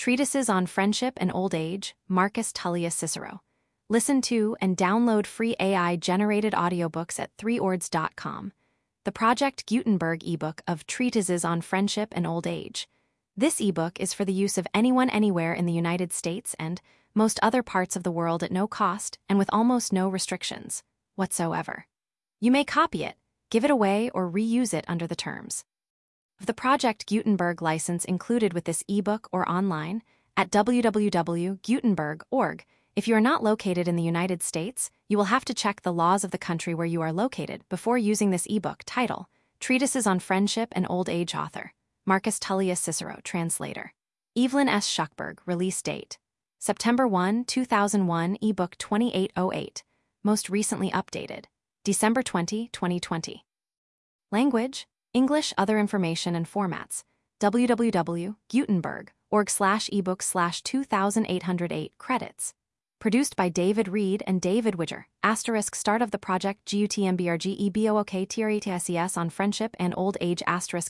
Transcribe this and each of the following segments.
Treatises on Friendship and Old Age, Marcus Tullius Cicero. Listen to and download free AI-generated audiobooks at 3ords.com. The Project Gutenberg ebook of Treatises on Friendship and Old Age. This ebook is for the use of anyone anywhere in the United States and most other parts of the world at no cost and with almost no restrictions whatsoever. You may copy it, give it away, or reuse it under the terms of the Project Gutenberg license included with this ebook or online at www.gutenberg.org. If you are not located in the United States, you will have to check the laws of the country where you are located before using this ebook. Title: Treatises on Friendship and Old Age. Author: Marcus Tullius Cicero. Translator: Evelyn S. Schuckberg. Release date: September 1, 2001. Ebook 2808. Most recently updated: December 20, 2020. Language: English. Other information and formats: www.gutenberg.org/ebook/2808. Credits: produced by David Reed and David Widger. * Start of the project GUTMBRGEBOOKTRETSES on Friendship and Old Age.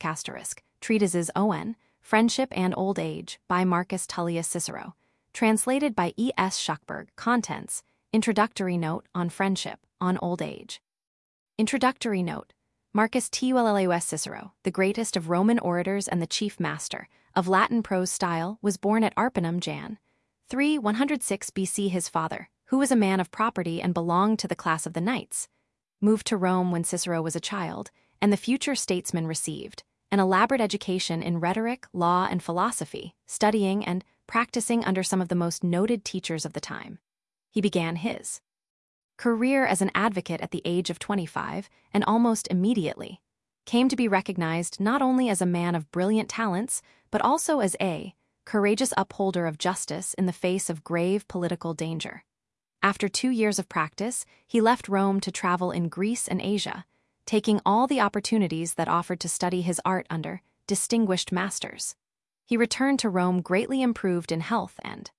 ***. Treatises on Friendship and Old Age by Marcus Tullius Cicero. Translated by E. S. Schuckberg. Contents: Introductory note on friendship, on old age. Introductory note: Marcus Tullius Cicero, the greatest of Roman orators and the chief master of Latin prose style, was born at Arpinum, Jan. 3, 106 BC. His father, who was a man of property and belonged to the class of the knights, moved to Rome when Cicero was a child, and the future statesman received an elaborate education in rhetoric, law, and philosophy, studying and practicing under some of the most noted teachers of the time. He began his career as an advocate at the age of 25, and almost immediately came to be recognized not only as a man of brilliant talents, but also as a courageous upholder of justice in the face of grave political danger. After 2 years of practice, he left Rome to travel in Greece and Asia, taking all the opportunities that offered to study his art under distinguished masters. He returned to Rome greatly improved in health and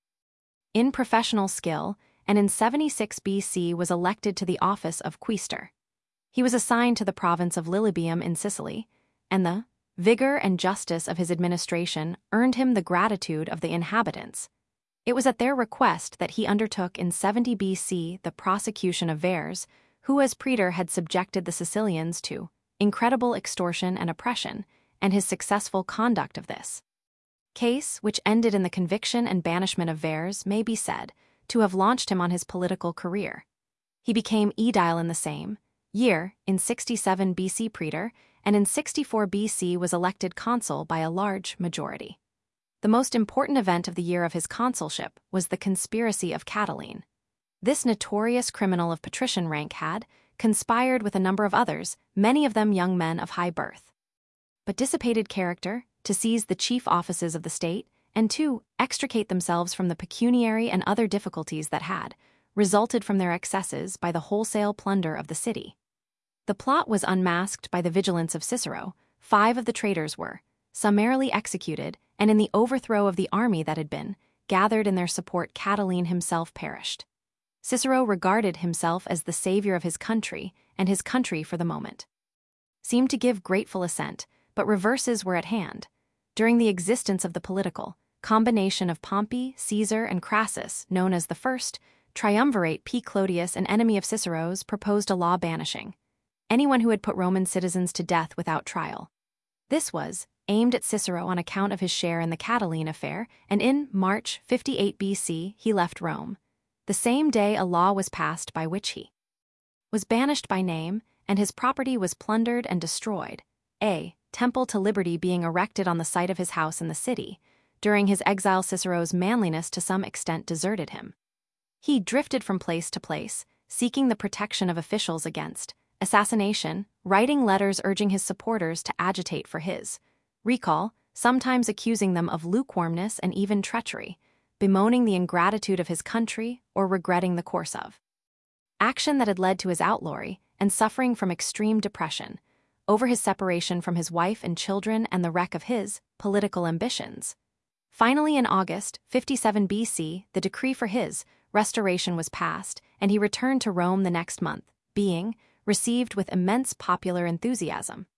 in professional skill, and in 76 BC was elected to the office of quaestor. He was assigned to the province of Lilybaeum in Sicily, and the vigor and justice of his administration earned him the gratitude of the inhabitants. It was at their request that he undertook in 70 BC the prosecution of Verres, who as praetor had subjected the Sicilians to incredible extortion and oppression, and his successful conduct of this case, which ended in the conviction and banishment of Verres, may be said to have launched him on his political career. He became aedile in the same year, in 67 BC praetor, and in 64 BC was elected consul by a large majority. The most important event of the year of his consulship was the conspiracy of Catiline. This notorious criminal of patrician rank had conspired with a number of others, many of them young men of high birth but dissipated character, to seize the chief offices of the state, and to extricate themselves from the pecuniary and other difficulties that had resulted from their excesses by the wholesale plunder of the city. The plot was unmasked by the vigilance of Cicero. 5 of the traitors were summarily executed, and in the overthrow of the army that had been gathered in their support, Catiline himself perished. Cicero regarded himself as the savior of his country, and his country, for the moment, seemed to give grateful assent, but reverses were at hand. During the existence of the political combination of Pompey, Caesar, and Crassus, known as the First Triumvirate, P. Clodius, an enemy of Cicero's, proposed a law banishing anyone who had put Roman citizens to death without trial. This was aimed at Cicero on account of his share in the Catiline affair, and in March 58 BC he left Rome. The same day a law was passed by which he was banished by name, and his property was plundered and destroyed, a temple to liberty being erected on the site of his house in the city. During his exile, Cicero's manliness to some extent deserted him. He drifted from place to place, seeking the protection of officials against assassination, writing letters urging his supporters to agitate for his recall, sometimes accusing them of lukewarmness and even treachery, bemoaning the ingratitude of his country, or regretting the course of action that had led to his outlawry, and suffering from extreme depression over his separation from his wife and children and the wreck of his political ambitions. Finally, in August 57 BC, the decree for his restoration was passed, and he returned to Rome the next month, being received with immense popular enthusiasm.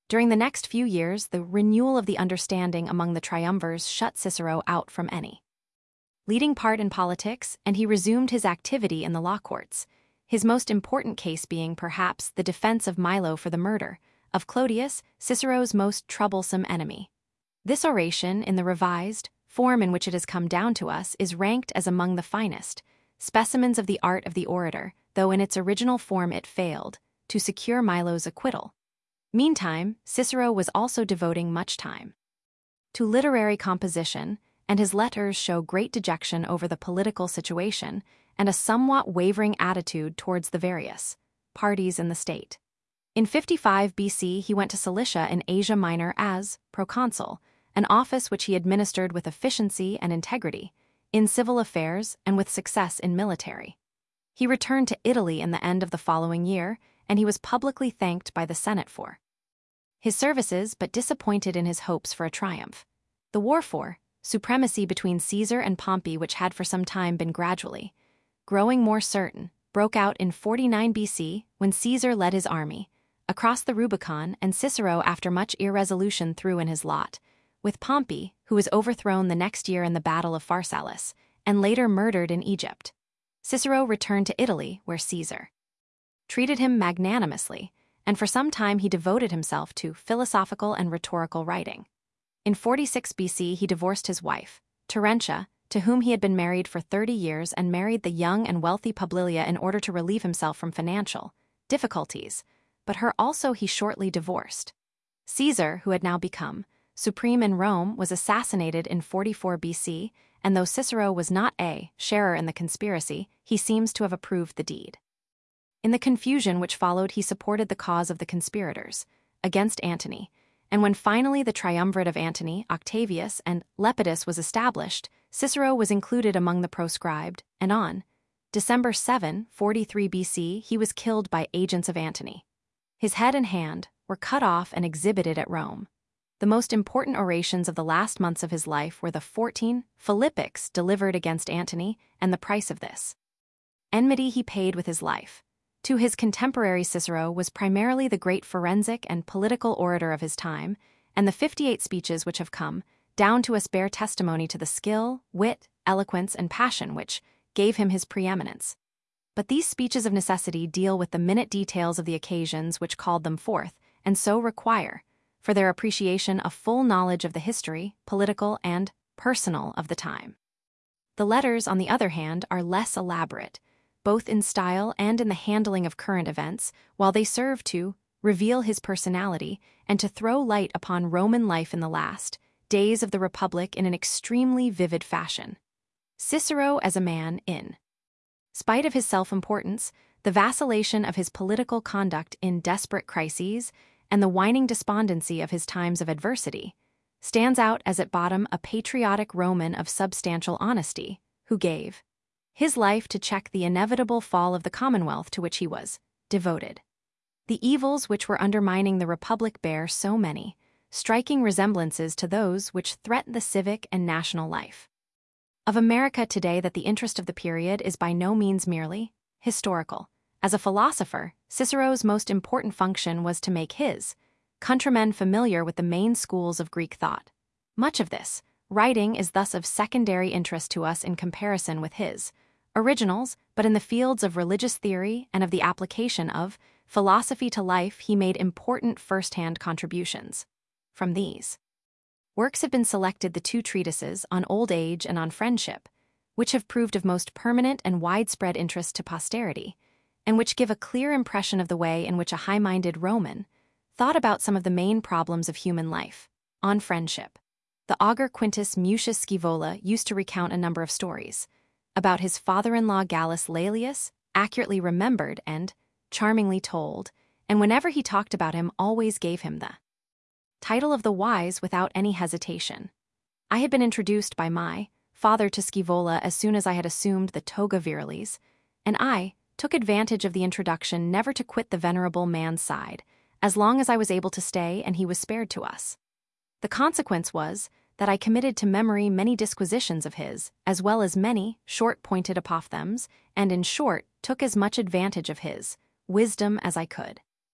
During the next few years, the renewal of the understanding among the triumvirs shut Cicero out from any leading part in politics, and he resumed his activity in the law courts, his most important case being perhaps the defense of Milo for the murder of Clodius, Cicero's most troublesome enemy. This oration, in the revised form in which it has come down to us, is ranked as among the finest specimens of the art of the orator, though in its original form it failed to secure Milo's acquittal. Meantime, Cicero was also devoting much time to literary composition, and his letters show great dejection over the political situation and a somewhat wavering attitude towards the various parties in the state. In 55 BC, he went to Cilicia in Asia Minor as proconsul, an office which he administered with efficiency and integrity in civil affairs and with success in military. He returned to Italy in the end of the following year, and he was publicly thanked by the Senate for his services, but disappointed in his hopes for a triumph. The war for supremacy between Caesar and Pompey, which had for some time been gradually growing more certain, broke out in 49 BC when Caesar led his army across the Rubicon, and Cicero, after much irresolution, threw in his lot with Pompey, who was overthrown the next year in the Battle of Pharsalus and later murdered in Egypt. Cicero returned to Italy, where Caesar treated him magnanimously, and for some time he devoted himself to philosophical and rhetorical writing. In 46 BC, he divorced his wife, Terentia, to whom he had been married for 30 years, and married the young and wealthy Publilia in order to relieve himself from financial difficulties, but her also he shortly divorced. Caesar, who had now become supreme in Rome, was assassinated in 44 BC, and though Cicero was not a sharer in the conspiracy, he seems to have approved the deed. In the confusion which followed, he supported the cause of the conspirators against Antony, and when finally the triumvirate of Antony, Octavius, and Lepidus was established, Cicero was included among the proscribed, and on December 7, 43 BC, he was killed by agents of Antony. His head and hand were cut off and exhibited at Rome. The most important orations of the last months of his life were the 14 Philippics delivered against Antony, and the price of this enmity he paid with his life. To his contemporary, Cicero was primarily the great forensic and political orator of his time, and the 58 speeches which have come down to us bear testimony to the skill, wit, eloquence, and passion which gave him his preeminence. But these speeches of necessity deal with the minute details of the occasions which called them forth, and so require, for their appreciation, a full knowledge of the history, political, and personal of the time. The letters, on the other hand, are less elaborate, both in style and in the handling of current events, while they serve to reveal his personality and to throw light upon Roman life in the last days of the Republic in an extremely vivid fashion. Cicero as a man, in spite of his self-importance, the vacillation of his political conduct in desperate crises, and the whining despondency of his times of adversity, stands out as at bottom a patriotic Roman of substantial honesty, who gave his life to check the inevitable fall of the Commonwealth to which he was devoted. The evils which were undermining the Republic bear so many striking resemblances to those which threaten the civic and national life of America today, that the interest of the period is by no means merely historical. As a philosopher, Cicero's most important function was to make his countrymen familiar with the main schools of Greek thought. Much of this writing is thus of secondary interest to us in comparison with his originals, but in the fields of religious theory and of the application of philosophy to life he made important first-hand contributions. From these works have been selected the two treatises on old age and on friendship, which have proved of most permanent and widespread interest to posterity, and which give a clear impression of the way in which a high-minded Roman thought about some of the main problems of human life. On friendship, the augur Quintus Mucius Scaevola used to recount a number of stories about his father-in-law Gallus Laelius, accurately remembered and charmingly told, and whenever he talked about him always gave him the title of the wise without any hesitation. I had been introduced by my father to Scaevola as soon as I had assumed the toga virilis, and I took advantage of the introduction never to quit the venerable man's side, as long as I was able to stay and he was spared to us. The consequence was that I committed to memory many disquisitions of his, as well as many short-pointed apophthegms, and in short took as much advantage of his wisdom as I could.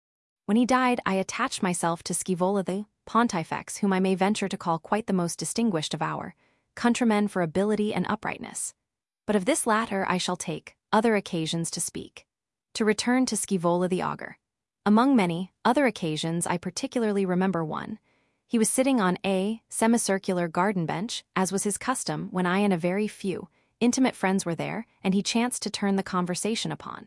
When he died, I attached myself to Scaevola the Pontifex, whom I may venture to call quite the most distinguished of our countrymen for ability and uprightness. But of this latter I shall take other occasions to speak. To return to Scaevola the augur. Among many other occasions, I particularly remember one. He was sitting on a semicircular garden bench, as was his custom when I and a very few intimate friends were there, and he chanced to turn the conversation upon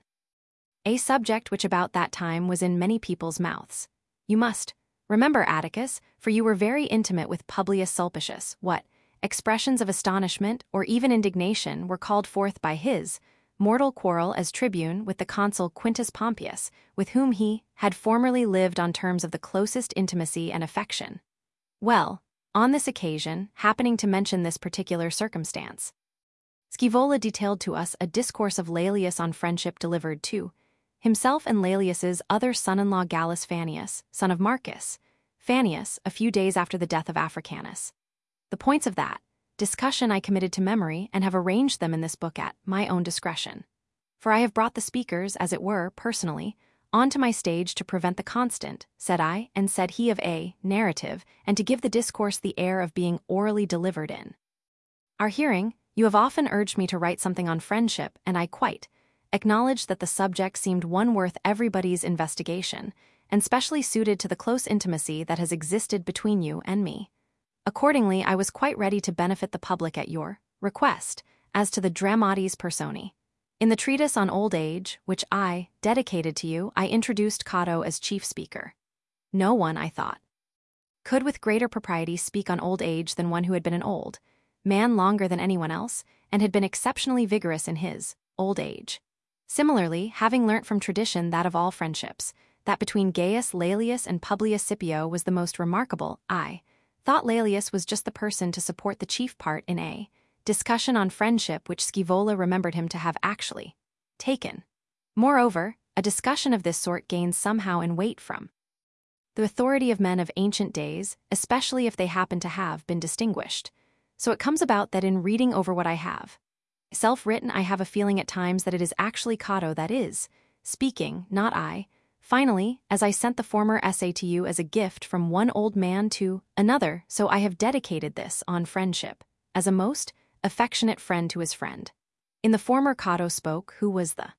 a subject which about that time was in many people's mouths. You must remember, Atticus, for you were very intimate with Publius Sulpicius, what expressions of astonishment or even indignation were called forth by his mortal quarrel as tribune with the consul Quintus Pompeius, with whom he had formerly lived on terms of the closest intimacy and affection. Well, on this occasion, happening to mention this particular circumstance, Scaevola detailed to us a discourse of Laelius on friendship delivered to himself and Laelius's other son-in-law Gallus Fannius, son of Marcus Fannius, a few days after the death of Africanus. The points of that discussion I committed to memory and have arranged them in this book at my own discretion. For I have brought the speakers, as it were, personally, onto my stage to prevent the constant, said I, and said he of a narrative, and to give the discourse the air of being orally delivered in our hearing. You have often urged me to write something on friendship, and I quite acknowledged that the subject seemed one worth everybody's investigation, and specially suited to the close intimacy that has existed between you and me. Accordingly, I was quite ready to benefit the public at your request as to the Dramatis Personae. In the treatise on old age, which I dedicated to you, I introduced Cato as chief speaker. No one, I thought, could with greater propriety speak on old age than one who had been an old man longer than anyone else, and had been exceptionally vigorous in his old age. Similarly, having learnt from tradition that of all friendships, that between Gaius Laelius and Publius Scipio was the most remarkable, I thought Laelius was just the person to support the chief part in a discussion on friendship which Scaevola remembered him to have actually taken. Moreover, a discussion of this sort gains somehow in weight from the authority of men of ancient days, especially if they happen to have been distinguished. So it comes about that in reading over what I have self-written, I have a feeling at times that it is actually Cato that is speaking, not I. Finally, as I sent the former essay to you as a gift from one old man to another, so I have dedicated this on friendship, as a most affectionate friend to his friend. In the former Cato spoke, who was the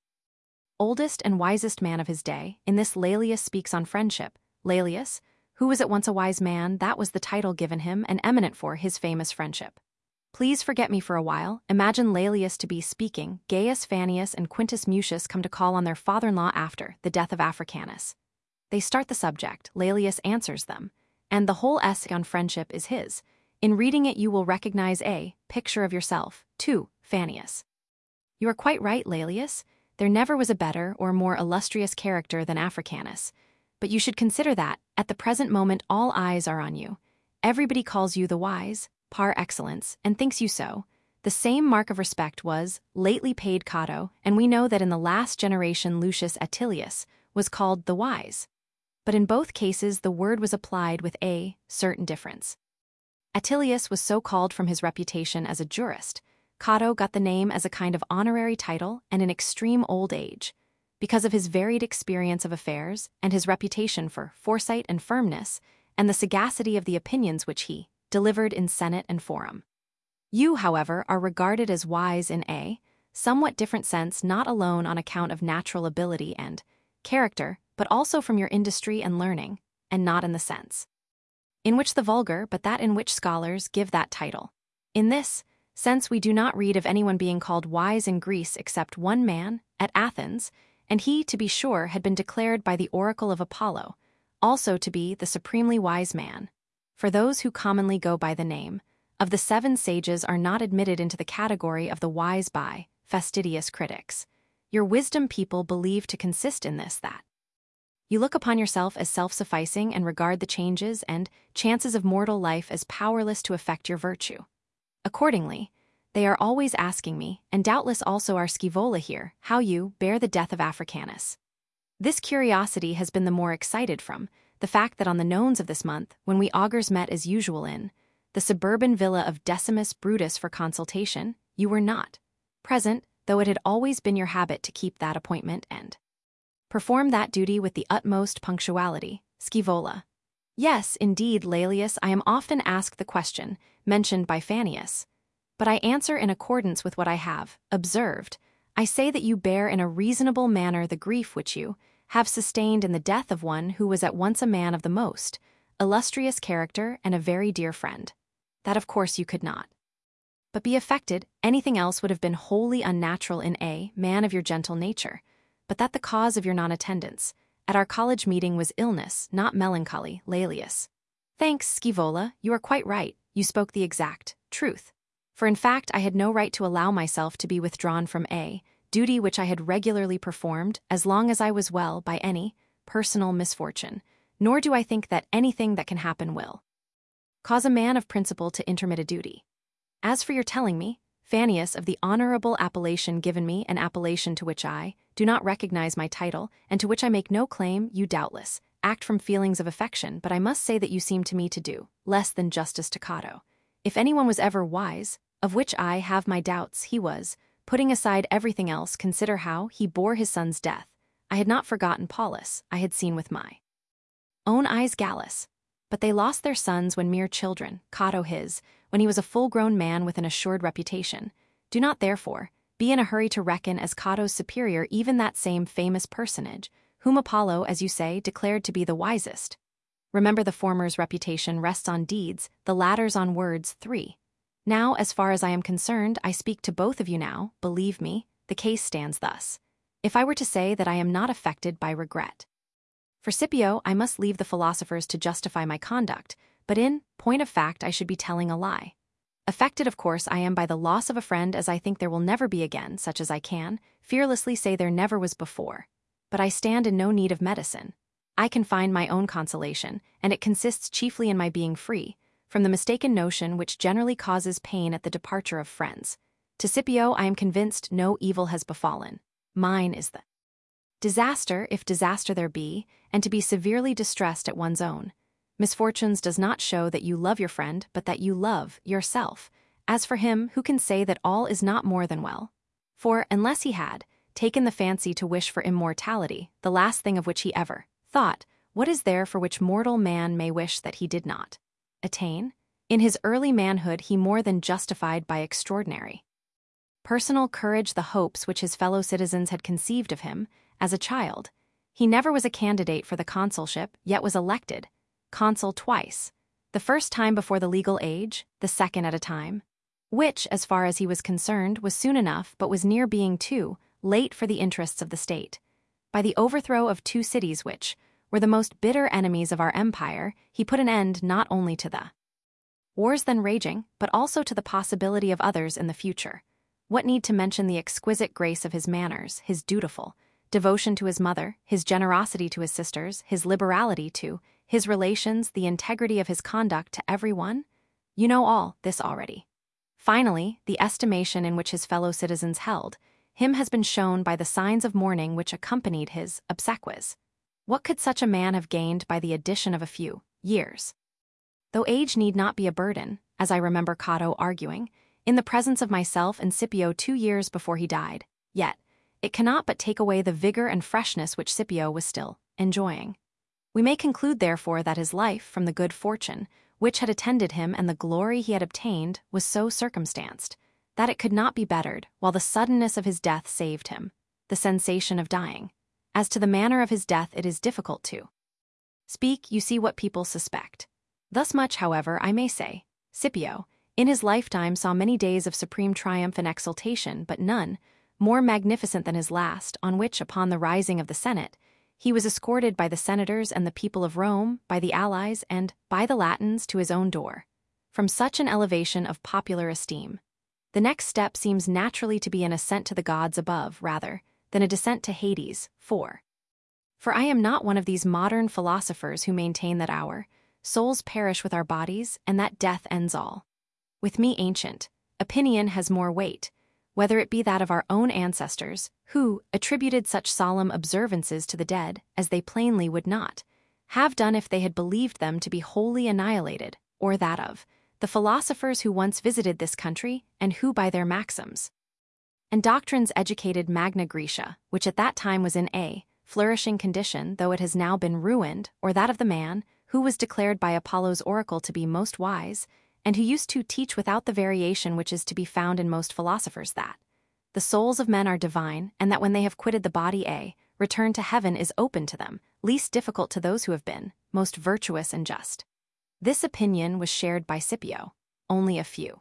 oldest and wisest man of his day. In this Laelius speaks on friendship. Laelius, who was at once a wise man, that was the title given him and eminent for his famous friendship. Please forget me for a while. Imagine Laelius to be speaking. Gaius Fannius and Quintus Mucius come to call on their father-in-law after the death of Africanus. They start the subject, Laelius answers them, and the whole essay on friendship is his. In reading it you will recognize a picture of yourself, too, Fannius. You are quite right, Laelius. There never was a better or more illustrious character than Africanus. But you should consider that, at the present moment, all eyes are on you. Everybody calls you the wise, par excellence, and thinks you so. The same mark of respect was lately paid Cato, and we know that in the last generation Lucius Attilius was called the wise. But in both cases the word was applied with a certain difference. Attilius was so called from his reputation as a jurist. Cato got the name as a kind of honorary title and in extreme old age, because of his varied experience of affairs and his reputation for foresight and firmness, and the sagacity of the opinions which he delivered in Senate and Forum. You, however, are regarded as wise in a somewhat different sense, not alone on account of natural ability and character, but also from your industry and learning, and not in the sense in which the vulgar, but that in which scholars give that title. In this sense we do not read of anyone being called wise in Greece except one man, at Athens, and he, to be sure, had been declared by the oracle of Apollo also to be the supremely wise man. For those who commonly go by the name of the 7 sages are not admitted into the category of the wise by fastidious critics. Your wisdom people believe to consist in this, that you look upon yourself as self-sufficing and regard the changes and chances of mortal life as powerless to affect your virtue. Accordingly, they are always asking me, and doubtless also our Scaevola here, how you bear the death of Africanus. This curiosity has been the more excited from the fact that on the nones of this month, when we augurs met as usual in the suburban villa of Decimus Brutus for consultation, you were not present, though it had always been your habit to keep that appointment and Perform that duty with the utmost punctuality. Scaevola. Yes, indeed, Laelius, I am often asked the question, mentioned by Fannius. But I answer in accordance with what I have observed. I say that you bear in a reasonable manner the grief which you have sustained in the death of one who was at once a man of the most illustrious character and a very dear friend. That of course you could not. But be affected, anything else would have been wholly unnatural in a man of your gentle nature, but that the cause of your non-attendance at our college meeting was illness, not melancholy, Laelius. Thanks, Scaevola, you are quite right, you spoke the exact truth. For in fact I had no right to allow myself to be withdrawn from a duty which I had regularly performed as long as I was well by any personal misfortune, nor do I think that anything that can happen will cause a man of principle to intermit a duty. As for your telling me, Fannius, of the honorable appellation given me, an appellation to which I do not recognize my title, and to which I make no claim, you doubtless act from feelings of affection, but I must say that you seem to me to do less than justice to Cato. If anyone was ever wise, of which I have my doubts, he was. Putting aside everything else, consider how he bore his son's death. I had not forgotten Paulus, I had seen with my own eyes Gallus. But they lost their sons when mere children, Cato his, when he was a full-grown man with an assured reputation. Do not, therefore, be in a hurry to reckon as Cato's superior even that same famous personage, whom Apollo, as you say, declared to be the wisest. Remember, the former's reputation rests on deeds, the latter's on words. 3. Now, as far as I am concerned, I speak to both of you now, believe me, the case stands thus. If I were to say that I am not affected by regret for Scipio, I must leave the philosophers to justify my conduct, but in point of fact I should be telling a lie. Affected, of course, I am by the loss of a friend, as I think there will never be again, such as I can fearlessly say there never was before. But I stand in no need of medicine. I can find my own consolation, and it consists chiefly in my being free from the mistaken notion which generally causes pain at the departure of friends. To Scipio I am convinced no evil has befallen. Mine is the disaster, if disaster there be, and to be severely distressed at one's own misfortunes does not show that you love your friend, but that you love yourself. As for him, who can say that all is not more than well? For, unless he had taken the fancy to wish for immortality, the last thing of which he ever thought, what is there for which mortal man may wish that he did not attain? In his early manhood he more than justified by extraordinary personal courage the hopes which his fellow citizens had conceived of him as a child. He never was a candidate for the consulship, yet was elected consul twice, the first time before the legal age, the second at a time, which, as far as he was concerned, was soon enough, but was near being too late for the interests of the state. By the overthrow of two cities which were the most bitter enemies of our empire, he put an end not only to the wars then raging, but also to the possibility of others in the future. What need to mention the exquisite grace of his manners, his dutiful devotion to his mother, his generosity to his sisters, his liberality to his relations, the integrity of his conduct to everyone? You know all this already. Finally, the estimation in which his fellow citizens held him has been shown by the signs of mourning which accompanied his obsequies. What could such a man have gained by the addition of a few years? Though age need not be a burden, as I remember Cato arguing, in the presence of myself and Scipio 2 years before he died, yet it cannot but take away the vigor and freshness which Scipio was still enjoying. We may conclude, therefore, that his life, from the good fortune which had attended him and the glory he had obtained, was so circumstanced that it could not be bettered, while the suddenness of his death saved him the sensation of dying. As to the manner of his death it is difficult to speak, you see what people suspect. Thus much, however, I may say, Scipio, in his lifetime, saw many days of supreme triumph and exultation, but none more magnificent than his last, on which, upon the rising of the Senate, he was escorted by the senators and the people of Rome, by the allies, and by the Latins to his own door. From such an elevation of popular esteem, the next step seems naturally to be an ascent to the gods above, rather than a descent to Hades. 4. For I am not one of these modern philosophers who maintain that our souls perish with our bodies, and that death ends all. With me, ancient opinion has more weight, whether it be that of our own ancestors, who attributed such solemn observances to the dead as they plainly would not have done if they had believed them to be wholly annihilated, or that of the philosophers who once visited this country and who by their maxims and doctrines educated Magna Graecia, which at that time was in a flourishing condition, though it has now been ruined, or that of the man, who was declared by Apollo's oracle to be most wise, and who used to teach without the variation which is to be found in most philosophers that the souls of men are divine, and that when they have quitted the body return to heaven is open to them, least difficult to those who have been most virtuous and just. This opinion was shared by Scipio, only a few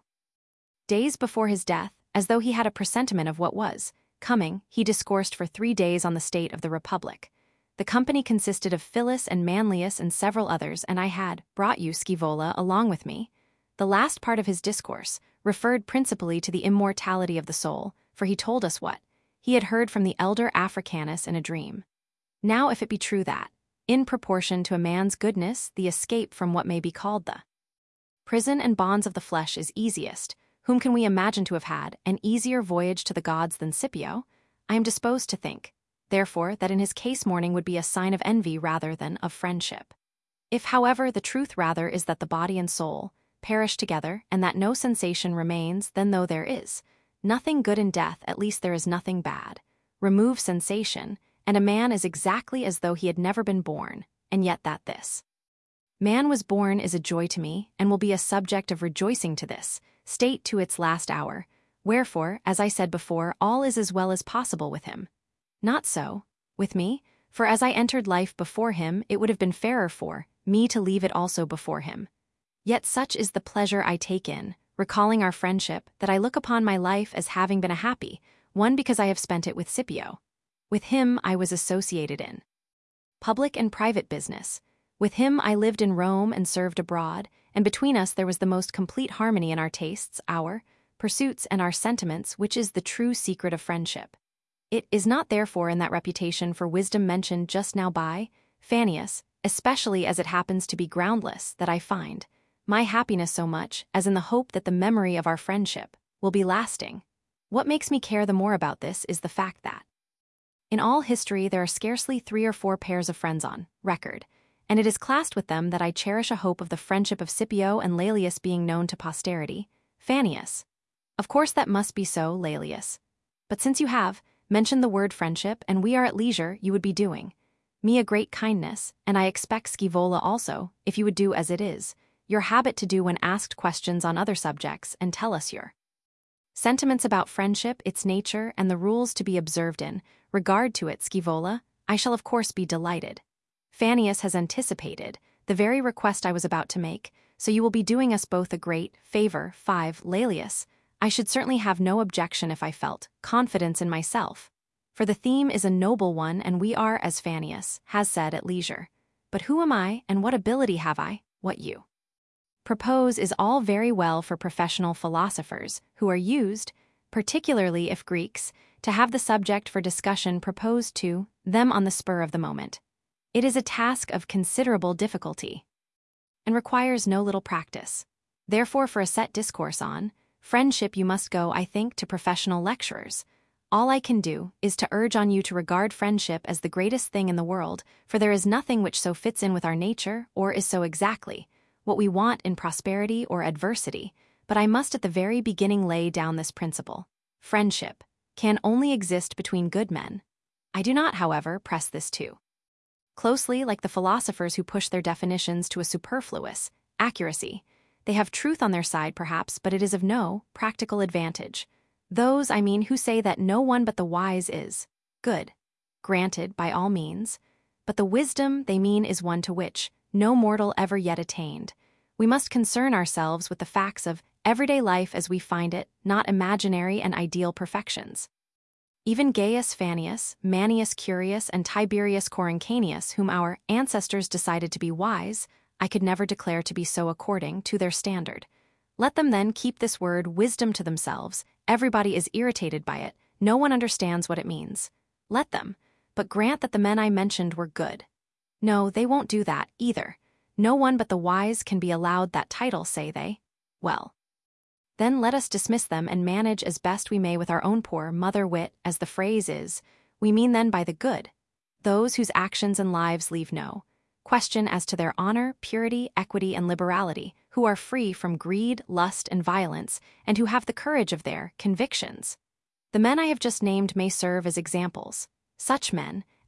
days before his death, as though he had a presentiment of what was coming. He discoursed for 3 days on the state of the Republic. The company consisted of Philus and Manlius and several others, and I had brought you Scaevola along with me. The last part of his discourse referred principally to the immortality of the soul, for he told us what he had heard from the elder Africanus in a dream. Now if it be true that, in proportion to a man's goodness, the escape from what may be called the prison and bonds of the flesh is easiest, whom can we imagine to have had an easier voyage to the gods than Scipio? I am disposed to think, therefore, that in his case mourning would be a sign of envy rather than of friendship. If, however, the truth rather is that the body and soul perish together, and that no sensation remains, then though there is nothing good in death, at least there is nothing bad. Remove sensation, and a man is exactly as though he had never been born, and yet that this man was born is a joy to me, and will be a subject of rejoicing to this state to its last hour. Wherefore, as I said before, all is as well as possible with him. Not so with me, for as I entered life before him, it would have been fairer for me to leave it also before him. Yet such is the pleasure I take in recalling our friendship, that I look upon my life as having been a happy one, because I have spent it with Scipio. With him I was associated in public and private business. With him I lived in Rome and served abroad, and between us there was the most complete harmony in our tastes, our pursuits, and our sentiments, which is the true secret of friendship. It is not therefore in that reputation for wisdom mentioned just now by Fannius, especially as it happens to be groundless, that I find my happiness so much as in the hope that the memory of our friendship will be lasting. What makes me care the more about this is the fact that in all history there are scarcely 3 or 4 pairs of friends on record, and it is classed with them that I cherish a hope of the friendship of Scipio and Laelius being known to posterity. Fannius. Of course that must be so, Laelius. But since you have mentioned the word friendship, and we are at leisure, you would be doing me a great kindness, and I expect Scaevola also, if you would do as it is your habit to do when asked questions on other subjects, and tell us your sentiments about friendship, its nature, and the rules to be observed in regard to it. Scaevola, I shall of course be delighted. Fannius has anticipated the very request I was about to make, so you will be doing us both a great favor. 5. Laelius, I should certainly have no objection if I felt confidence in myself, for the theme is a noble one, and we are, as Fannius has said, at leisure. But who am I, and what ability have I? What you propose is all very well for professional philosophers, who are used, particularly if Greeks, to have the subject for discussion proposed to them on the spur of the moment. It is a task of considerable difficulty, and requires no little practice. Therefore, for a set discourse on friendship you must go, I think, to professional lecturers. All I can do is to urge on you to regard friendship as the greatest thing in the world, for there is nothing which so fits in with our nature, or is so exactly what we want in prosperity or adversity. But I must at the very beginning lay down this principle. Friendship can only exist between good men. I do not, however, press this too closely, like the philosophers who push their definitions to a superfluous accuracy. They have truth on their side, perhaps, but it is of no practical advantage. Those, I mean, who say that no one but the wise is good. Granted, by all means. But the wisdom they mean is one to which no mortal ever yet attained. We must concern ourselves with the facts of everyday life as we find it, not imaginary and ideal perfections. Even Gaius Fannius, Manius Curius, and Tiberius Coruncanius, whom our ancestors decided to be wise, I could never declare to be so according to their standard. Let them then keep this word wisdom to themselves. Everybody is irritated by it. No one understands what it means. Let them. But grant that the men I mentioned were good. No, they won't do that, either. No one but the wise can be allowed that title, say they. Well, then let us dismiss them and manage as best we may with our own poor mother wit, as the phrase is. We mean then by the good those whose actions and lives leave no question as to their honor, purity, equity, and liberality, who are free from greed, lust, and violence, and who have the courage of their convictions. The men I have just named may serve as examples. Such men,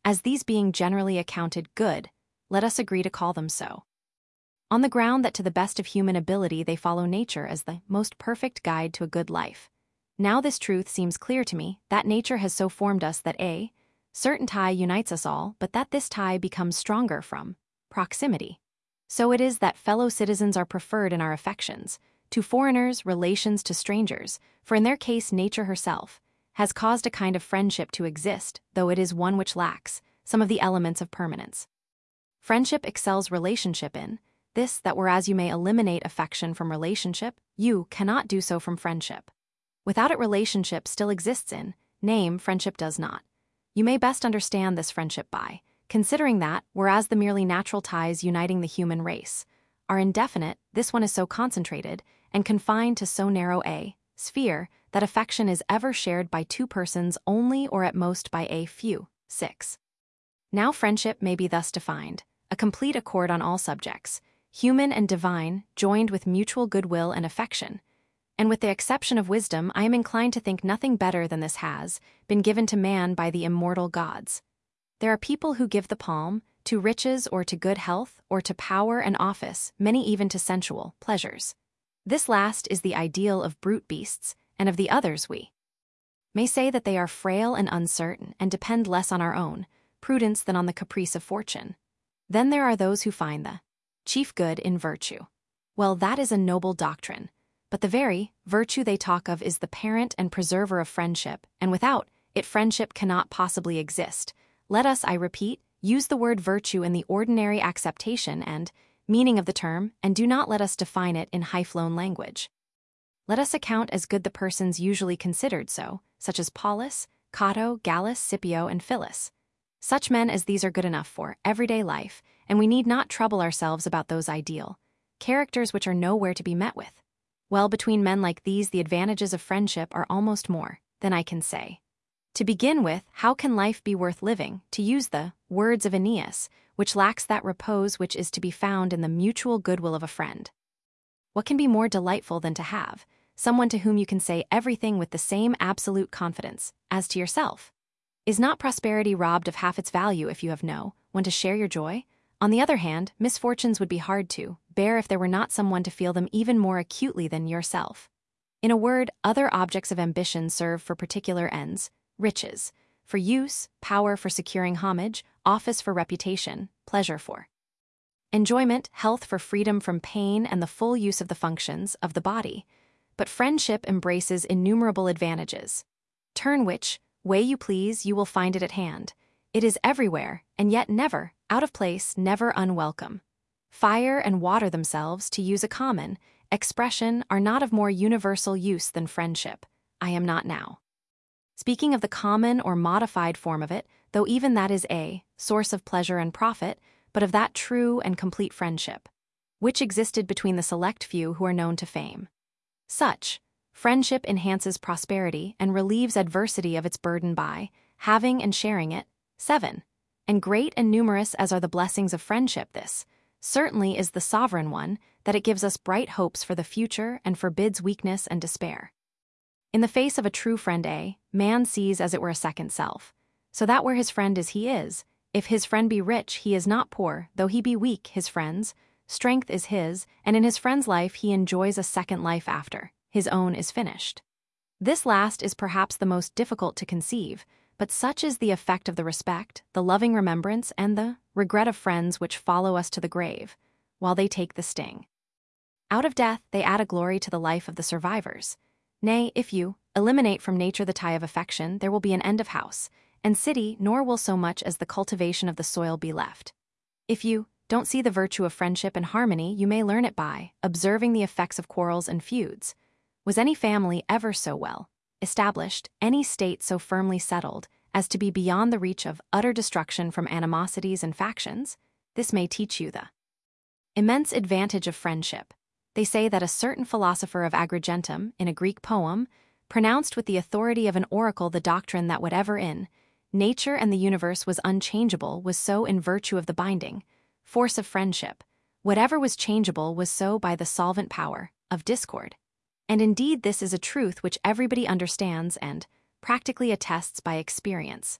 as these being generally accounted good, let us agree to call them so. On the ground that to the best of human ability they follow nature as the most perfect guide to a good life. Now this truth seems clear to me, that nature has so formed us that a certain tie unites us all, but that this tie becomes stronger from proximity. So it is that fellow citizens are preferred in our affections, to foreigners, relations to strangers, for in their case nature herself has caused a kind of friendship to exist, though it is one which lacks some of the elements of permanence. Friendship excels relationship in this, that whereas you may eliminate affection from relationship, you cannot do so from friendship. Without it, relationship still exists in name, friendship does not. You may best understand this friendship by considering that, whereas the merely natural ties uniting the human race are indefinite, this one is so concentrated and confined to so narrow a sphere that affection is ever shared by two persons only, or at most by a few. 6. Now friendship may be thus defined: a complete accord on all subjects, human and divine, joined with mutual goodwill and affection. And with the exception of wisdom, I am inclined to think nothing better than this has been given to man by the immortal gods. There are people who give the palm to riches, or to good health, or to power and office, many even to sensual pleasures. This last is the ideal of brute beasts, and of the others we may say that they are frail and uncertain, and depend less on our own prudence than on the caprice of fortune. Then there are those who find the chief good in virtue. Well, that is a noble doctrine, but the very virtue they talk of is the parent and preserver of friendship, and without it friendship cannot possibly exist. Let us, I repeat, use the word virtue in the ordinary acceptation and meaning of the term, and do not let us define it in high-flown language. Let us account as good the persons usually considered so, such as Paulus, Cato, Gallus, Scipio, and Phyllis. Such men as these are good enough for everyday life, and we need not trouble ourselves about those ideal characters which are nowhere to be met with. Well, between men like these the advantages of friendship are almost more than I can say. To begin with, how can life be worth living, to use the words of Aeneas, which lacks that repose which is to be found in the mutual goodwill of a friend? What can be more delightful than to have someone to whom you can say everything with the same absolute confidence as to yourself? Is not prosperity robbed of half its value if you have no one to share your joy? On the other hand, misfortunes would be hard to bear if there were not someone to feel them even more acutely than yourself. In a word, other objects of ambition serve for particular ends: riches for use, power for securing homage, office for reputation, pleasure for enjoyment, health for freedom from pain and the full use of the functions of the body. But friendship embraces innumerable advantages. Turn which way you please, you will find it at hand. It is everywhere, and yet never out of place, never unwelcome. Fire and water themselves, to use a common expression, are not of more universal use than friendship. I am not now speaking of the common or modified form of it, though even that is a source of pleasure and profit, but of that true and complete friendship, which existed between the select few who are known to fame. Such friendship enhances prosperity and relieves adversity of its burden by having and sharing it. 7. And great and numerous as are the blessings of friendship, this certainly is the sovereign one, that it gives us bright hopes for the future and forbids weakness and despair. In the face of a true friend, a man sees as it were a second self, so that where his friend is he is. If his friend be rich, he is not poor, though he be weak, his friend's strength is his, and in his friend's life he enjoys a second life after his own is finished. This last is perhaps the most difficult to conceive, but such is the effect of the respect, the loving remembrance, and the regret of friends which follow us to the grave, while they take the sting out of death. They add a glory to the life of the survivors. Nay, if you eliminate from nature the tie of affection, there will be an end of house and city, nor will so much as the cultivation of the soil be left. If you don't see the virtue of friendship and harmony, you may learn it by observing the effects of quarrels and feuds. Was any family ever so well established, any state so firmly settled, as to be beyond the reach of utter destruction from animosities and factions? This may teach you the immense advantage of friendship. They say that a certain philosopher of Agrigentum, in a Greek poem, pronounced with the authority of an oracle the doctrine that whatever in nature and the universe was unchangeable was so in virtue of the binding force of friendship. Whatever was changeable was so by the solvent power of discord. And indeed this is a truth which everybody understands and practically attests by experience.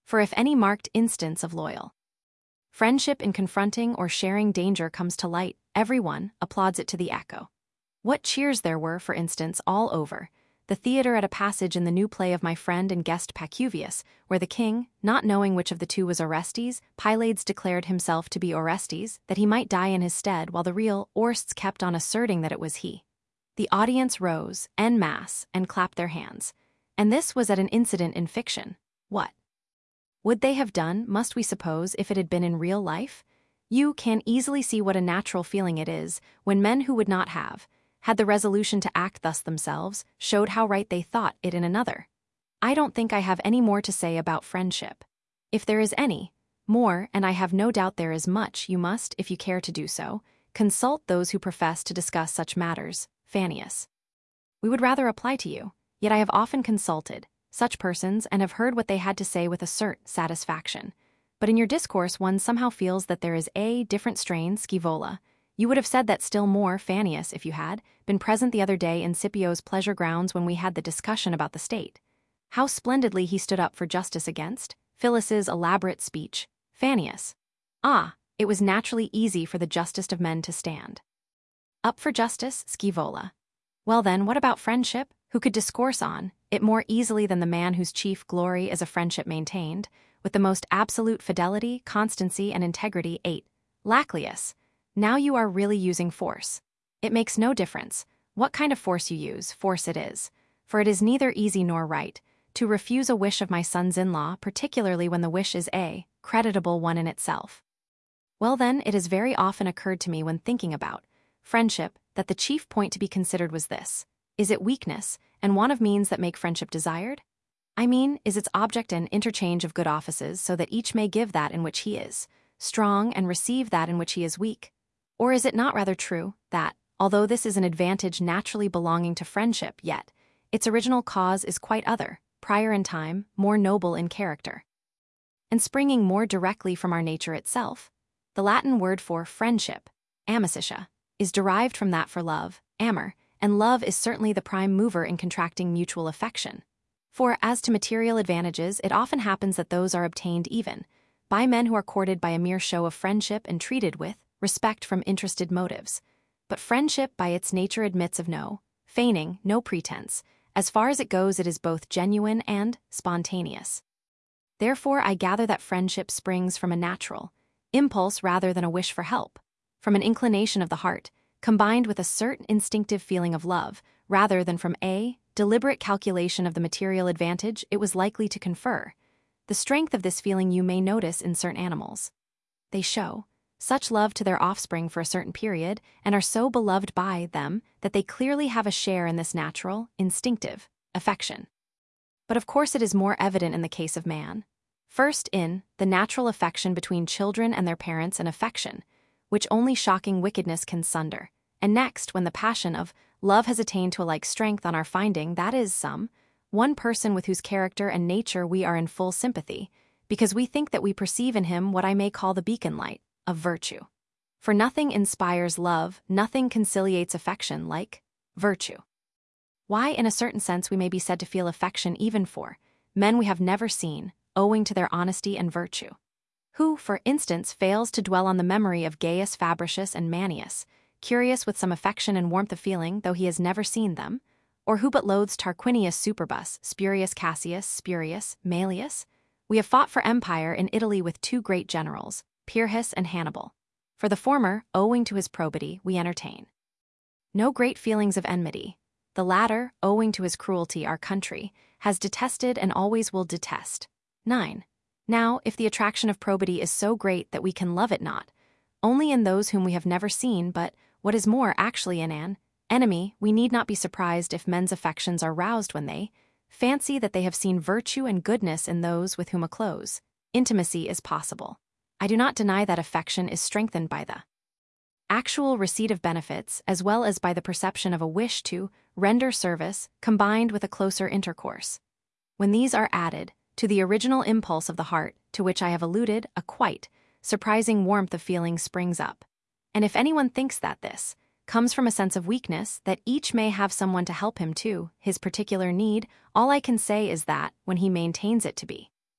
for if any marked instance of loyal friendship in confronting or sharing danger comes to light, everyone applauds it to the echo. What cheers there were, for instance, all over the theater at a passage in the new play of my friend and guest Pacuvius, where the king, not knowing which of the two was Orestes, Pylades declared himself to be Orestes, that he might die in his stead, while the real Orsts kept on asserting that it was he. The audience rose, en masse, and clapped their hands. And this was at an incident in fiction. What would they have done, must we suppose, if it had been in real life? You can easily see what a natural feeling it is when men who would not have had the resolution to act thus themselves showed how right they thought it in another. I don't think I have any more to say about friendship. If there is any more, and I have no doubt there is much, you must, if you care to do so, consult those who profess to discuss such matters. Fannius. We would rather apply to you, yet I have often consulted such persons and have heard what they had to say with a certain satisfaction. But in your discourse one somehow feels that there is a different strain. Scaevola. You would have said that still more, Fannius, if you had been present the other day in Scipio's pleasure grounds when we had the discussion about the state. How splendidly he stood up for justice against Phyllis's elaborate speech. Fannius. Ah, it was naturally easy for the justest of men to stand up for justice. Scaevola. Well then, what about friendship? Who could discourse on it more easily than the man whose chief glory is a friendship maintained, with the most absolute fidelity, constancy, and integrity? 8. Laclius. Now you are really using force. It makes no difference what kind of force you use, force it is, for it is neither easy nor right to refuse a wish of my sons-in-law, particularly when the wish is a creditable one in itself. Well then, it has very often occurred to me when thinking about friendship that the chief point to be considered was this: is it weakness and want of means that make friendship desired? I mean, is its object an interchange of good offices so that each may give that in which he is strong and receive that in which he is weak? Or is it not rather true that, although this is an advantage naturally belonging to friendship, yet its original cause is quite other, prior in time, more noble in character, and springing more directly from our nature itself? The Latin word for friendship, amicitia, is derived from that for love, amor, and love is certainly the prime mover in contracting mutual affection. For, as to material advantages, it often happens that those are obtained even by men who are courted by a mere show of friendship and treated with respect from interested motives. But friendship by its nature admits of no feigning, no pretense. As far as it goes, it is both genuine and spontaneous. Therefore, I gather that friendship springs from a natural impulse rather than a wish for help, from an inclination of the heart, combined with a certain instinctive feeling of love, rather than from a deliberate calculation of the material advantage it was likely to confer. The strength of this feeling you may notice in certain animals. They show such love to their offspring for a certain period, and are so beloved by them that they clearly have a share in this natural, instinctive affection. But of course it is more evident in the case of man. First, in the natural affection between children and their parents, an affection which only shocking wickedness can sunder, and next, when the passion of love has attained to a like strength on our finding that is one person with whose character and nature we are in full sympathy, because we think that we perceive in him what I may call the beacon light of virtue. For nothing inspires love, nothing conciliates affection like virtue. Why, in a certain sense, we may be said to feel affection even for men we have never seen, owing to their honesty and virtue. Who, for instance, fails to dwell on the memory of Gaius Fabricius and Manius, curious with some affection and warmth of feeling, though he has never seen them? Or who but loathes Tarquinius Superbus, Spurius Cassius, Spurius, Malleus? We have fought for empire in Italy with two great generals, Pyrrhus and Hannibal. For the former, owing to his probity, we entertain no great feelings of enmity. The latter, owing to his cruelty, our country has detested and always will detest. 9. Now, if the attraction of probity is so great that we can love it not only in those whom we have never seen, but, what is more, actually in an enemy, we need not be surprised if men's affections are roused when they fancy that they have seen virtue and goodness in those with whom a close intimacy is possible. I do not deny that affection is strengthened by the actual receipt of benefits, as well as by the perception of a wish to render service, combined with a closer intercourse. When these are added to the original impulse of the heart, to which I have alluded, a quite surprising warmth of feeling springs up. And if anyone thinks that this comes from a sense of weakness, that each may have someone to help him to his particular need, all I can say is that, when he maintains it to be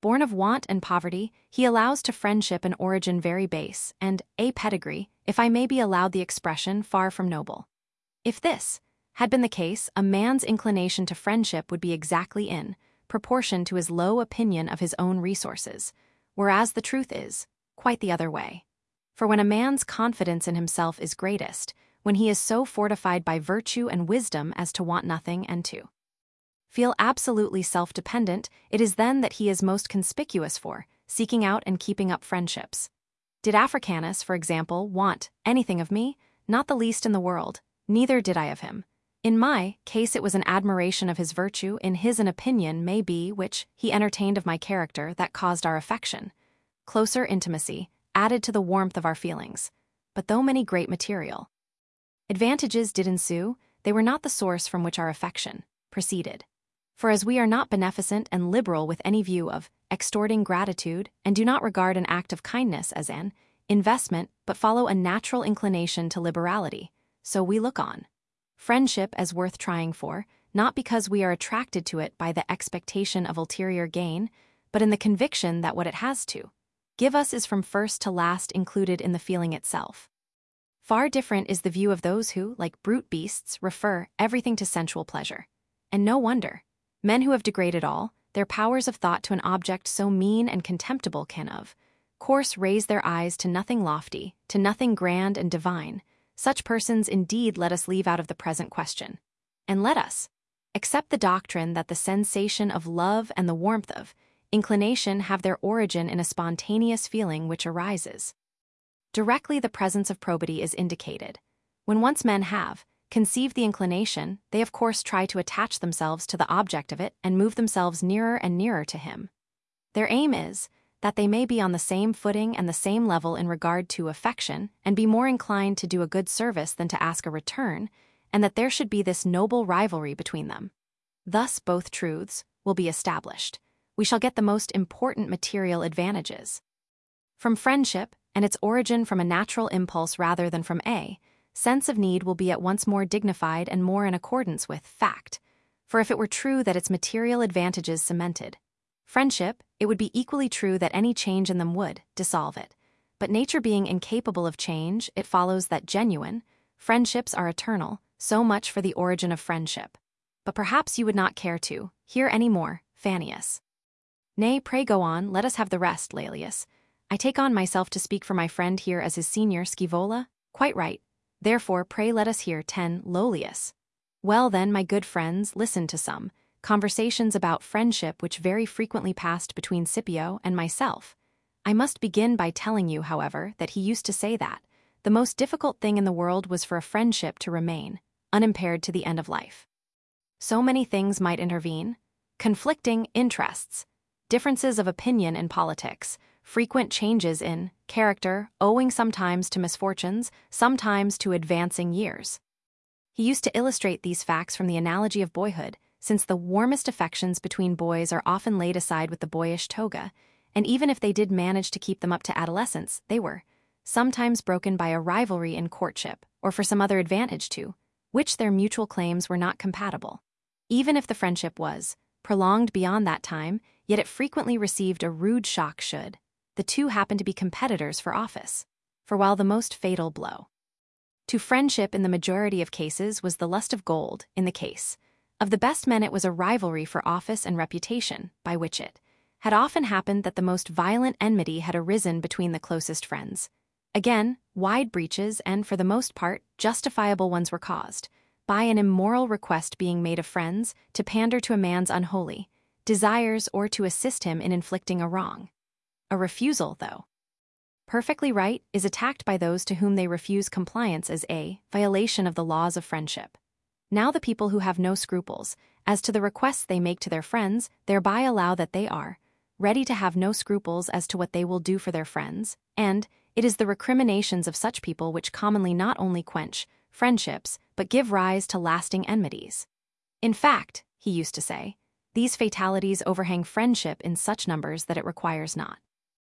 Born of want and poverty, he allows to friendship an origin very base, and a pedigree, if I may be allowed the expression, far from noble. If this had been the case, a man's inclination to friendship would be exactly in proportion to his low opinion of his own resources, whereas the truth is quite the other way. For when a man's confidence in himself is greatest, when he is so fortified by virtue and wisdom as to want nothing and to feel absolutely self-dependent, it is then that he is most conspicuous for seeking out and keeping up friendships. Did Africanus, for example, want anything of me? Not the least in the world, neither did I of him. In my case it was an admiration of his virtue, in his an opinion may be which he entertained of my character that caused our affection. Closer intimacy added to the warmth of our feelings. But though many great material advantages did ensue, they were not the source from which our affection proceeded. For as we are not beneficent and liberal with any view of extorting gratitude, and do not regard an act of kindness as an investment, but follow a natural inclination to liberality, so we look on friendship as worth trying for, not because we are attracted to it by the expectation of ulterior gain, but in the conviction that what it has to give us is from first to last included in the feeling itself. Far different is the view of those who, like brute beasts, refer everything to sensual pleasure. And no wonder. Men who have degraded all their powers of thought to an object so mean and contemptible can of course raise their eyes to nothing lofty, to nothing grand and divine. Such persons indeed let us leave out of the present question. And let us accept the doctrine that the sensation of love and the warmth of inclination have their origin in a spontaneous feeling which arises directly the presence of probity is indicated. When once men have conceived the inclination, they of course try to attach themselves to the object of it and move themselves nearer and nearer to him. Their aim is that they may be on the same footing and the same level in regard to affection, and be more inclined to do a good service than to ask a return, and that there should be this noble rivalry between them. Thus both truths will be established. We shall get the most important material advantages from friendship, and its origin from a natural impulse rather than from a sense of need will be at once more dignified and more in accordance with fact. For if it were true that its material advantages cemented friendship, it would be equally true that any change in them would dissolve it. But nature being incapable of change, it follows that genuine friendships are eternal. So much for the origin of friendship. But perhaps you would not care to hear any more, Fannius. Nay, pray go on, let us have the rest, Laelius. I take on myself to speak for my friend here as his senior, Scaevola. Quite right. Therefore, pray let us hear 10, Lollius. Well then, my good friends, listen to some conversations about friendship which very frequently passed between Scipio and myself. I must begin by telling you, however, that he used to say that the most difficult thing in the world was for a friendship to remain unimpaired to the end of life. So many things might intervene: conflicting interests, differences of opinion in politics, frequent changes in character, owing sometimes to misfortunes, sometimes to advancing years. He used to illustrate these facts from the analogy of boyhood, since the warmest affections between boys are often laid aside with the boyish toga, and even if they did manage to keep them up to adolescence, they were sometimes broken by a rivalry in courtship, or for some other advantage to which their mutual claims were not compatible. Even if the friendship was prolonged beyond that time, yet it frequently received a rude shock should the two happen to be competitors for office. For while the most fatal blow to friendship in the majority of cases was the lust of gold, in the case of the best men it was a rivalry for office and reputation, by which it had often happened that the most violent enmity had arisen between the closest friends. Again, wide breaches, and for the most part justifiable ones, were caused by an immoral request being made of friends to pander to a man's unholy desires or to assist him in inflicting a wrong. A refusal, though perfectly right, is attacked by those to whom they refuse compliance as a violation of the laws of friendship. Now the people who have no scruples as to the requests they make to their friends thereby allow that they are ready to have no scruples as to what they will do for their friends, and it is the recriminations of such people which commonly not only quench friendships, but give rise to lasting enmities. In fact, he used to say, these fatalities overhang friendship in such numbers that it requires not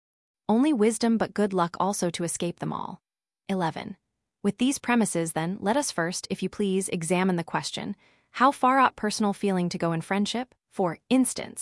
only wisdom but good luck also to escape them all. 11. With these premises, then, let us first, if you please, examine the question, how far ought personal feeling to go in friendship? For instance,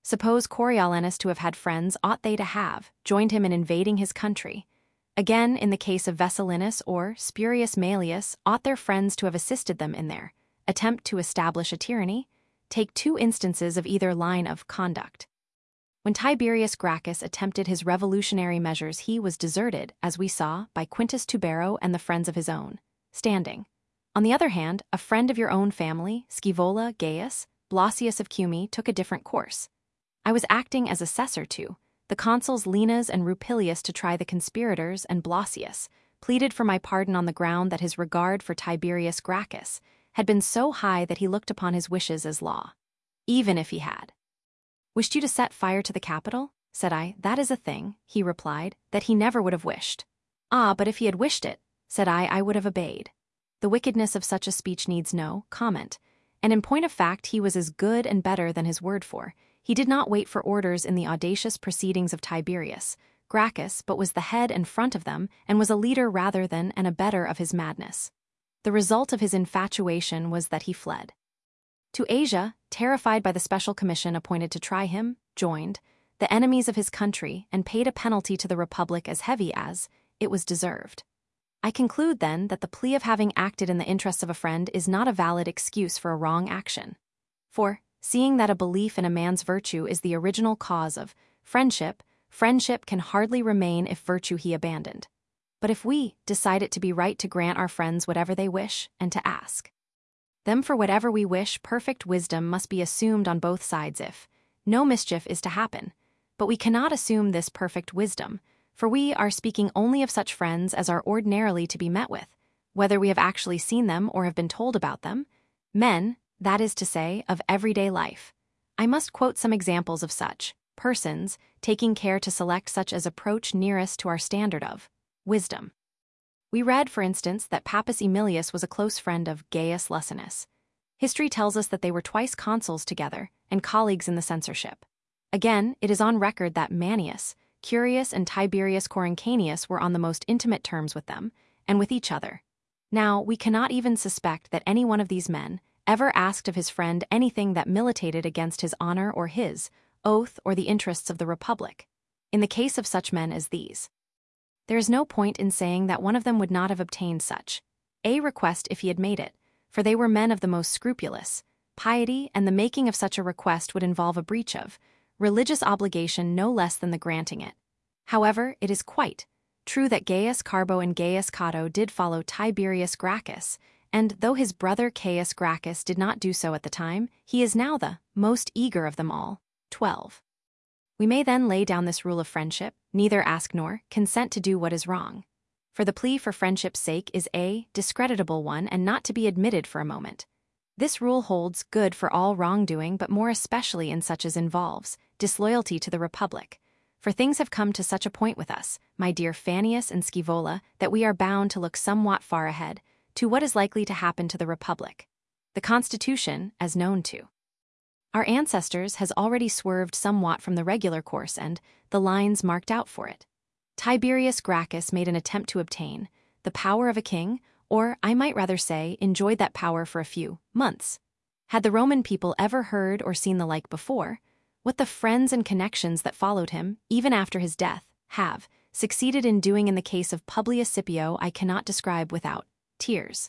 Suppose Coriolanus to have had friends ought they to have joined him in invading his country. Again, in the case of Vesalinus or Spurius Maelius, ought their friends to have assisted them in their attempt to establish a tyranny? Take two instances of either line of conduct. When Tiberius Gracchus attempted his revolutionary measures, he was deserted, as we saw, by Quintus Tubero and the friends of his own standing. On the other hand, a friend of your own family, Scaevola Gaius, Blasius of Cumae, took a different course. I was acting as assessor to the consuls Linas and Rupilius to try the conspirators, and Blasius pleaded for my pardon on the ground that his regard for Tiberius Gracchus had been so high that he looked upon his wishes as law. Even if he had wished you to set fire to the Capitol, said I. That is a thing, he replied, that he never would have wished. Ah, but if he had wished it, said I would have obeyed. The wickedness of such a speech needs no comment, and in point of fact he was as good and better than his word for. He did not wait for orders in the audacious proceedings of Tiberius Gracchus, but was the head and front of them, and was a leader rather than an abettor of his madness. The result of his infatuation was that he fled to Asia, terrified by the special commission appointed to try him, joined the enemies of his country, and paid a penalty to the Republic as heavy as it was deserved. I conclude, then, that the plea of having acted in the interests of a friend is not a valid excuse for a wrong action. For, seeing that a belief in a man's virtue is the original cause of friendship, friendship can hardly remain if virtue he abandoned. But if we decide it to be right to grant our friends whatever they wish, and to ask them for whatever we wish, perfect wisdom must be assumed on both sides if no mischief is to happen. But we cannot assume this perfect wisdom, for we are speaking only of such friends as are ordinarily to be met with, whether we have actually seen them or have been told about them, men, that is to say, of everyday life. I must quote some examples of such persons, taking care to select such as approach nearest to our standard of wisdom. We read, for instance, that Pappus Aemilius was a close friend of Gaius Luscinus. History tells us that they were twice consuls together and colleagues in the censorship. Again, it is on record that Manius, Curius, and Tiberius Coruncanius were on the most intimate terms with them, and with each other. Now, we cannot even suspect that any one of these men ever asked of his friend anything that militated against his honor or his oath or the interests of the Republic. In the case of such men as these, there is no point in saying that one of them would not have obtained such a request if he had made it, for they were men of the most scrupulous piety, and the making of such a request would involve a breach of religious obligation no less than the granting it. However, it is quite true that Gaius Carbo and Gaius Cato did follow Tiberius Gracchus, and though his brother Caius Gracchus did not do so at the time, he is now the most eager of them all. 12. We may then lay down this rule of friendship: neither ask nor consent to do what is wrong. For the plea for friendship's sake is a discreditable one and not to be admitted for a moment. This rule holds good for all wrongdoing, but more especially in such as involves disloyalty to the Republic. For things have come to such a point with us, my dear Fannius and Scaevola, that we are bound to look somewhat far ahead to what is likely to happen to the Republic. The Constitution, as known to our ancestors, has already swerved somewhat from the regular course and the lines marked out for it. Tiberius Gracchus made an attempt to obtain the power of a king, or I might rather say, enjoyed that power for a few months. Had the Roman people ever heard or seen the like before? What the friends and connections that followed him, even after his death, have succeeded in doing in the case of Publius Scipio, I cannot describe without tears.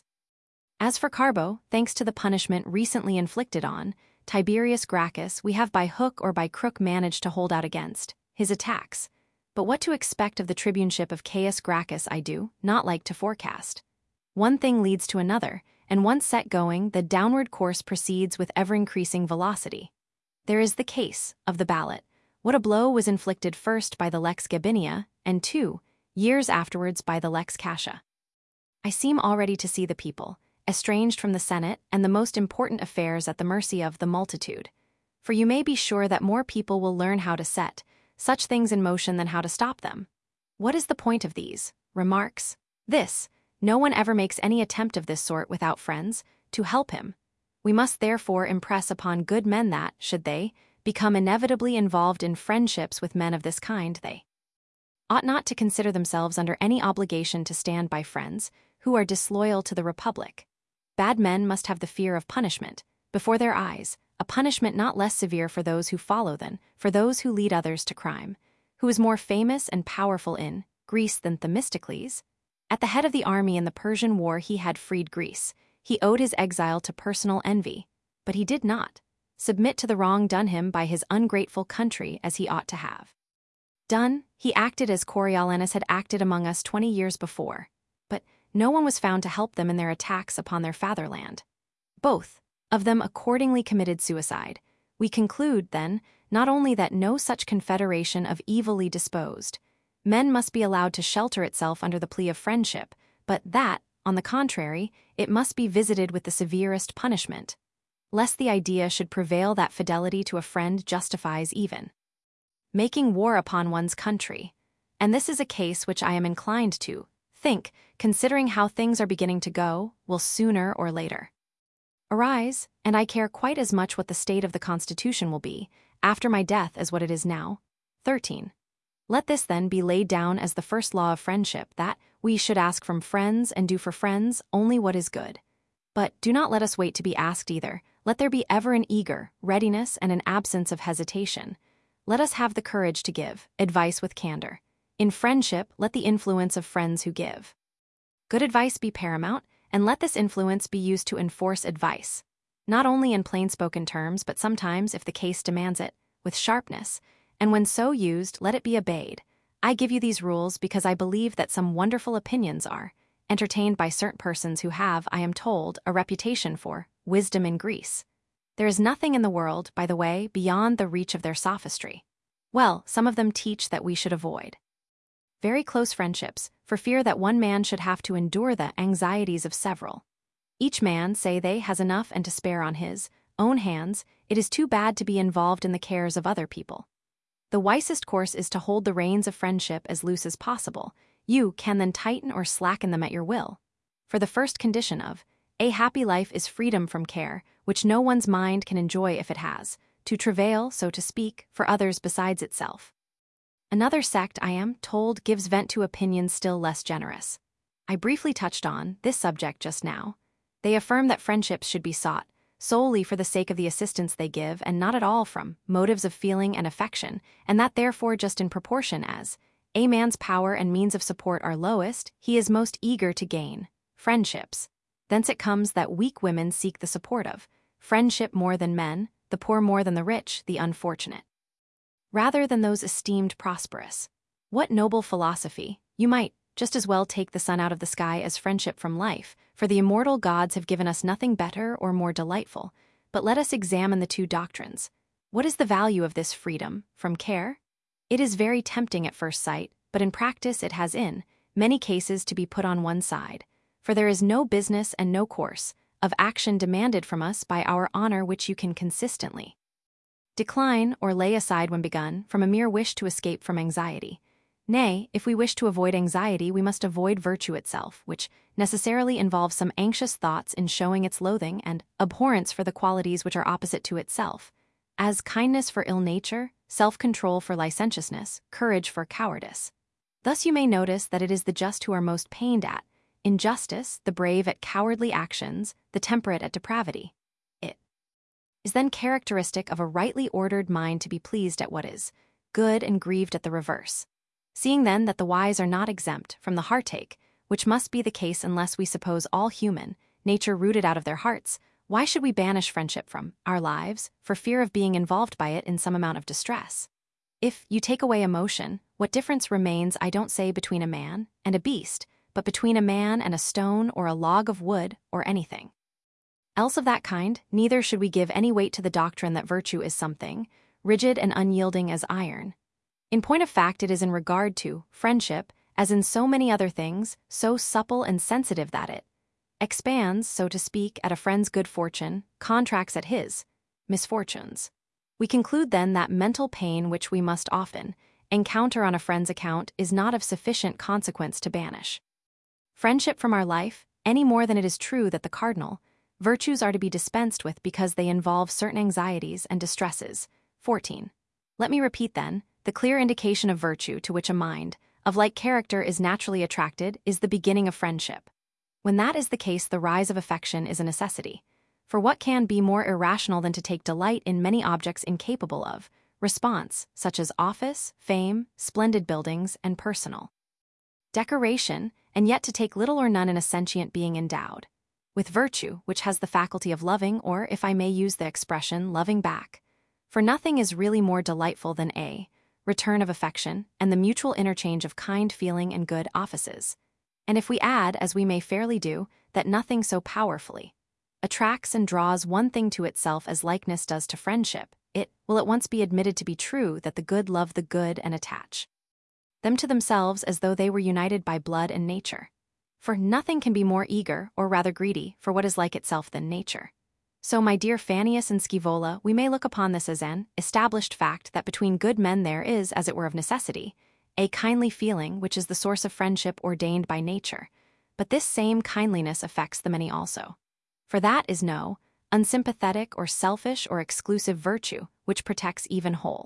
As for Carbo, thanks to the punishment recently inflicted on Tiberius Gracchus, we have by hook or by crook managed to hold out against his attacks. But what to expect of the tribuneship of Caius Gracchus I do not like to forecast. One thing leads to another, and once set going, the downward course proceeds with ever-increasing velocity. There is the case of the ballot. What a blow was inflicted first by the Lex Gabinia, and 2 years afterwards by the Lex Cassia. I seem already to see the people, estranged from the Senate and the most important affairs, at the mercy of the multitude. For you may be sure that more people will learn how to set such things in motion than how to stop them. What is the point of these remarks? This: no one ever makes any attempt of this sort without friends to help him. We must therefore impress upon good men that, should they become inevitably involved in friendships with men of this kind, they ought not to consider themselves under any obligation to stand by friends who are disloyal to the Republic. Bad men must have the fear of punishment before their eyes, a punishment not less severe for those who follow than for those who lead others to crime. Who was more famous and powerful in Greece than Themistocles? At the head of the army in the Persian War, he had freed Greece. He owed his exile to personal envy, but he did not submit to the wrong done him by his ungrateful country as he ought to have done. He acted as Coriolanus had acted among us 20 years before, but no one was found to help them in their attacks upon their fatherland. Both of them accordingly committed suicide. We conclude, then, not only that no such confederation of evilly disposed men must be allowed to shelter itself under the plea of friendship, but that, on the contrary, it must be visited with the severest punishment, lest the idea should prevail that fidelity to a friend justifies even making war upon one's country. And this is a case which I am inclined to think, considering how things are beginning to go, will sooner or later arise, and I care quite as much what the state of the Constitution will be after my death as what it is now. 13. Let this then be laid down as the first law of friendship, that we should ask from friends and do for friends only what is good. But do not let us wait to be asked either. Let there be ever an eager readiness and an absence of hesitation. Let us have the courage to give advice with candor. In friendship, let the influence of friends who give good advice be paramount, and let this influence be used to enforce advice, not only in plain-spoken terms, but sometimes, if the case demands it, with sharpness, and when so used, let it be obeyed. I give you these rules because I believe that some wonderful opinions are entertained by certain persons who have, I am told, a reputation for wisdom in Greece. There is nothing in the world, by the way, beyond the reach of their sophistry. Well, some of them teach that we should avoid very close friendships, for fear that one man should have to endure the anxieties of several. Each man, say they, has enough and to spare on his own hands. It is too bad to be involved in the cares of other people. The wisest course is to hold the reins of friendship as loose as possible. You can then tighten or slacken them at your will. For the first condition of a happy life is freedom from care, which no one's mind can enjoy if it has to travail, so to speak, for others besides itself. Another sect, I am told, gives vent to opinions still less generous. I briefly touched on this subject just now. They affirm that friendships should be sought solely for the sake of the assistance they give and not at all from motives of feeling and affection, and that therefore just in proportion as a man's power and means of support are lowest, he is most eager to gain friendships. Thence it comes that weak women seek the support of friendship more than men, the poor more than the rich, the unfortunate rather than those esteemed prosperous. What noble philosophy! You might just as well take the sun out of the sky as friendship from life, for the immortal gods have given us nothing better or more delightful. But let us examine the two doctrines. What is the value of this freedom from care? It is very tempting at first sight, but in practice it has in many cases to be put on one side, for there is no business and no course of action demanded from us by our honor which you can consistently decline or lay aside when begun from a mere wish to escape from anxiety. Nay, if we wish to avoid anxiety, we must avoid virtue itself, which necessarily involves some anxious thoughts in showing its loathing and abhorrence for the qualities which are opposite to itself, as kindness for ill nature, self-control for licentiousness, courage for cowardice. Thus you may notice that it is the just who are most pained at injustice, the brave at cowardly actions, the temperate at depravity. It is then characteristic of a rightly ordered mind to be pleased at what is good and grieved at the reverse. Seeing then that the wise are not exempt from the heartache, which must be the case unless we suppose all human nature rooted out of their hearts, why should we banish friendship from our lives for fear of being involved by it in some amount of distress? If you take away emotion, what difference remains, I don't say between a man and a beast, but between a man and a stone or a log of wood or anything else of that kind? Neither should we give any weight to the doctrine that virtue is something rigid and unyielding as iron. In point of fact, it is in regard to friendship, as in so many other things, so supple and sensitive that it expands, so to speak, at a friend's good fortune, contracts at his misfortunes. We conclude then that mental pain which we must often encounter on a friend's account is not of sufficient consequence to banish friendship from our life, any more than it is true that the cardinal virtues are to be dispensed with because they involve certain anxieties and distresses. 14. Let me repeat then, the clear indication of virtue to which a mind of like character is naturally attracted is the beginning of friendship. When that is the case, the rise of affection is a necessity. for what can be more irrational than to take delight in many objects incapable of response, such as office, fame, splendid buildings, and personal decoration, and yet to take little or none in a sentient being endowed with virtue, which has the faculty of loving, or, if I may use the expression, loving back. For nothing is really more delightful than a return of affection and the mutual interchange of kind feeling and good offices. And if we add, as we may fairly do, that nothing so powerfully attracts and draws one thing to itself as likeness does to friendship, it will at once be admitted to be true that the good love the good and attach them to themselves as though they were united by blood and nature. For nothing can be more eager, or rather greedy, for what is like itself than nature. So, my dear Fannius and Scaevola, we may look upon this as an established fact that between good men there is, as it were of necessity, a kindly feeling which is the source of friendship ordained by nature. But this same kindliness affects the many also. For that is no unsympathetic or selfish or exclusive virtue which protects even whole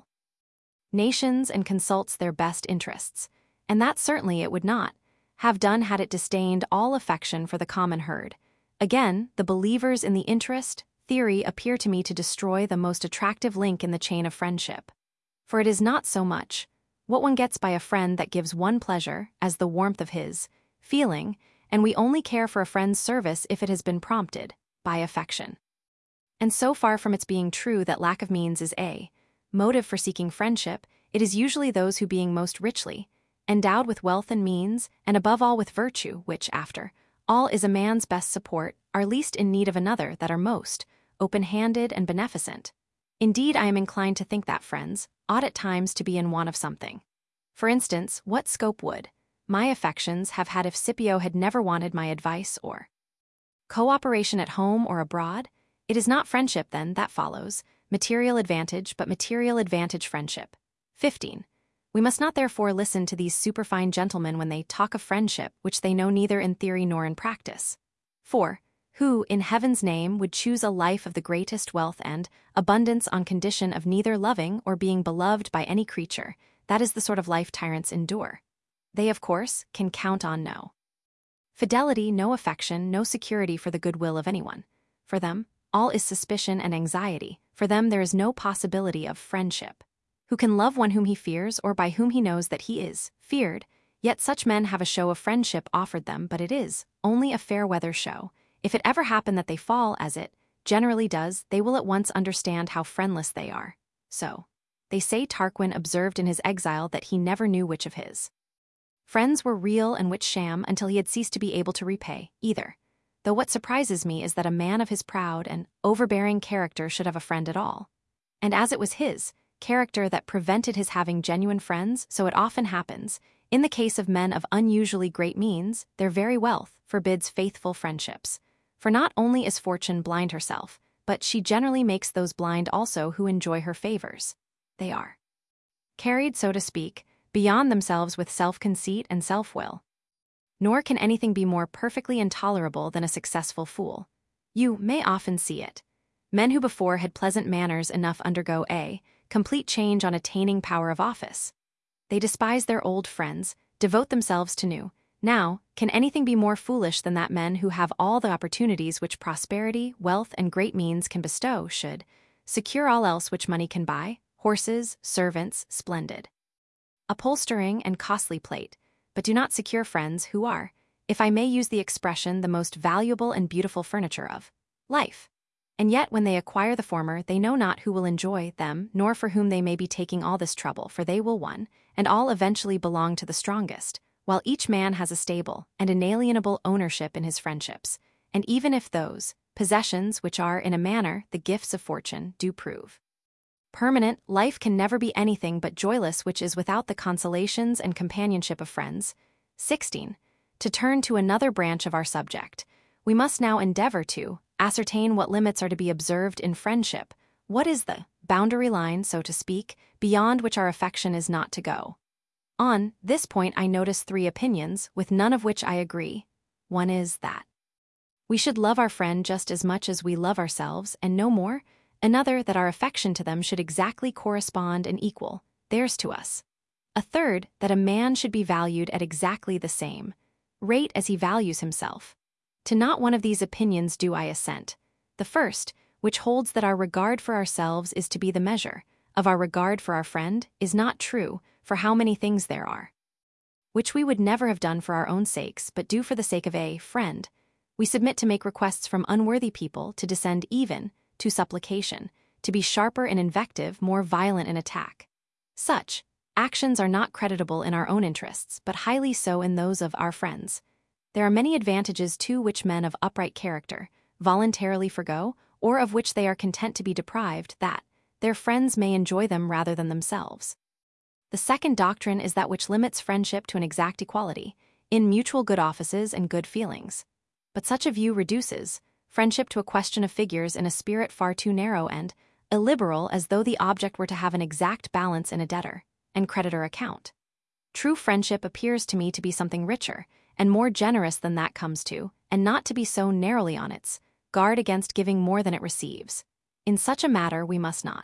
nations and consults their best interests, and that certainly it would not have done had it disdained all affection for the common herd. Again, the believers in the interest theory appear to me to destroy the most attractive link in the chain of friendship. For it is not so much what one gets by a friend that gives one pleasure as the warmth of his feeling, and we only care for a friend's service if it has been prompted by affection. And so far from its being true that lack of means is a motive for seeking friendship, it is usually those who, being most richly endowed with wealth and means, and above all with virtue, which, after all is a man's best support, are least in need of another, that are most open-handed and beneficent. Indeed, I am inclined to think that friends ought at times to be in want of something. For instance, what scope would my affections have had if Scipio had never wanted my advice or cooperation at home or abroad? It is not friendship, then, that follows material advantage, but material advantage friendship. 15. We must not therefore listen to these superfine gentlemen when they talk of friendship which they know neither in theory nor in practice. 4. Who, in heaven's name, would choose a life of the greatest wealth and abundance on condition of neither loving or being beloved by any creature? That is the sort of life tyrants endure. They, of course, can count on no fidelity, no affection, no security for the goodwill of anyone. For them, all is suspicion and anxiety. For them there is no possibility of friendship. Who can love one whom he fears or by whom he knows that he is feared? Yet such men have a show of friendship offered them, but it is only a fair-weather show. If it ever happen that they fall, as it generally does, they will at once understand how friendless they are. So, they say Tarquin observed in his exile that he never knew which of his friends were real and which sham until he had ceased to be able to repay either. Though what surprises me is that a man of his proud and overbearing character should have a friend at all. And as it was his character that prevented his having genuine friends, so it often happens, in the case of men of unusually great means, their very wealth forbids faithful friendships. For not only is fortune blind herself, but she generally makes those blind also who enjoy her favors. They are carried, so to speak, beyond themselves with self-conceit and self-will. Nor can anything be more perfectly intolerable than a successful fool. You may often see it. Men who before had pleasant manners enough undergo a complete change on attaining power of office. They despise their old friends, devote themselves to new. Now, can anything be more foolish than that men who have all the opportunities which prosperity, wealth, and great means can bestow should secure all else which money can buy, horses, servants, splendid upholstering, and costly plate, but do not secure friends who are, if I may use the expression, the most valuable and beautiful furniture of life. And yet when they acquire the former, they know not who will enjoy them, nor for whom they may be taking all this trouble, for they will one and all eventually belong to the strongest, while each man has a stable and inalienable ownership in his friendships, and even if those possessions, which are in a manner the gifts of fortune, do prove permanent, life can never be anything but joyless which is without the consolations and companionship of friends. 16. To turn to another branch of our subject, we must now endeavor to ascertain what limits are to be observed in friendship. What is the boundary line, so to speak, beyond which our affection is not to go? On this point I notice 3 opinions, with none of which I agree. One is that we should love our friend just as much as we love ourselves, and no more. Another, that our affection to them should exactly correspond and equal theirs to us. A third, that a man should be valued at exactly the same rate as he values himself. To not one of these opinions do I assent. The first, which holds that our regard for ourselves is to be the measure of our regard for our friend, is not true for how many things there are, which we would never have done for our own sakes, but do for the sake of a friend. We submit to make requests from unworthy people, to descend even to supplication, to be sharper in invective, more violent in attack. Such actions are not creditable in our own interests, but highly so in those of our friends. There are many advantages too which men of upright character voluntarily forego, or of which they are content to be deprived, that their friends may enjoy them rather than themselves. The second doctrine is that which limits friendship to an exact equality in mutual good offices and good feelings. But such a view reduces friendship to a question of figures in a spirit far too narrow and illiberal, as though the object were to have an exact balance in a debtor and creditor account. True friendship appears to me to be something richer and more generous than that comes to, and not to be so narrowly on its guard against giving more than it receives. In such a matter we must not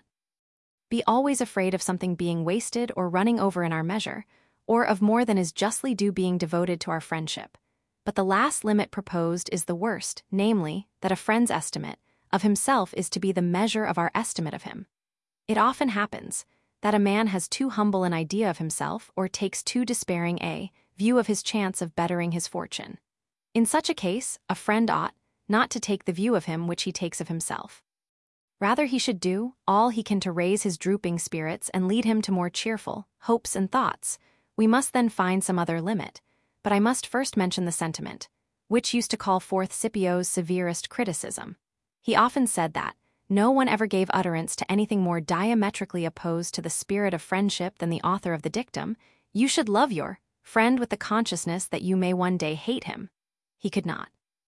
be always afraid of something being wasted or running over in our measure, or of more than is justly due being devoted to our friendship. But the last limit proposed is the worst, namely, that a friend's estimate of himself is to be the measure of our estimate of him. It often happens that a man has too humble an idea of himself, or takes too despairing a view of his chance of bettering his fortune. In such a case, a friend ought not to take the view of him which he takes of himself. Rather he should do all he can to raise his drooping spirits and lead him to more cheerful hopes and thoughts. We must then find some other limit, but I must first mention the sentiment, which used to call forth Scipio's severest criticism. He often said that no one ever gave utterance to anything more diametrically opposed to the spirit of friendship than the author of the dictum, "You should love your friend with the consciousness that you may one day hate him." He could not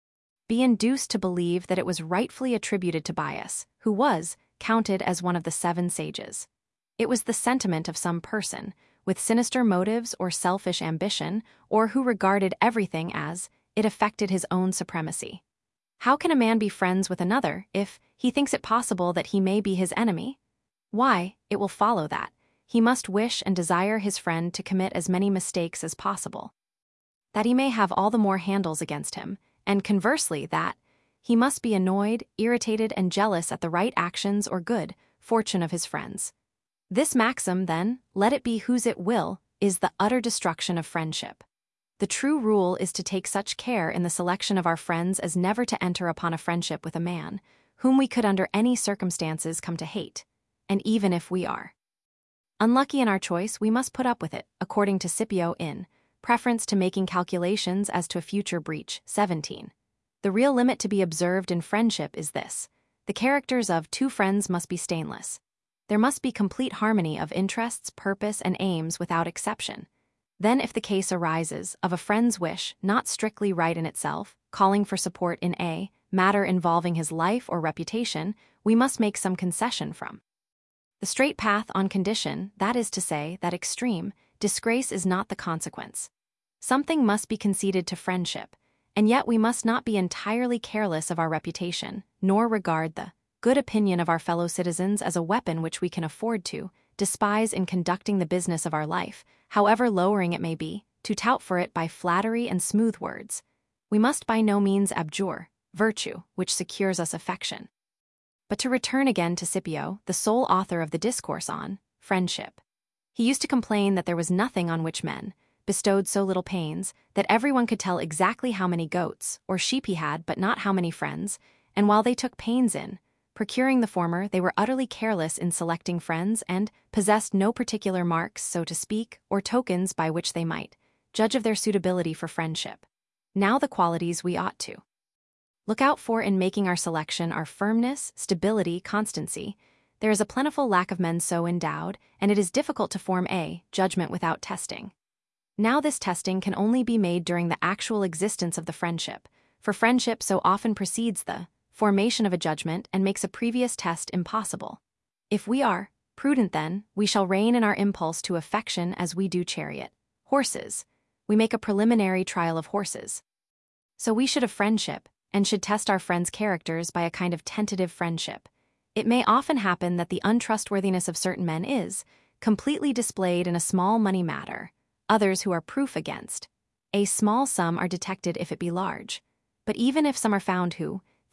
be induced to believe that it was rightfully attributed to Bias, who was counted as one of the 7 sages. It was the sentiment of some person with sinister motives or selfish ambition, or who regarded everything as it affected his own supremacy. How can a man be friends with another if he thinks it possible that he may be his enemy? Why, it will follow that he must wish and desire his friend to commit as many mistakes as possible, that he may have all the more handles against him, and conversely that he must be annoyed, irritated, and jealous at the right actions or good fortune of his friends. This maxim, then, let it be whose it will, is the utter destruction of friendship. The true rule is to take such care in the selection of our friends as never to enter upon a friendship with a man whom we could under any circumstances come to hate, and even if we are unlucky in our choice, we must put up with it, according to Scipio in Preference to Making Calculations as to a Future Breach, 17. The real limit to be observed in friendship is this: the characters of 2 friends must be stainless. There must be complete harmony of interests, purpose, and aims without exception. Then, if the case arises of a friend's wish, not strictly right in itself, calling for support in a matter involving his life or reputation, we must make some concession from the straight path on condition, that is to say, that extreme disgrace is not the consequence. Something must be conceded to friendship, and yet we must not be entirely careless of our reputation, nor regard the good opinion of our fellow citizens as a weapon which we can afford to despise in conducting the business of our life, however lowering it may be, to tout for it by flattery and smooth words. We must by no means abjure virtue, which secures us affection. But to return again to Scipio, the sole author of the discourse on friendship. He used to complain that there was nothing on which men bestowed so little pains, that everyone could tell exactly how many goats or sheep he had, but not how many friends, and while they took pains in procuring the former, they were utterly careless in selecting friends, and possessed no particular marks, so to speak, or tokens by which they might judge of their suitability for friendship. Now the qualities we ought to look out for in making our selection are firmness, stability, constancy. There is a plentiful lack of men so endowed, and it is difficult to form a judgment without testing. Now this testing can only be made during the actual existence of the friendship, for friendship so often precedes the formation of a judgment and makes a previous test impossible. If we are prudent, then we shall rein in our impulse to affection as we do chariot. Horses, we make a preliminary trial of horses. So we should of friendship, and should test our friends' characters by a kind of tentative friendship. It may often happen that the untrustworthiness of certain men is completely displayed in a small money matter. Others who are proof against a small sum are detected if it be large. But even if some are found who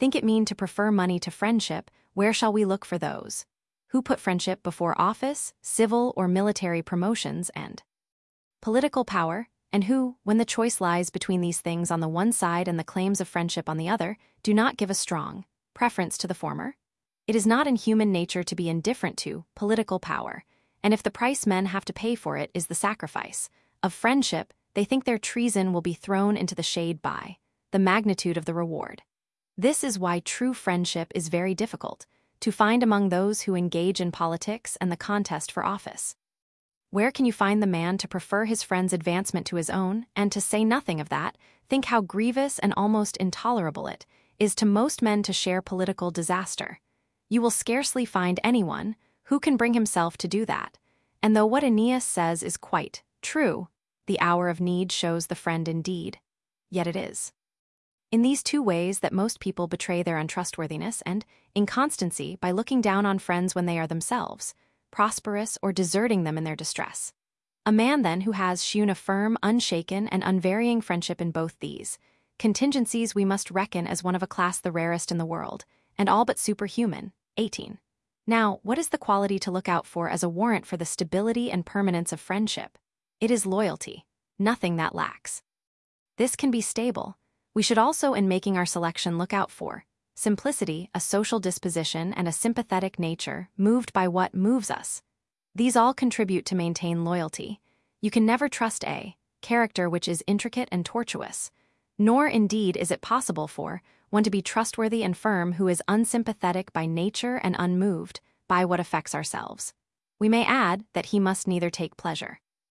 Think it mean to prefer money to friendship? Where shall we look for those who put friendship before office, civil or military promotions, and political power, and who, when the choice lies between these things on the one side and the claims of friendship on the other, do not give a strong preference to the former? It is not in human nature to be indifferent to political power, and if the price men have to pay for it is the sacrifice of friendship, they think their treason will be thrown into the shade by the magnitude of the reward. This is why true friendship is very difficult to find among those who engage in politics and the contest for office. Where can you find the man to prefer his friend's advancement to his own, and to say nothing of that, think how grievous and almost intolerable it is to most men to share political disaster? You will scarcely find anyone who can bring himself to do that, and though what Aeneas says is quite true, the hour of need shows the friend indeed, yet it is in these two ways that most people betray their untrustworthiness and inconstancy, by looking down on friends when they are themselves prosperous or deserting them in their distress. A man, then, who has shewn a firm, unshaken, and unvarying friendship in both these contingencies we must reckon as one of a class the rarest in the world, and all but superhuman. 18. Now, what is the quality to look out for as a warrant for the stability and permanence of friendship? It is loyalty, nothing that lacks. This can be stable. We should also, in making our selection, look out for simplicity, a social disposition, and a sympathetic nature, moved by what moves us. These all contribute to maintain loyalty. You can never trust a character which is intricate and tortuous, nor indeed is it possible for one to be trustworthy and firm who is unsympathetic by nature and unmoved by what affects ourselves. We may add that he must neither take pleasure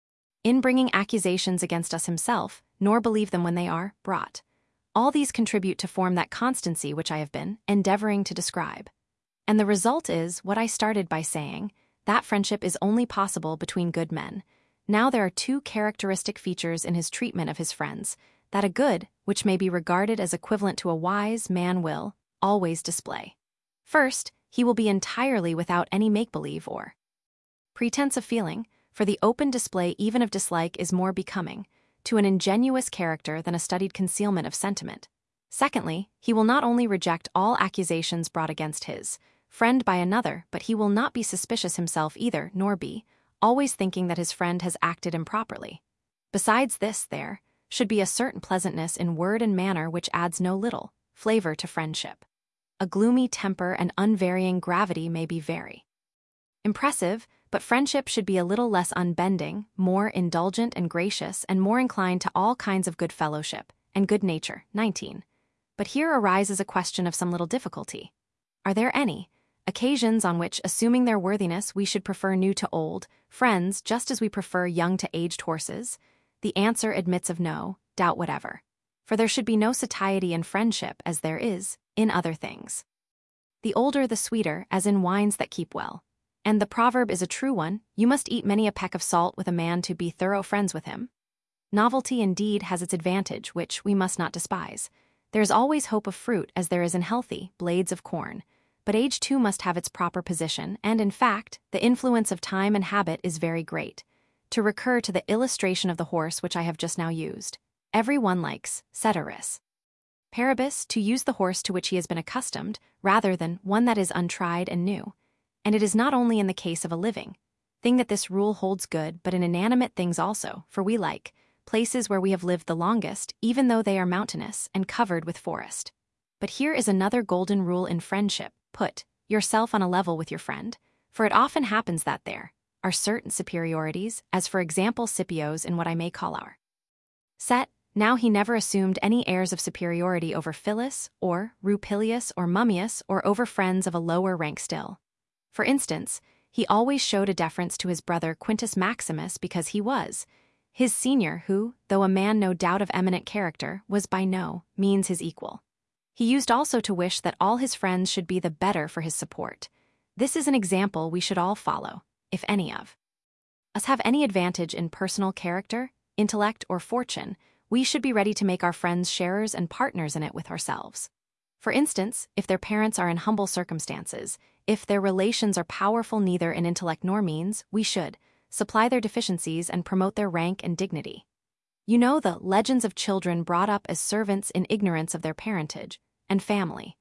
in bringing accusations against us himself, nor believe them when they are brought. All these contribute to form that constancy which I have been endeavoring to describe. And the result is what I started by saying, that friendship is only possible between good men. Now there are two characteristic features in his treatment of his friends, that a good, which may be regarded as equivalent to a wise, man will always display. First, he will be entirely without any make-believe or pretense of feeling, for the open display even of dislike is more becoming to an ingenuous character than a studied concealment of sentiment. Secondly, he will not only reject all accusations brought against his friend by another, but he will not be suspicious himself either, nor be always thinking that his friend has acted improperly. Besides this, there should be a certain pleasantness in word and manner which adds no little flavor to friendship. A gloomy temper and unvarying gravity may be very impressive, but friendship should be a little less unbending, more indulgent and gracious, and more inclined to all kinds of good fellowship and good nature. 19. But here arises a question of some little difficulty. Are there any occasions on which, assuming their worthiness, we should prefer new to old friends just as we prefer young to aged horses? The answer admits of no doubt whatever, for there should be no satiety in friendship as there is in other things. The older the sweeter, as in wines that keep well. And the proverb is a true one, you must eat many a peck of salt with a man to be thorough friends with him. Novelty indeed has its advantage, which we must not despise. There is always hope of fruit as there is in healthy blades of corn, but age too must have its proper position, and in fact, the influence of time and habit is very great. To recur to the illustration of the horse which I have just now used, every one likes ceteris paribus to use the horse to which he has been accustomed, rather than one that is untried and new. And it is not only in the case of a living thing that this rule holds good, but in inanimate things also, for we like places where we have lived the longest, even though they are mountainous and covered with forest. But here is another golden rule in friendship: put yourself on a level with your friend, for it often happens that there are certain superiorities, as for example Scipio's in what I may call our set. Now he never assumed any airs of superiority over Phyllis, or Rupilius, or Mummius, or over friends of a lower rank still. For instance, he always showed a deference to his brother Quintus Maximus because he was his senior who, though a man no doubt of eminent character, was by no means his equal. He used also to wish that all his friends should be the better for his support. This is an example we should all follow, if any of us have any advantage in personal character, intellect, or fortune. We should be ready to make our friends sharers and partners in it with ourselves. For instance, if their parents are in humble circumstances, if their relations are powerful neither in intellect nor means, we should supply their deficiencies and promote their rank and dignity. You know the legends of children brought up as servants in ignorance of their parentage and family.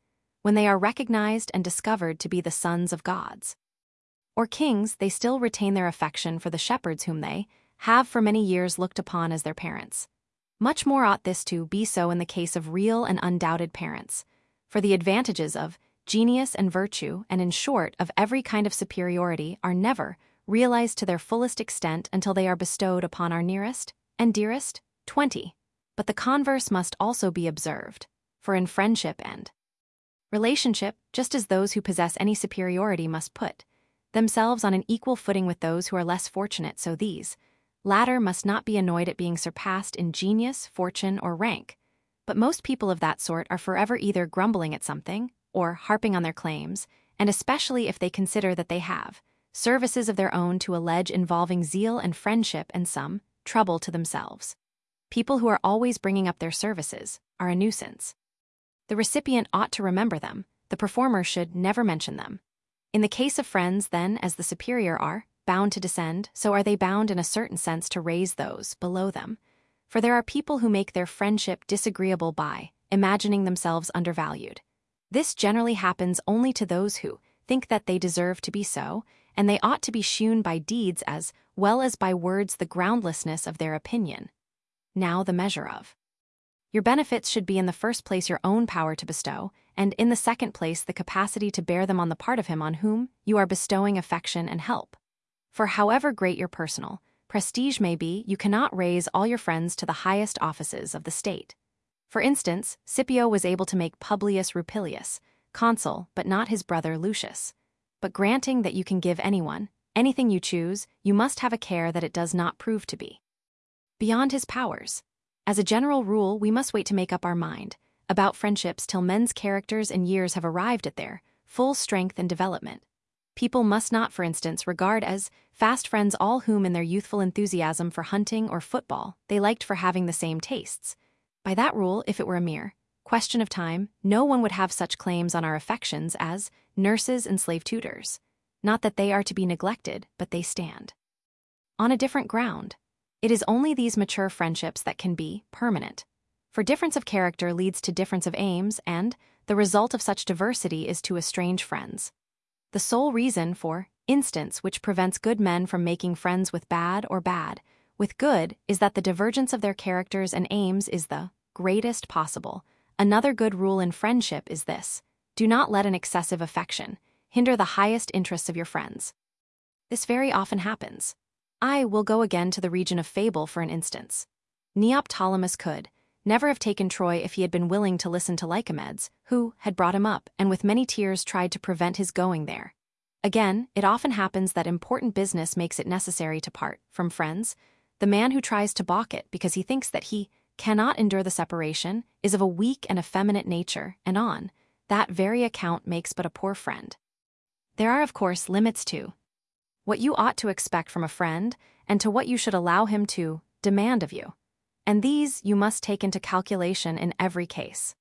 When they are recognized and discovered to be the sons of gods. Or kings, they still retain their affection for the shepherds whom they have for many years looked upon as their parents. Much more ought this to be so in the case of real and undoubted parents, for the advantages of genius and virtue, and in short, of every kind of superiority, are never realized to their fullest extent until they are bestowed upon our nearest and dearest. 20. But the converse must also be observed, for in friendship and relationship, just as those who possess any superiority must put themselves on an equal footing with those who are less fortunate, so these latter must not be annoyed at being surpassed in genius, fortune, or rank. But most people of that sort are forever either grumbling at something or harping on their claims, and especially if they consider that they have services of their own to allege involving zeal and friendship and some trouble to themselves. People who are always bringing up their services are a nuisance. The recipient ought to remember them, the performer should never mention them. In the case of friends, then, as the superior are bound to descend, so are they bound in a certain sense to raise those below them. For there are people who make their friendship disagreeable by imagining themselves undervalued. This generally happens only to those who think that they deserve to be so, and they ought to be shewn by deeds as well as by words the groundlessness of their opinion. Now the measure of your benefits should be in the first place your own power to bestow, and in the second place the capacity to bear them on the part of him on whom you are bestowing affection and help. For however great your personal prestige may be, you cannot raise all your friends to the highest offices of the state. For instance, Scipio was able to make Publius Rupilius consul, but not his brother Lucius. But granting that you can give anyone anything you choose, you must have a care that it does not prove to be beyond his powers. As a general rule, we must wait to make up our mind about friendships till men's characters and years have arrived at their full strength and development. People must not, for instance, regard as fast friends all whom in their youthful enthusiasm for hunting or football they liked for having the same tastes. By that rule, if it were a mere question of time, no one would have such claims on our affections as nurses and slave tutors. Not that they are to be neglected, but they stand on a different ground. It is only these mature friendships that can be permanent. For difference of character leads to difference of aims, and the result of such diversity is to estrange friends. The sole reason, for instance, which prevents good men from making friends with bad or bad with good is that the divergence of their characters and aims is the greatest possible. Another good rule in friendship is this: do not let an excessive affection hinder the highest interests of your friends. This very often happens. I will go again to the region of fable for an instance. Neoptolemus could never have taken Troy if he had been willing to listen to Lycomedes, who had brought him up and with many tears tried to prevent his going there. Again, it often happens that important business makes it necessary to part from friends. The man who tries to balk it because he thinks that he cannot endure the separation is of a weak and effeminate nature, and on that very account makes but a poor friend. There are, of course, limits to what you ought to expect from a friend and to what you should allow him to demand of you. And these you must take into calculation in every case.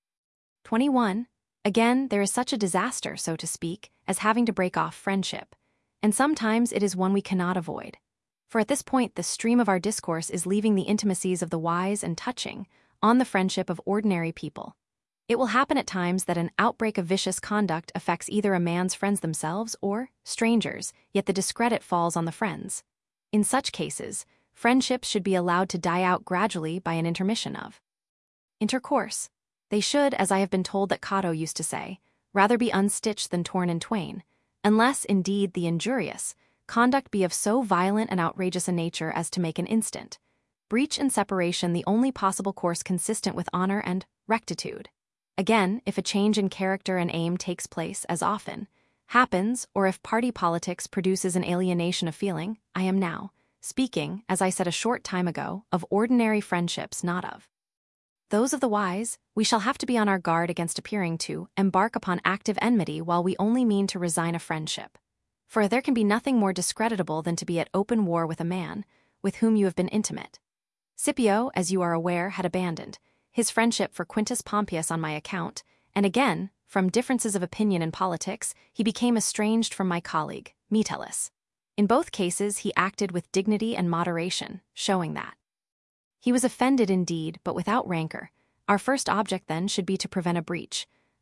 21. Again, there is such a disaster, so to speak, as having to break off friendship, and sometimes it is one we cannot avoid. For at this point the stream of our discourse is leaving the intimacies of the wise and touching on the friendship of ordinary people. It will happen at times that an outbreak of vicious conduct affects either a man's friends themselves or strangers, yet the discredit falls on the friends. In such cases, friendships should be allowed to die out gradually by an intermission of intercourse. They should, as I have been told that Cato used to say, rather be unstitched than torn in twain, unless, indeed, the injurious conduct be of so violent and outrageous a nature as to make an instant breach and separation the only possible course consistent with honor and rectitude. Again, if a change in character and aim takes place, as often happens, or if party politics produces an alienation of feeling, I am now speaking, as I said a short time ago, of ordinary friendships, not of those of the wise. We shall have to be on our guard against appearing to embark upon active enmity while we only mean to resign a friendship. For there can be nothing more discreditable than to be at open war with a man with whom you have been intimate. Scipio, as you are aware, had abandoned his friendship for Quintus Pompeius on my account, and again, from differences of opinion in politics, he became estranged from my colleague, Metellus. In both cases, he acted with dignity and moderation, showing that he was offended indeed, but without rancor. Our first object, then, should be to prevent a breach.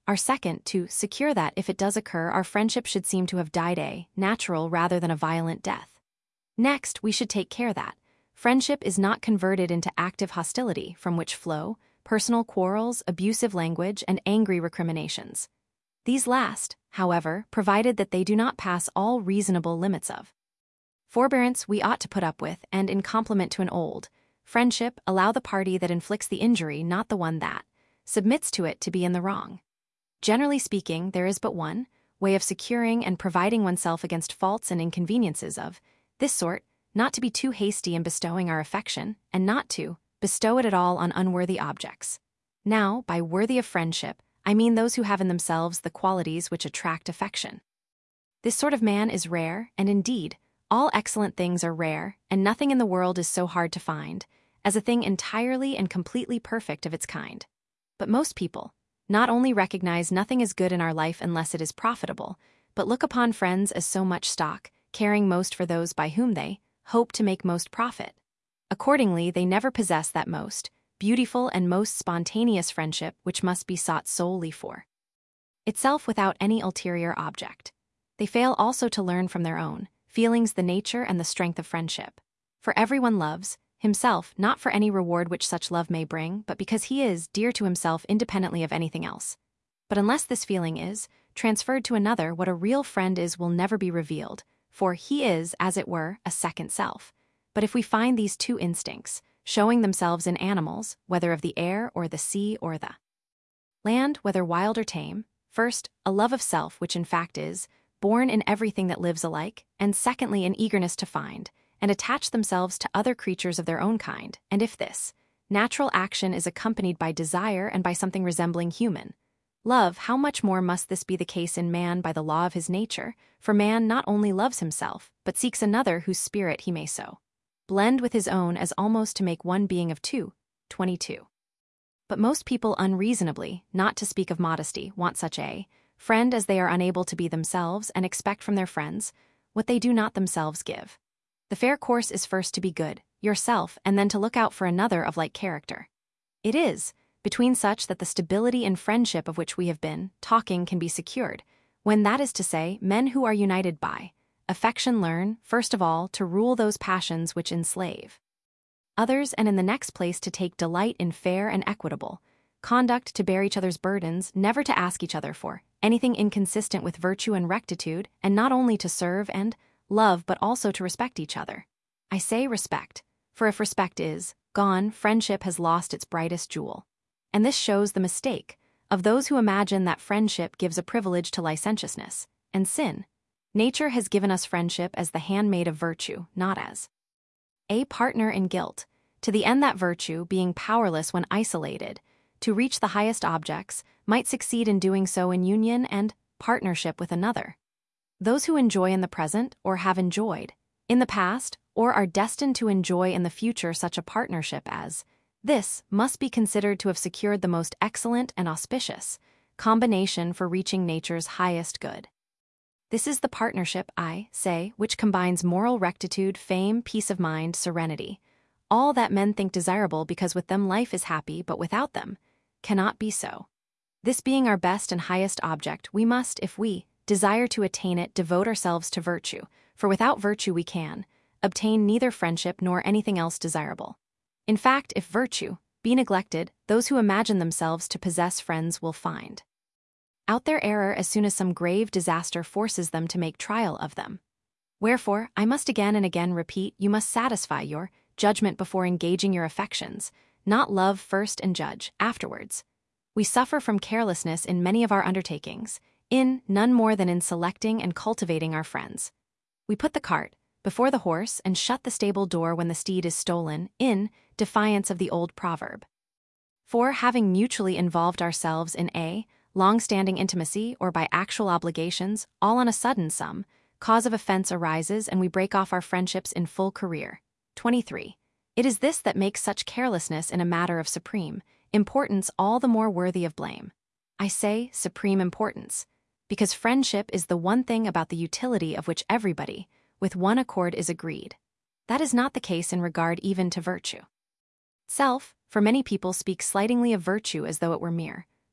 Our second, to secure that if it does occur, our friendship should seem to have died a natural rather than a violent death. Next, we should take care that friendship is not converted into active hostility from which flow personal quarrels, abusive language, and angry recriminations. These last, however, provided that they do not pass all reasonable limits of forbearance we ought to put up with, and in compliment to an old friendship, allow the party that inflicts the injury, not the one that submits to it, to be in the wrong. Generally speaking, there is but one way of securing and providing oneself against faults and inconveniences of this sort, not to be too hasty in bestowing our affection, and not to bestow it at all on unworthy objects. Now, by worthy of friendship, I mean those who have in themselves the qualities which attract affection. This sort of man is rare, and indeed, all excellent things are rare, and nothing in the world is so hard to find as a thing entirely and completely perfect of its kind. But most people not only recognize nothing as good in our life unless it is profitable, but look upon friends as so much stock, caring most for those by whom they hope to make most profit. Accordingly, they never possess that most beautiful and most spontaneous friendship which must be sought solely for itself without any ulterior object. They fail also to learn from their own feelings the nature and the strength of friendship. For everyone loves himself not for any reward which such love may bring, but because he is dear to himself independently of anything else. But unless this feeling is transferred to another, what a real friend is will never be revealed, for he is, as it were, a second self. But if we find these two instincts showing themselves in animals, whether of the air or the sea or the land, whether wild or tame, first, a love of self, which in fact is born in everything that lives alike, and secondly, an eagerness to find and attach themselves to other creatures of their own kind, and if this natural action is accompanied by desire and by something resembling human love, how much more must this be the case in man by the law of his nature, for man not only loves himself, but seeks another whose spirit he may so blend with his own as almost to make one being of two. 22. But most people unreasonably, not to speak of modesty, want such a friend as they are unable to be themselves, and expect from their friends what they do not themselves give. The fair course is first to be good yourself, and then to look out for another of like character. It is between such that the stability and friendship of which we have been talking can be secured, when, that is to say, men who are united by affection learn, first of all, to rule those passions which enslave others, and in the next place to take delight in fair and equitable conduct, to bear each other's burdens, never to ask each other for anything inconsistent with virtue and rectitude, and not only to serve and love but also to respect each other. I say respect, for if respect is gone, friendship has lost its brightest jewel. And this shows the mistake of those who imagine that friendship gives a privilege to licentiousness and sin. Nature has given us friendship as the handmaid of virtue, not as a partner in guilt, to the end that virtue, being powerless when isolated to reach the highest objects, might succeed in doing so in union and partnership with another. Those who enjoy in the present, or have enjoyed in the past, or are destined to enjoy in the future such a partnership as this, must be considered to have secured the most excellent and auspicious combination for reaching nature's highest good. This is the partnership, I say, which combines moral rectitude, fame, peace of mind, serenity, all that men think desirable, because with them life is happy, but without them cannot be so. This being our best and highest object, we must, if we desire to attain it, devote ourselves to virtue, for without virtue we can obtain neither friendship nor anything else desirable. In fact, if virtue be neglected, those who imagine themselves to possess friends will find out their error as soon as some grave disaster forces them to make trial of them. Wherefore, I must again and again repeat, you must satisfy your judgment before engaging your affections, not love first and judge afterwards. We suffer from carelessness in many of our undertakings, in none more than in selecting and cultivating our friends. We put the cart before the horse and shut the stable door when the steed is stolen, in defiance of the old proverb. For, having mutually involved ourselves in a long-standing intimacy, or by actual obligations, all on a sudden some cause of offense arises, and we break off our friendships in full career. 23. It is this that makes such carelessness in a matter of supreme importance all the more worthy of blame. I say supreme importance, because friendship is the one thing about the utility of which everybody, with one accord, is agreed. That is not the case in regard even to virtue. Self, for many people speak slightingly of virtue as though it were mere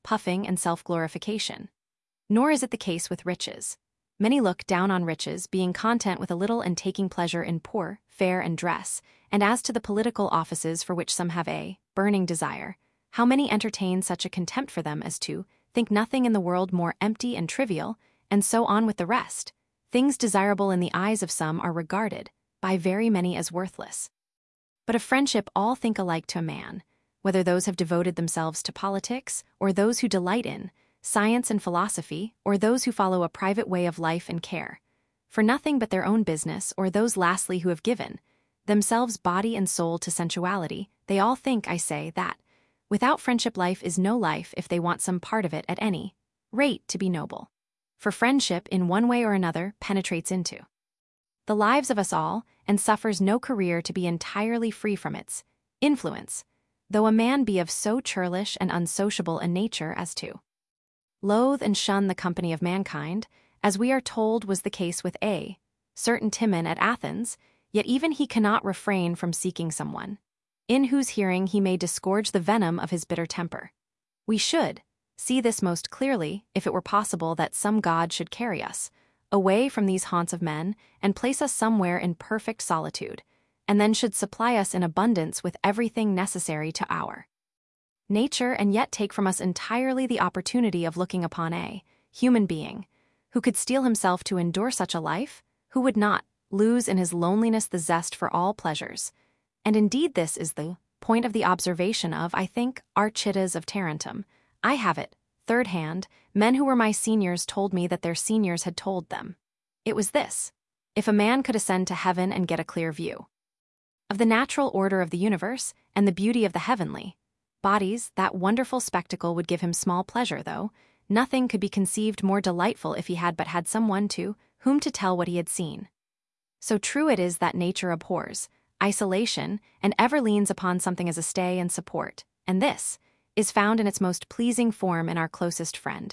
puffing, and self-glorification. Nor is it the case with riches. Many look down on riches, being content with a little and taking pleasure in poor, fare, and dress, and as to the political offices for which some have a burning desire, how many entertain such a contempt for them as to think nothing in the world more empty and trivial, and so on with the rest. Things desirable in the eyes of some are regarded by very many as worthless. But of friendship all think alike to a man, whether those have devoted themselves to politics, or those who delight in science and philosophy, or those who follow a private way of life and care, for nothing but their own business, or those lastly who have given themselves body and soul to sensuality. They all think, I say, that without friendship life is no life if they want some part of it at any rate to be noble. For friendship, in one way or another, penetrates into the lives of us all, and suffers no career to be entirely free from its influence, though a man be of so churlish and unsociable a nature as to loathe and shun the company of mankind, as we are told was the case with a certain Timon at Athens, yet even he cannot refrain from seeking someone in whose hearing he may disgorge the venom of his bitter temper. We should see this most clearly if it were possible that some god should carry us away from these haunts of men and place us somewhere in perfect solitude, and then should supply us in abundance with everything necessary to our nature, and yet take from us entirely the opportunity of looking upon a human being who could steel himself to endure such a life, who would not lose in his loneliness the zest for all pleasures. And indeed this is the point of the observation of, I think, Archytas of Tarentum. I have it, third hand. Men who were my seniors told me that their seniors had told them. It was this: if a man could ascend to heaven and get a clear view of the natural order of the universe and the beauty of the heavenly bodies, that wonderful spectacle would give him small pleasure, though nothing could be conceived more delightful if he had but had some one to whom to tell what he had seen. So true it is that nature abhors isolation and ever leans upon something as a stay and support, and this is found in its most pleasing form in our closest friend.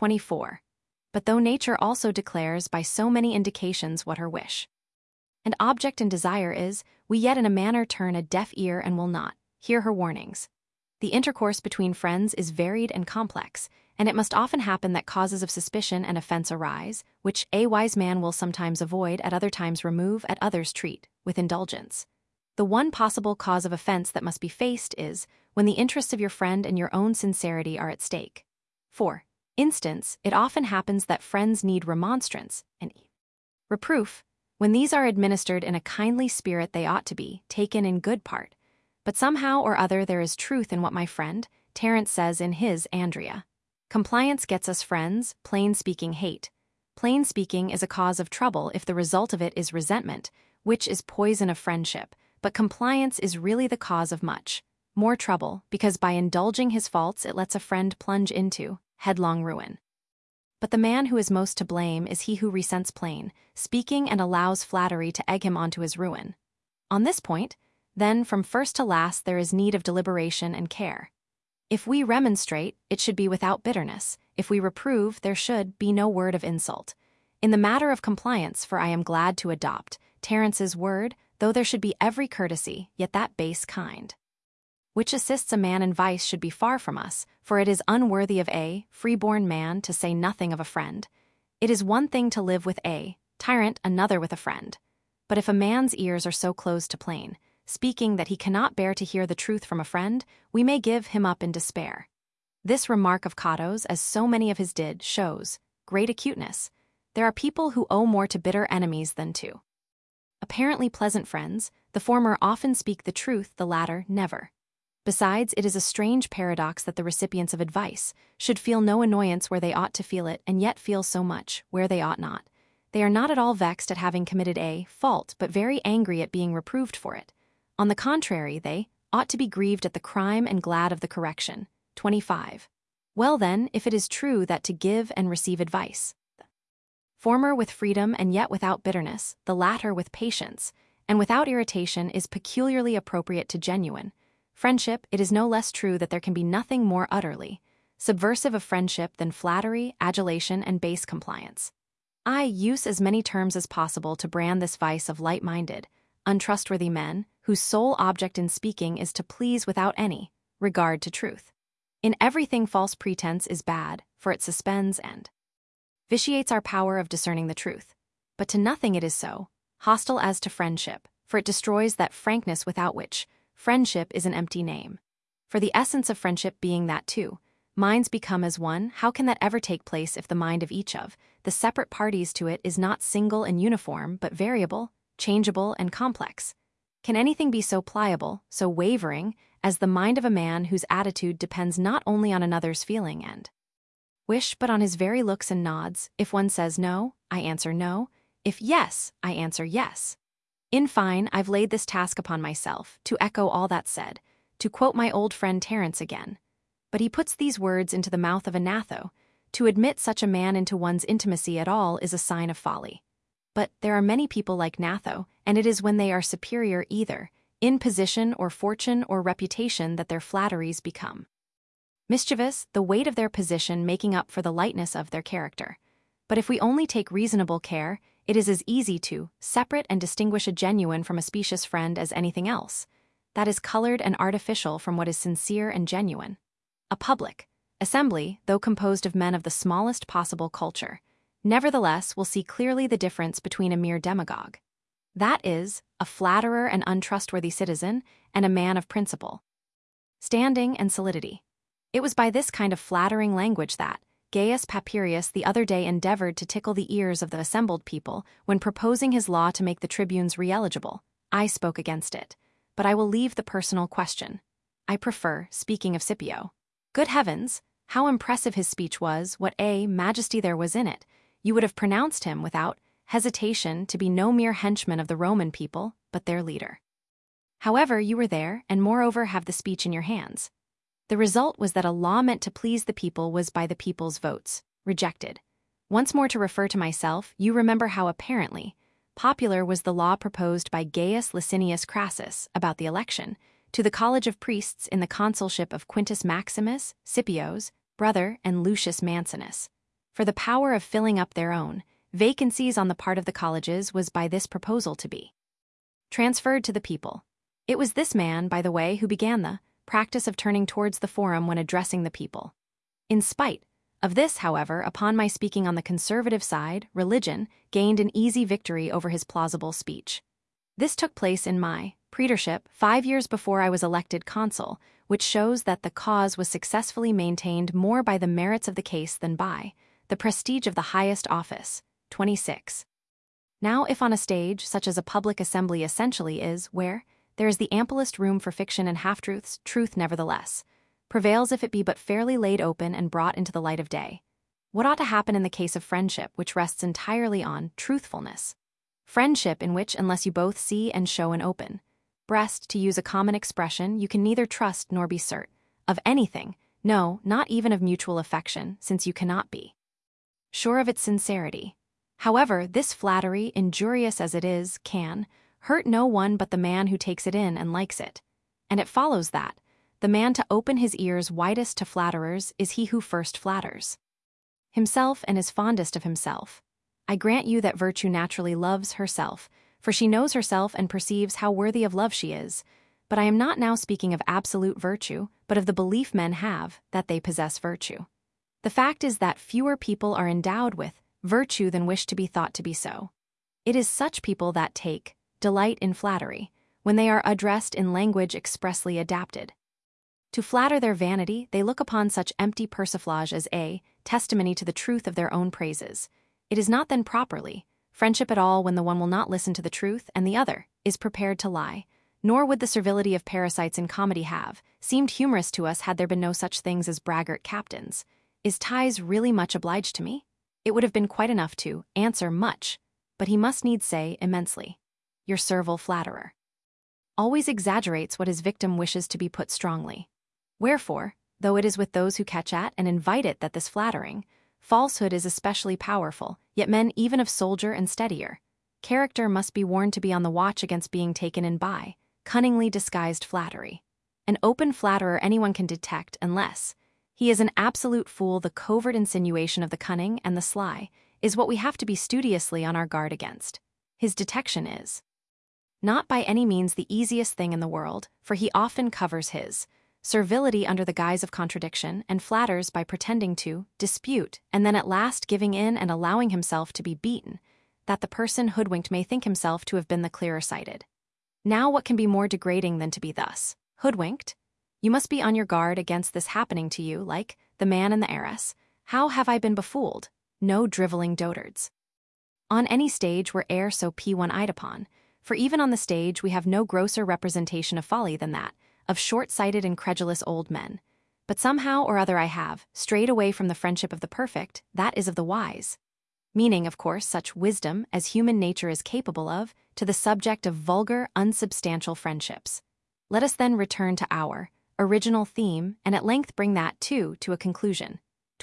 24. But though nature also declares by so many indications what her wish and object and desire is, we yet in a manner turn a deaf ear and will not hear her warnings. The intercourse between friends is varied and complex, and it must often happen that causes of suspicion and offense arise, which a wise man will sometimes avoid, at other times remove, at others treat with indulgence. The one possible cause of offense that must be faced is when the interests of your friend and your own sincerity are at stake. For instance, it often happens that friends need remonstrance and reproof. When these are administered in a kindly spirit, they ought to be taken in good part. But somehow or other there is truth in what my friend Terence says in his Andrea. Compliance gets us friends, plain speaking hate. Plain speaking is a cause of trouble if the result of it is resentment, which is poison of friendship, but compliance is really the cause of much more trouble, because by indulging his faults it lets a friend plunge into headlong ruin. But the man who is most to blame is he who resents plain speaking and allows flattery to egg him onto his ruin. On this point, then, from first to last there is need of deliberation and care. If we remonstrate, it should be without bitterness. If we reprove, there should be no word of insult. In the matter of compliance, for I am glad to adopt Terence's word, though there should be every courtesy, yet that base kind which assists a man in vice should be far from us, for it is unworthy of a free-born man, to say nothing of a friend. It is one thing to live with a tyrant, another with a friend. But if a man's ears are so closed to plain speaking that he cannot bear to hear the truth from a friend, we may give him up in despair. This remark of Cato's, as so many of his did, shows great acuteness. There are people who owe more to bitter enemies than to apparently pleasant friends. The former often speak the truth, the latter never. Besides, it is a strange paradox that the recipients of advice should feel no annoyance where they ought to feel it, and yet feel so much where they ought not. They are not at all vexed at having committed a fault, but very angry at being reproved for it. On the contrary, they ought to be grieved at the crime and glad of the correction. 25. Well then, if it is true that to give and receive advice, the former with freedom and yet without bitterness, the latter with patience and without irritation, is peculiarly appropriate to genuine friendship, it is no less true that there can be nothing more utterly subversive of friendship than flattery, adulation, and base compliance. I use as many terms as possible to brand this vice of light-minded, untrustworthy men, whose sole object in speaking is to please without any regard to truth. In everything, false pretense is bad, for it suspends and vitiates our power of discerning the truth. But to nothing it is so, hostile as to friendship, for it destroys that frankness without which friendship is an empty name. For the essence of friendship being that two minds become as one, how can that ever take place if the mind of each of the separate parties to it is not single and uniform, but variable, changeable, and complex? Can anything be so pliable, so wavering, as the mind of a man whose attitude depends not only on another's feeling and wish, but on his very looks and nods? If one says no, I answer no. If yes, I answer yes. In fine, I've laid this task upon myself, to echo all that's said, to quote my old friend Terence again. But he puts these words into the mouth of a Gnatho. To admit such a man into one's intimacy at all is a sign of folly. But there are many people like Gnatho, and it is when they are superior either in position or fortune or reputation that their flatteries become mischievous, the weight of their position making up for the lightness of their character. But if we only take reasonable care, it is as easy to separate and distinguish a genuine from a specious friend as anything else that is colored and artificial from what is sincere and genuine. A public assembly, though composed of men of the smallest possible culture, nevertheless will see clearly the difference between a mere demagogue, that is, a flatterer and untrustworthy citizen, and a man of principle, standing, and solidity. It was by this kind of flattering language that Gaius Papirius the other day endeavored to tickle the ears of the assembled people when proposing his law to make the tribunes re-eligible. I spoke against it, but I will leave the personal question. I prefer speaking of Scipio. Good heavens, how impressive his speech was, what a majesty there was in it. You would have pronounced him without hesitation to be no mere henchman of the Roman people, but their leader. However, you were there, and moreover have the speech in your hands. The result was that a law meant to please the people was by the people's votes rejected. Once more to refer to myself, you remember how apparently popular was the law proposed by Gaius Licinius Crassus about the election to the College of Priests in the consulship of Quintus Maximus, Scipio's brother, and Lucius Mancinus. For the power of filling up their own vacancies on the part of the colleges was by this proposal to be transferred to the people. It was this man, by the way, who began the practice of turning towards the forum when addressing the people. In spite of this, however, upon my speaking on the conservative side, religion gained an easy victory over his plausible speech. This took place in my praetorship 5 years before I was elected consul, which shows that the cause was successfully maintained more by the merits of the case than by the prestige of the highest office. 26. Now, if on a stage, such as a public assembly essentially is, where there is the amplest room for fiction and half-truths, truth nevertheless prevails if it be but fairly laid open and brought into the light of day. What ought to happen in the case of friendship, which rests entirely on truthfulness? Friendship in which, unless you both see and show an open breast, to use a common expression, you can neither trust nor be certain of anything, no, not even of mutual affection, since you cannot be sure of its sincerity. However, this flattery, injurious as it is, can hurt no one but the man who takes it in and likes it. And it follows that the man to open his ears widest to flatterers is he who first flatters himself and is fondest of himself. I grant you that virtue naturally loves herself, for she knows herself and perceives how worthy of love she is. But I am not now speaking of absolute virtue, but of the belief men have that they possess virtue. The fact is that fewer people are endowed with virtue than wish to be thought to be so. It is such people that take delight in flattery, when they are addressed in language expressly adapted to flatter their vanity. They look upon such empty persiflage as a testimony to the truth of their own praises. It is not then properly friendship at all when the one will not listen to the truth and the other is prepared to lie. Nor would the servility of parasites in comedy have seemed humorous to us had there been no such things as braggart captains. Is Ties really much obliged to me? It would have been quite enough to answer much, but he must needs say immensely. Your servile flatterer always exaggerates what his victim wishes to be put strongly. Wherefore, though it is with those who catch at and invite it that this flattering falsehood is especially powerful, yet men even of soldier and steadier character must be warned to be on the watch against being taken in by cunningly disguised flattery. An open flatterer anyone can detect unless he is an absolute fool. The covert insinuation of the cunning and the sly is what we have to be studiously on our guard against. His detection is not by any means the easiest thing in the world, for he often covers his servility under the guise of contradiction, and flatters by pretending to dispute, and then at last giving in and allowing himself to be beaten, that the person hoodwinked may think himself to have been the clearer-sighted. Now what can be more degrading than to be thus hoodwinked? You must be on your guard against this happening to you, like the man and the heiress. How have I been befooled? No driveling dotards. On any stage we're e'er so one-eyed upon, for even on the stage we have no grosser representation of folly than that, of short-sighted and credulous old men. But somehow or other I have strayed away from the friendship of the perfect, that is of the wise. Meaning, of course, such wisdom as human nature is capable of, to the subject of vulgar, unsubstantial friendships. Let us then return to our original theme, and at length bring that, too, to a conclusion.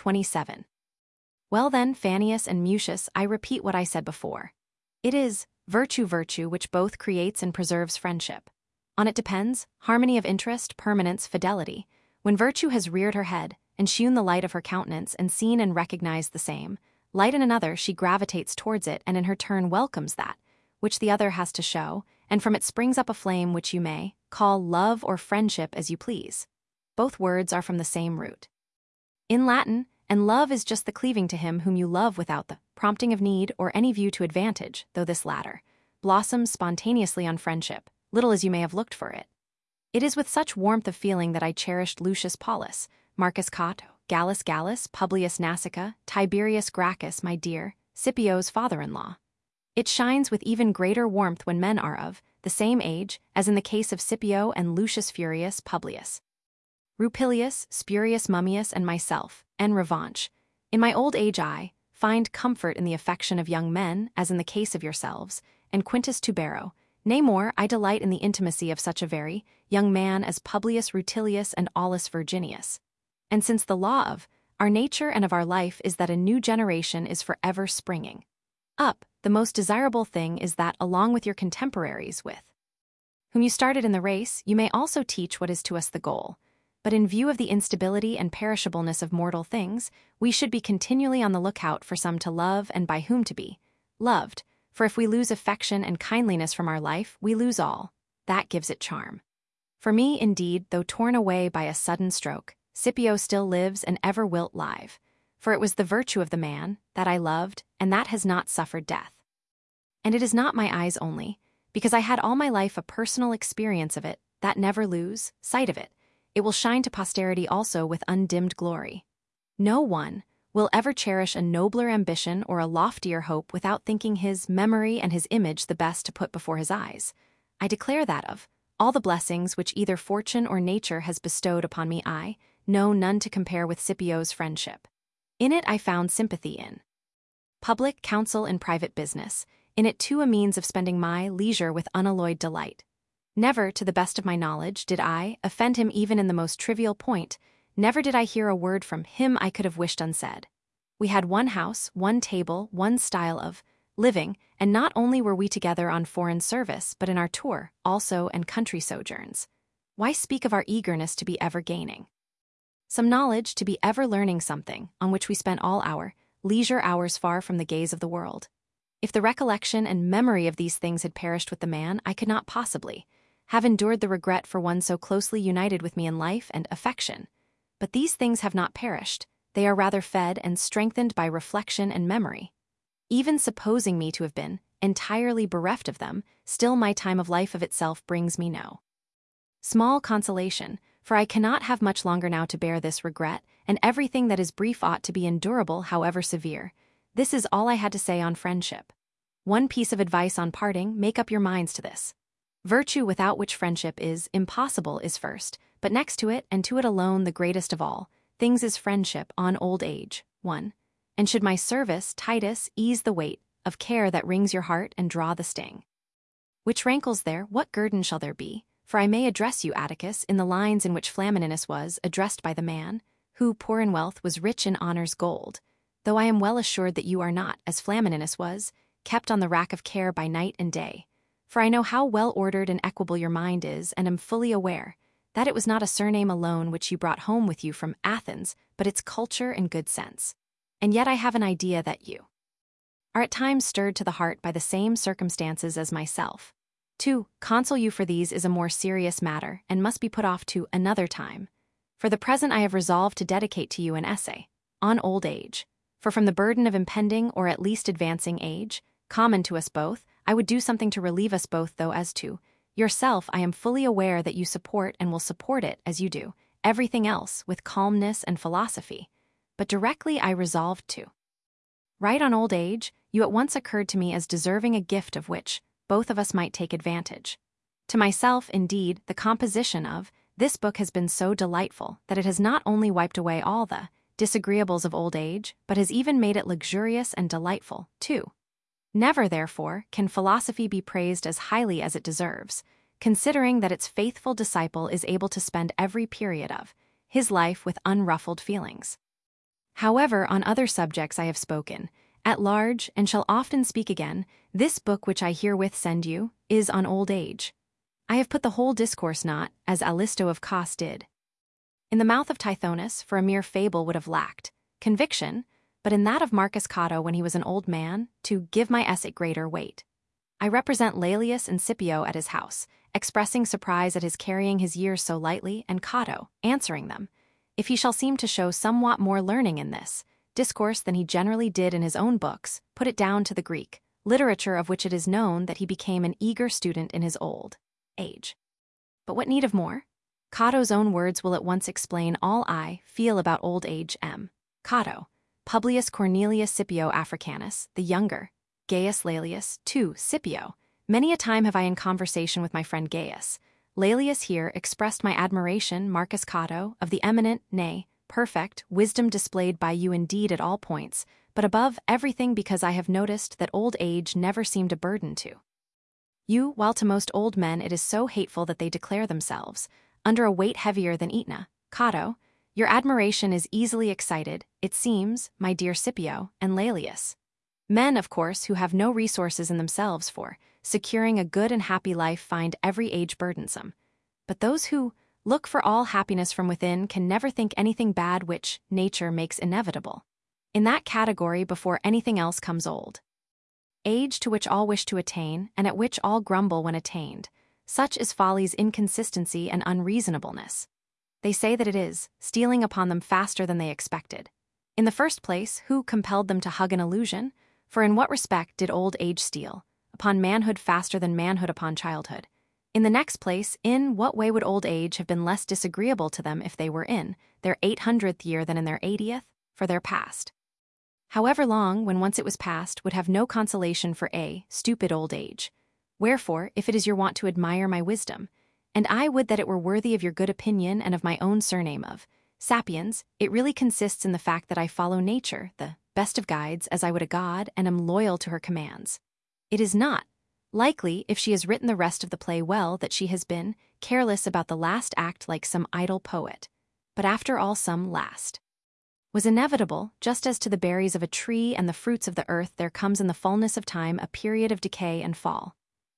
27. Well then, Fannius and Mucius, I repeat what I said before. It is virtue which both creates and preserves friendship. On it depends harmony of interest, permanence, fidelity. When virtue has reared her head, and shewn the light of her countenance, and seen and recognized the same light in another, she gravitates towards it, and in her turn welcomes that which the other has to show, and from it springs up a flame which you may call love or friendship as you please. Both words are from the same root. In Latin, and love is just the cleaving to him whom you love without the prompting of need or any view to advantage, though this latter blossoms spontaneously on friendship, little as you may have looked for it. It is with such warmth of feeling that I cherished Lucius Paulus, Marcus Cato, Gallus Gallus, Publius Nasica, Tiberius Gracchus, my dear, Scipio's father-in-law. It shines with even greater warmth when men are of the same age, as in the case of Scipio and Lucius Furius Publius. Rupilius, Spurius Mummius, and myself, en revanche, in my old age I find comfort in the affection of young men, as in the case of yourselves, and Quintus Tubero. Nay more, I delight in the intimacy of such a very young man as Publius Rutilius and Aulus Virginius. And since the law of our nature and of our life is that a new generation is forever springing up, the most desirable thing is that, along with your contemporaries with whom you started in the race, you may also teach what is to us the goal. But in view of the instability and perishableness of mortal things, we should be continually on the lookout for some to love and by whom to be loved, for if we lose affection and kindliness from our life, we lose all that gives it charm. For me, indeed, though torn away by a sudden stroke, Scipio still lives and ever wilt live, for it was the virtue of the man that I loved, and that has not suffered death. And it is not my eyes only, because I had all my life a personal experience of it, that never lose sight of it. It will shine to posterity also with undimmed glory. No one will ever cherish a nobler ambition or a loftier hope without thinking his memory and his image the best to put before his eyes. I declare that of all the blessings which either fortune or nature has bestowed upon me, I know none to compare with Scipio's friendship. In it I found sympathy in public counsel and private business, in it too a means of spending my leisure with unalloyed delight. Never, to the best of my knowledge, did I offend him even in the most trivial point. Never did I hear a word from him I could have wished unsaid. We had one house, one table, one style of living, and not only were we together on foreign service, but in our tour also and country sojourns. Why speak of our eagerness to be ever gaining some knowledge, to be ever learning something, on which we spent all our leisure hours far from the gaze of the world? If the recollection and memory of these things had perished with the man, I could not possibly have endured the regret for one so closely united with me in life and affection. But these things have not perished, they are rather fed and strengthened by reflection and memory. Even supposing me to have been entirely bereft of them, still my time of life of itself brings me no small consolation, for I cannot have much longer now to bear this regret, and everything that is brief ought to be endurable, however severe. This is all I had to say on friendship. One piece of advice on parting, make up your minds to this. Virtue without which friendship is impossible is first, but next to it, and to it alone the greatest of all things, is friendship on old age. 1. And should my service, Titus, ease the weight of care that wrings your heart and draw the sting which rankles there, what guerdon shall there be? For I may address you, Atticus, in the lines in which Flamininus was addressed by the man who, poor in wealth, was rich in honor's gold, though I am well assured that you are not, as Flamininus was, kept on the rack of care by night and day. For I know how well-ordered and equable your mind is, and am fully aware that it was not a surname alone which you brought home with you from Athens, but its culture and good sense. And yet I have an idea that you are at times stirred to the heart by the same circumstances as myself. To counsel you for these is a more serious matter and must be put off to another time. For the present I have resolved to dedicate to you an essay on old age. For from the burden of impending or at least advancing age, common to us both, I would do something to relieve us both, though as to yourself I am fully aware that you support and will support it as you do everything else with calmness and philosophy. But directly I resolved to write on old age, you at once occurred to me as deserving a gift of which both of us might take advantage. To myself, indeed, the composition of this book has been so delightful that it has not only wiped away all the disagreeables of old age, but has even made it luxurious and delightful, too. Never, therefore, can philosophy be praised as highly as it deserves, considering that its faithful disciple is able to spend every period of his life with unruffled feelings. However, on other subjects I have spoken at large, and shall often speak again. This book which I herewith send you is on old age. I have put the whole discourse not, as Alisto of Cos did, in the mouth of Tithonus, for a mere fable would have lacked conviction, but in that of Marcus Cato when he was an old man, to give my essay greater weight. I represent Laelius and Scipio at his house, expressing surprise at his carrying his years so lightly, and Cato, answering them, if he shall seem to show somewhat more learning in this discourse than he generally did in his own books, put it down to the Greek literature, of which it is known that he became an eager student in his old age. But what need of more? Cato's own words will at once explain all I feel about old age. Cato, Publius Cornelius Scipio Africanus, the younger, Gaius Laelius, too, Scipio. Many a time have I in conversation with my friend Gaius Laelius here expressed my admiration, Marcus Cato, of the eminent, nay, perfect, wisdom displayed by you indeed at all points, but above everything because I have noticed that old age never seemed a burden to you, while to most old men it is so hateful that they declare themselves under a weight heavier than Aetna. Cato, your admiration is easily excited, it seems, my dear Scipio, and Laelius. Men, of course, who have no resources in themselves for securing a good and happy life find every age burdensome. But those who look for all happiness from within can never think anything bad which nature makes inevitable. In that category before anything else comes old age, to which all wish to attain, and at which all grumble when attained. Such is folly's inconsistency and unreasonableness. They say that it is stealing upon them faster than they expected. In the first place, who compelled them to hug an illusion? For in what respect did old age steal upon manhood faster than manhood upon childhood? In the next place, in what way would old age have been less disagreeable to them if they were in their 800th year than in their 80th? For their past, however long, when once it was past, would have no consolation for a stupid old age. Wherefore, if it is your wont to admire my wisdom, and I would that it were worthy of your good opinion and of my own surname of Sapiens, it really consists in the fact that I follow nature, the best of guides, as I would a god, and am loyal to her commands. It is not likely, if she has written the rest of the play well, that she has been careless about the last act like some idle poet. But after all, some last was inevitable, just as to the berries of a tree and the fruits of the earth there comes in the fullness of time a period of decay and fall.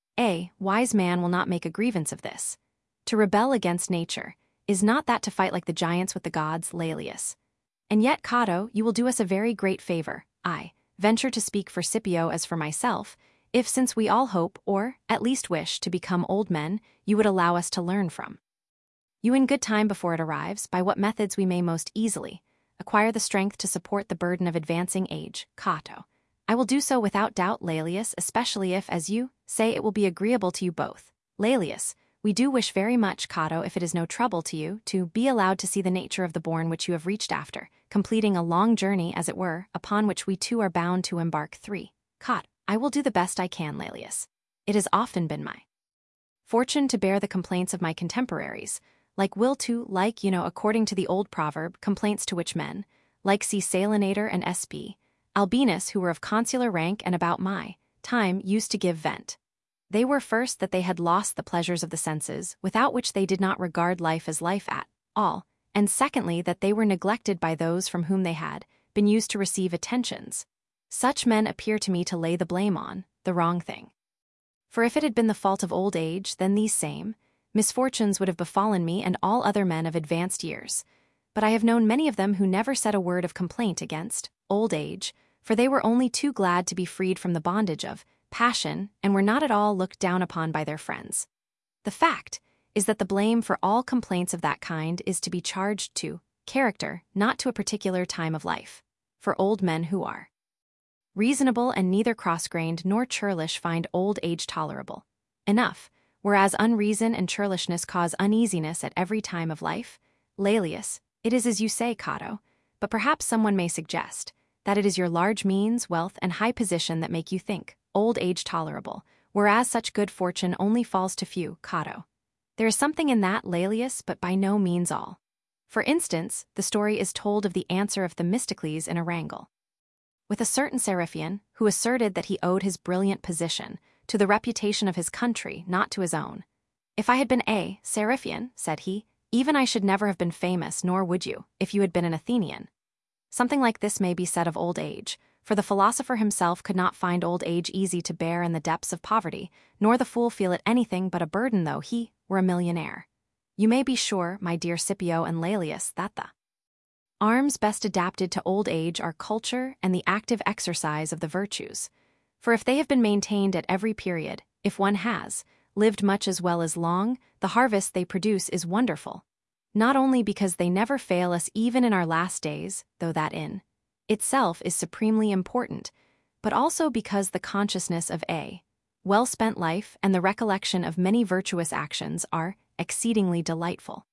A wise man will not make a grievance of this. To rebel against nature, is not that to fight like the giants with the gods, Laelius? And yet, Cato, you will do us a very great favor. I venture to speak for Scipio as for myself, if since we all hope, or at least wish, to become old men, you would allow us to learn from you in good time before it arrives, by what methods we may most easily acquire the strength to support the burden of advancing age. Cato, I will do so without doubt, Laelius, especially if, as you say, it will be agreeable to you both. Laelius, we do wish very much, Cato, if it is no trouble to you, to be allowed to see the nature of the bourne which you have reached after, completing a long journey, as it were, upon which we two are bound to embark. 3. Cato, I will do the best I can, Laelius. It has often been my fortune to bear the complaints of my contemporaries, like will to, like, according to the old proverb, complaints to which men, like see Salinator and S.P. Albinus, who were of consular rank and about my time, used to give vent. They were first that they had lost the pleasures of the senses, without which they did not regard life as life at all, and secondly that they were neglected by those from whom they had been used to receive attentions. Such men appear to me to lay the blame on the wrong thing. For if it had been the fault of old age, then these same misfortunes would have befallen me and all other men of advanced years. But I have known many of them who never said a word of complaint against old age, for they were only too glad to be freed from the bondage of passion, and were not at all looked down upon by their friends. The fact is that the blame for all complaints of that kind is to be charged to character, not to a particular time of life. For old men who are reasonable and neither cross-grained nor churlish find old age tolerable enough, whereas unreason and churlishness cause uneasiness at every time of life. Laelius, it is as you say, Cato, but perhaps someone may suggest that it is your large means, wealth, and high position that make you think old age tolerable, whereas such good fortune only falls to few, Cato. There is something in that, Laelius, but by no means all. For instance, the story is told of the answer of Themistocles in a wrangle with a certain Seriphian, who asserted that he owed his brilliant position to the reputation of his country, not to his own. If I had been a Seriphian, said he, even I should never have been famous, nor would you, if you had been an Athenian. Something like this may be said of old age, for the philosopher himself could not find old age easy to bear in the depths of poverty, nor the fool feel it anything but a burden though he were a millionaire. You may be sure, my dear Scipio and Laelius, that the arms best adapted to old age are culture and the active exercise of the virtues. For if they have been maintained at every period, if one has lived much as well as long, the harvest they produce is wonderful. Not only because they never fail us even in our last days, though that in itself is supremely important, but also because the consciousness of a well-spent life and the recollection of many virtuous actions are exceedingly delightful.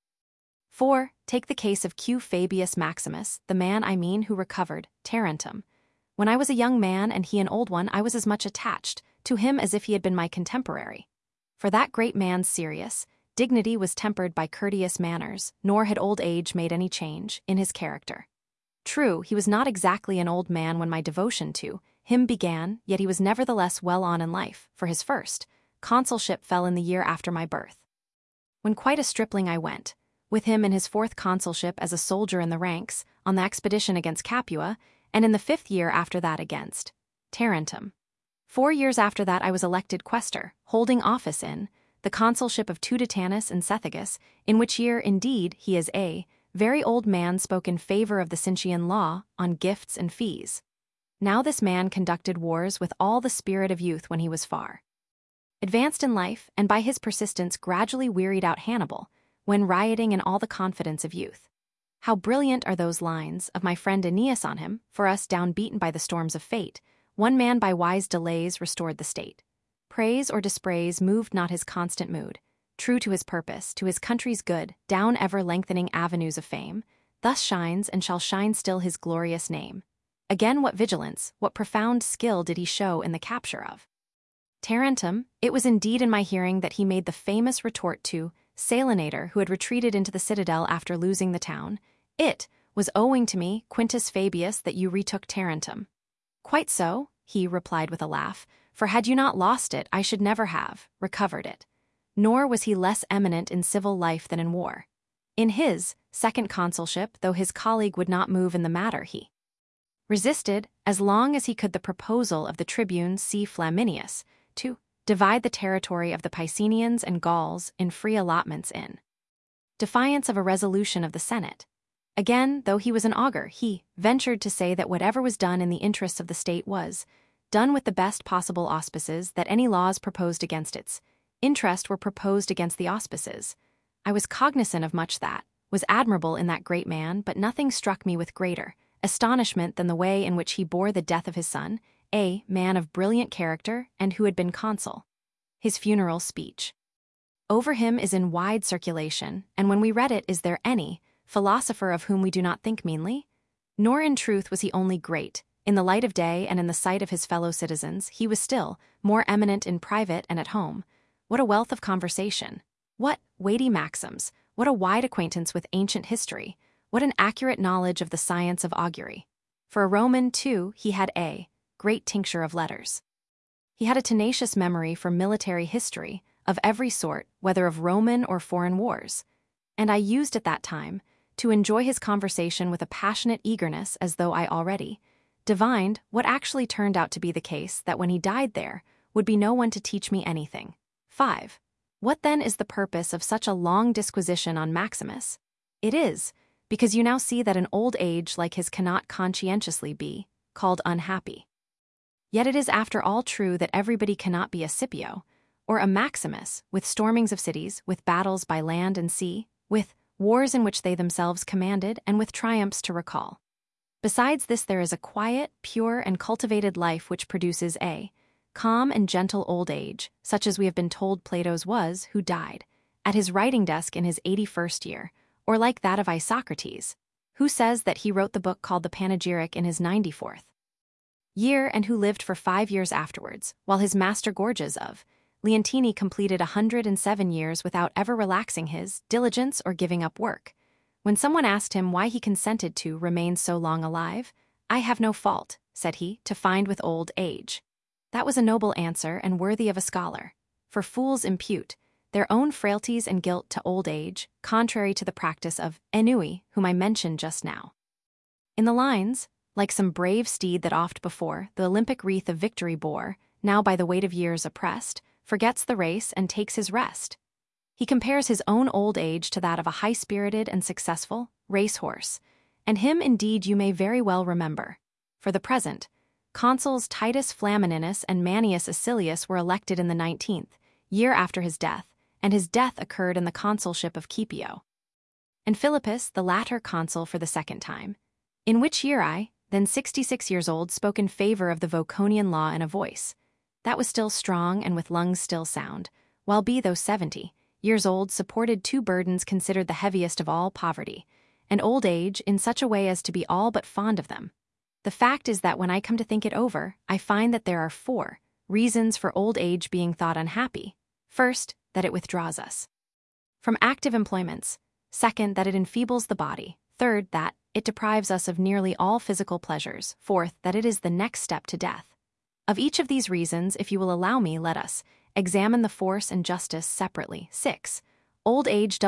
4. Take the case of Q. Fabius Maximus, the man I mean who recovered Tarentum. When I was a young man and he an old one, I was as much attached to him as if he had been my contemporary. For that great man's serious dignity was tempered by courteous manners, nor had old age made any change in his character. True, he was not exactly an old man when my devotion to him began, yet he was nevertheless well on in life, for his first consulship fell in the year after my birth. When quite a stripling I went with him in his 4th consulship as a soldier in the ranks, on the expedition against Capua, and in the 5th year after that against Tarentum. 4 years after that I was elected quaestor, holding office in the consulship of Teutotanus and Cethegus, in which year, indeed, he is a very old man spoke in favor of the Cincian law on gifts and fees. Now this man conducted wars with all the spirit of youth when he was far advanced in life, and by his persistence gradually wearied out Hannibal, when rioting in all the confidence of youth. How brilliant are those lines of my friend Aeneas on him, for us downbeaten by the storms of fate, one man by wise delays restored the state. Praise or dispraise moved not his constant mood, true to his purpose, to his country's good, down ever lengthening avenues of fame, thus shines and shall shine still his glorious name. Again, what vigilance, what profound skill did he show in the capture of Tarentum. It was indeed in my hearing that he made the famous retort to Salinator, who had retreated into the citadel after losing the town. It was owing to me, Quintus Fabius, that you retook Tarentum. Quite so, he replied with a laugh, for had you not lost it, I should never have recovered it. Nor was he less eminent in civil life than in war. In his 2nd consulship, though his colleague would not move in the matter, he resisted, as long as he could, the proposal of the tribune C. Flaminius to divide the territory of the Picenians and Gauls in free allotments in defiance of a resolution of the Senate. Again, though he was an augur, he ventured to say that whatever was done in the interests of the state was done with the best possible auspices, that any laws proposed against its interest were proposed against the auspices. I was cognizant of much that was admirable in that great man, but nothing struck me with greater astonishment than the way in which he bore the death of his son, a man of brilliant character and who had been consul. His funeral speech over him is in wide circulation, and when we read it, is there any philosopher of whom we do not think meanly? Nor in truth was he only great in the light of day and in the sight of his fellow citizens, he was still more eminent in private and at home. What a wealth of conversation! What weighty maxims! What a wide acquaintance with ancient history! What an accurate knowledge of the science of augury! For a Roman, too, he had a great tincture of letters. He had a tenacious memory for military history of every sort, whether of Roman or foreign wars. And I used at that time to enjoy his conversation with a passionate eagerness, as though I already divined what actually turned out to be the case, that when he died there would be no one to teach me anything. 5. What then is the purpose of such a long disquisition on Maximus? It is because you now see that an old age like his cannot conscientiously be called unhappy. Yet it is after all true that everybody cannot be a Scipio, or a Maximus, with stormings of cities, with battles by land and sea, with wars in which they themselves commanded, and with triumphs to recall. Besides this, there is a quiet, pure, and cultivated life which produces a calm and gentle old age, such as we have been told Plato's was, who died at his writing desk in his 81st year, or like that of Isocrates, who says that he wrote the book called the Panegyric in his 94th year and who lived for 5 years afterwards, while his master Gorgias of Leontini completed 107 years without ever relaxing his diligence or giving up work. When someone asked him why he consented to remain so long alive, "I have no fault," said he, "to find with old age." That was a noble answer and worthy of a scholar. For fools impute their own frailties and guilt to old age, contrary to the practice of Ennui, whom I mentioned just now. In the lines, like some brave steed that oft before the Olympic wreath of victory bore, now by the weight of years oppressed, forgets the race and takes his rest. He compares his own old age to that of a high-spirited and successful racehorse, and him indeed you may very well remember. For the present, consuls Titus Flamininus and Manius Acilius were elected in the 19th year after his death, and his death occurred in the consulship of Caepio. And Philippus, the latter consul for the second time, in which year I, then 66 years old, spoke in favor of the Voconian law in a voice that was still strong and with lungs still sound, while B, though 70 years old, supported two burdens considered the heaviest of all, poverty and old age, in such a way as to be all but fond of them. The fact is that when I come to think it over, I find that there are 4 reasons for old age being thought unhappy. First, that it withdraws us from active employments. Second, that it enfeebles the body. Third, that it deprives us of nearly all physical pleasures. Fourth, that it is the next step to death. Of each of these reasons, if you will allow me, let us examine the force and justice separately. 6. Old age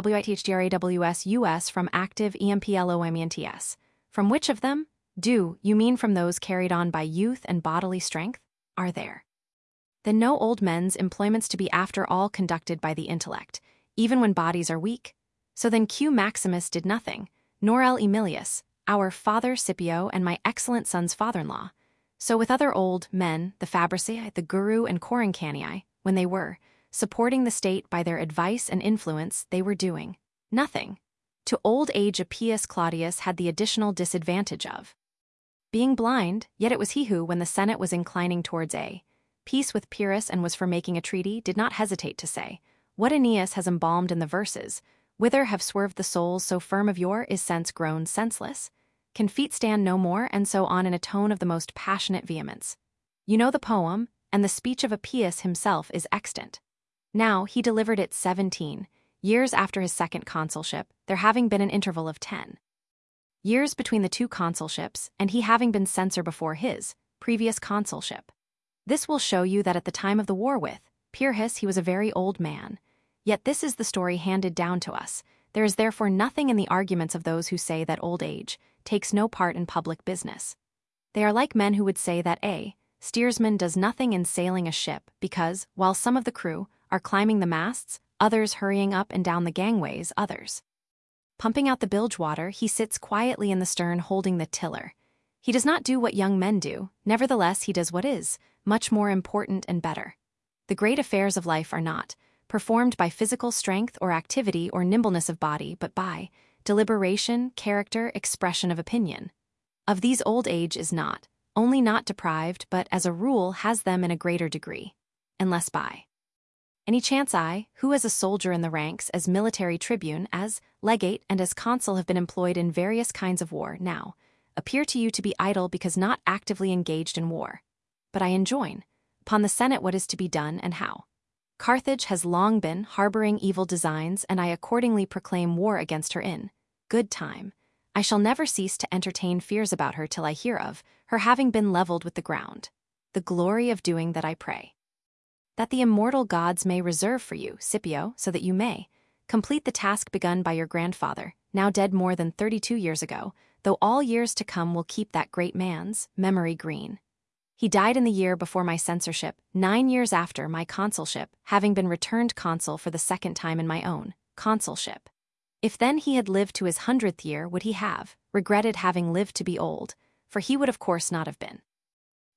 WITHDRAWS from active EMPLOMENTS. From which of them? Do you mean from those carried on by youth and bodily strength? Are there then no old men's employments to be after all conducted by the intellect, even when bodies are weak? So then Q. Maximus did nothing, nor L. Emilius, our father Scipio and my excellent son's father-in-law. So with other old men, the Fabrici, the Guru and Corincanii, when they were supporting the state by their advice and influence, they were doing nothing. To old age Appius Claudius had the additional disadvantage of being blind, yet it was he who, when the Senate was inclining towards a peace with Pyrrhus and was for making a treaty, did not hesitate to say, "What Aeneas has embalmed in the verses, whither have swerved the souls so firm of yore, is sense grown senseless? Can feet stand no more?" and so on, in a tone of the most passionate vehemence. You know the poem, and the speech of Appius himself is extant. Now, he delivered it 17 years after his second consulship, there having been an interval of 10 years between the two consulships, and he having been censor before his previous consulship. This will show you that at the time of the war with Pyrrhus he was a very old man. Yet this is the story handed down to us. There is therefore nothing in the arguments of those who say that old age takes no part in public business. They are like men who would say that a steersman does nothing in sailing a ship because, while some of the crew are climbing the masts, others hurrying up and down the gangways, others pumping out the bilge water, he sits quietly in the stern holding the tiller. He does not do what young men do, nevertheless he does what is much more important and better. The great affairs of life are not performed by physical strength or activity or nimbleness of body, but by deliberation, character, expression of opinion. Of these old age is not only not deprived, but as a rule has them in a greater degree, unless by any chance I, who as a soldier in the ranks, as military tribune, as legate, and as consul have been employed in various kinds of war, now appear to you to be idle because not actively engaged in war. But I enjoin upon the Senate what is to be done and how. Carthage has long been harboring evil designs, and I accordingly proclaim war against her in good time. I shall never cease to entertain fears about her till I hear of her having been leveled with the ground. The glory of doing that I pray that the immortal gods may reserve for you, Scipio, so that you may complete the task begun by your grandfather, now dead more than 32 years ago, though all years to come will keep that great man's memory green. He died in the year before my censorship, 9 years after my consulship, having been returned consul for the second time in my own consulship. If then he had lived to his 100th year, would he have regretted having lived to be old? For he would of course not have been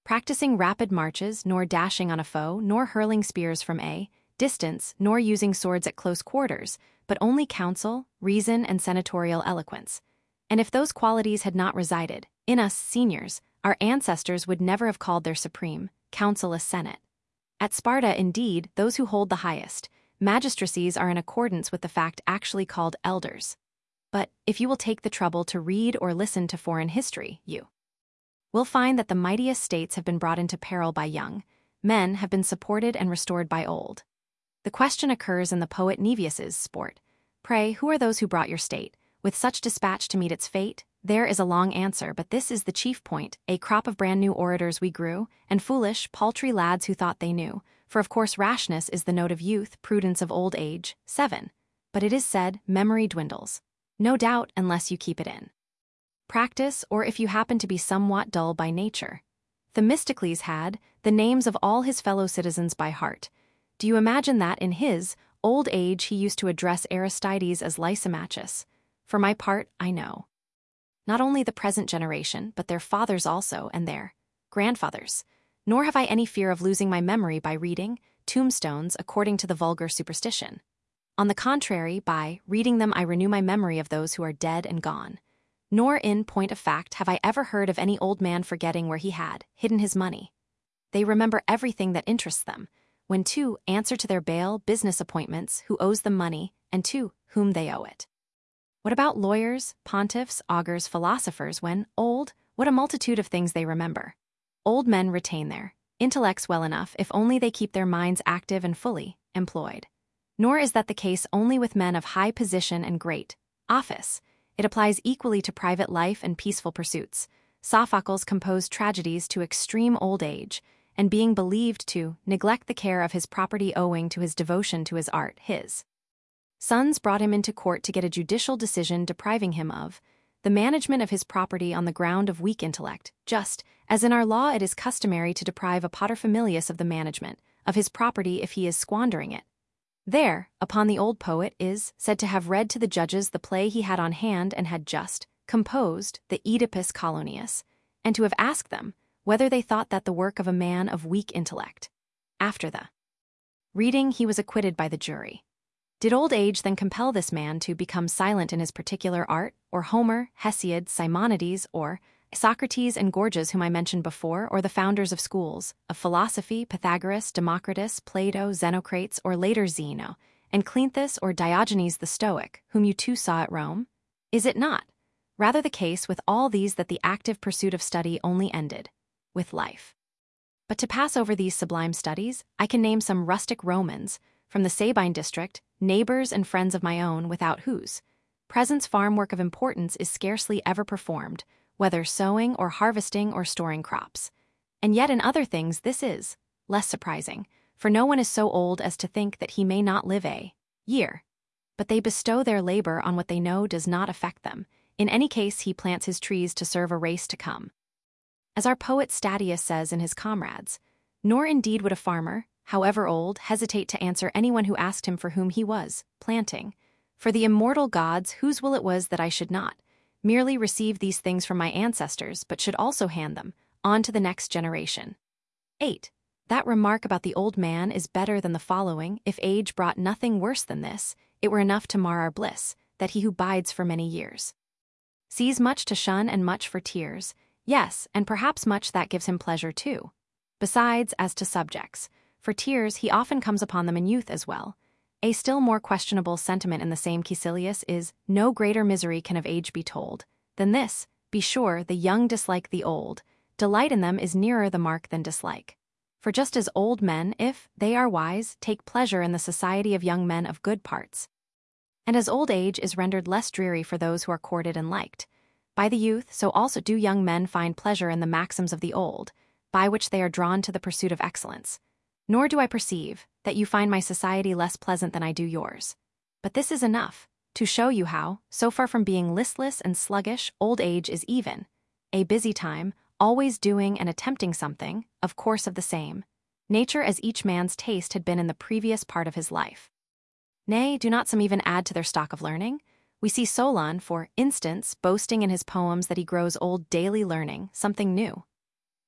practicing rapid marches, nor dashing on a foe, nor hurling spears from a distance, nor using swords at close quarters, but only counsel, reason, and senatorial eloquence. And if those qualities had not resided in us seniors, our ancestors would never have called their supreme council a senate. At Sparta, indeed, those who hold the highest magistracies are in accordance with the fact actually called elders. But if you will take the trouble to read or listen to foreign history, you will find that the mightiest states have been brought into peril by young men, have been supported and restored by old. The question occurs in the poet Nevius's Sport. Pray, who are those who brought your state with such dispatch to meet its fate? There is a long answer, but this is the chief point. A crop of brand new orators we grew, and foolish, paltry lads who thought they knew. For of course rashness is the note of youth, prudence of old age. 7. But it is said, memory dwindles. No doubt, unless you keep it in practice, or if you happen to be somewhat dull by nature. Themistocles had the names of all his fellow citizens by heart. Do you imagine that in his old age he used to address Aristides as Lysimachus? For my part, I know not only the present generation, but their fathers also, and their grandfathers. Nor have I any fear of losing my memory by reading tombstones according to the vulgar superstition. On the contrary, by reading them I renew my memory of those who are dead and gone. Nor in point of fact have I ever heard of any old man forgetting where he had hidden his money. They remember everything that interests them, when to answer to their bail business appointments, who owes them money, and to whom they owe it. What about lawyers, pontiffs, augurs, philosophers? When old, what a multitude of things they remember. Old men retain their intellects well enough if only they keep their minds active and fully employed. Nor is that the case only with men of high position and great office. It applies equally to private life and peaceful pursuits. Sophocles composed tragedies to extreme old age, and being believed to neglect the care of his property owing to his devotion to his art, his sons brought him into court to get a judicial decision depriving him of the management of his property on the ground of weak intellect, just as in our law it is customary to deprive a paterfamilias of the management of his property if he is squandering it. There, upon the old poet is said to have read to the judges the play he had on hand and had just composed, the Oedipus Colonius, and to have asked them whether they thought that the work of a man of weak intellect. After the reading he was acquitted by the jury. Did old age then compel this man to become silent in his particular art, or Homer, Hesiod, Simonides, or Socrates and Gorgias whom I mentioned before, or the founders of schools, of philosophy, Pythagoras, Democritus, Plato, Xenocrates, or later Zeno, and Cleanthes or Diogenes the Stoic, whom you too saw at Rome? Is it not rather the case with all these that the active pursuit of study only ended with life? But to pass over these sublime studies, I can name some rustic Romans from the Sabine district, neighbors and friends of my own, without whose presence farm work of importance is scarcely ever performed, whether sowing or harvesting or storing crops. And yet in other things this is less surprising, for no one is so old as to think that he may not live a year. But they bestow their labor on what they know does not affect them. In any case he plants his trees to serve a race to come. As our poet Statius says in his Comrades, nor indeed would a farmer, however old, hesitate to answer anyone who asked him for whom he was planting. For the immortal gods, whose will it was that I should not merely receive these things from my ancestors, but should also hand them on to the next generation. 8. That remark about the old man is better than the following: if age brought nothing worse than this, it were enough to mar our bliss, that he who bides for many years sees much to shun and much for tears, yes, and perhaps much that gives him pleasure too. Besides, as to subjects, for tears he often comes upon them in youth as well. A still more questionable sentiment in the same Caecilius is, no greater misery can of age be told than this: be sure the young dislike the old, delight in them is nearer the mark than dislike. For just as old men, if they are wise, take pleasure in the society of young men of good parts, and as old age is rendered less dreary for those who are courted and liked by the youth, so also do young men find pleasure in the maxims of the old, by which they are drawn to the pursuit of excellence. Nor do I perceive that you find my society less pleasant than I do yours. But this is enough to show you how, so far from being listless and sluggish, old age is even a busy time, always doing and attempting something, of course of the same nature as each man's taste had been in the previous part of his life. Nay, do not some even add to their stock of learning? We see Solon, for instance, boasting in his poems that he grows old daily learning something new.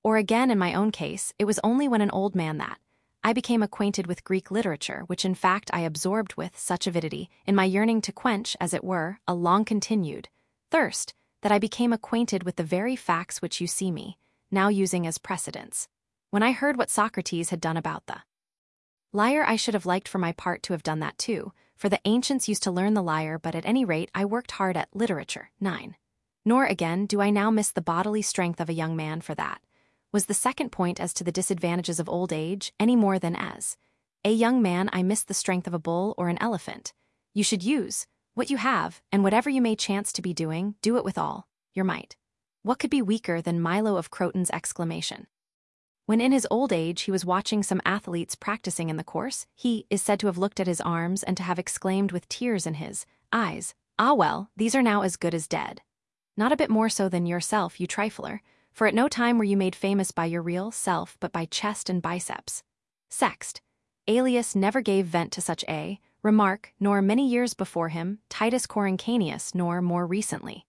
Or again, in my own case, it was only when an old man that I became acquainted with Greek literature, which in fact I absorbed with such avidity, in my yearning to quench, as it were, a long-continued thirst, that I became acquainted with the very facts which you see me now using as precedents. When I heard what Socrates had done about the lyre, I should have liked for my part to have done that too, for the ancients used to learn the lyre, but at any rate I worked hard at literature. 9. Nor again do I now miss the bodily strength of a young man for that was the second point as to the disadvantages of old age, any more than as a young man I miss the strength of a bull or an elephant. You should use what you have, and whatever you may chance to be doing, do it with all your might. What could be weaker than Milo of Croton's exclamation when in his old age he was watching some athletes practicing in the course? He is said to have looked at his arms and to have exclaimed with tears in his eyes, "Ah well, these are now as good as dead." Not a bit more so than yourself, you trifler, for at no time were you made famous by your real self but by chest and biceps. Sext. Aelius never gave vent to such a remark, nor many years before him, Titus Coruncanius, nor more recently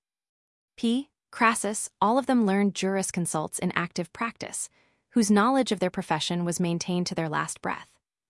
P. Crassus. All of them learned jurisconsults in active practice, whose knowledge of their profession was maintained to their last breath.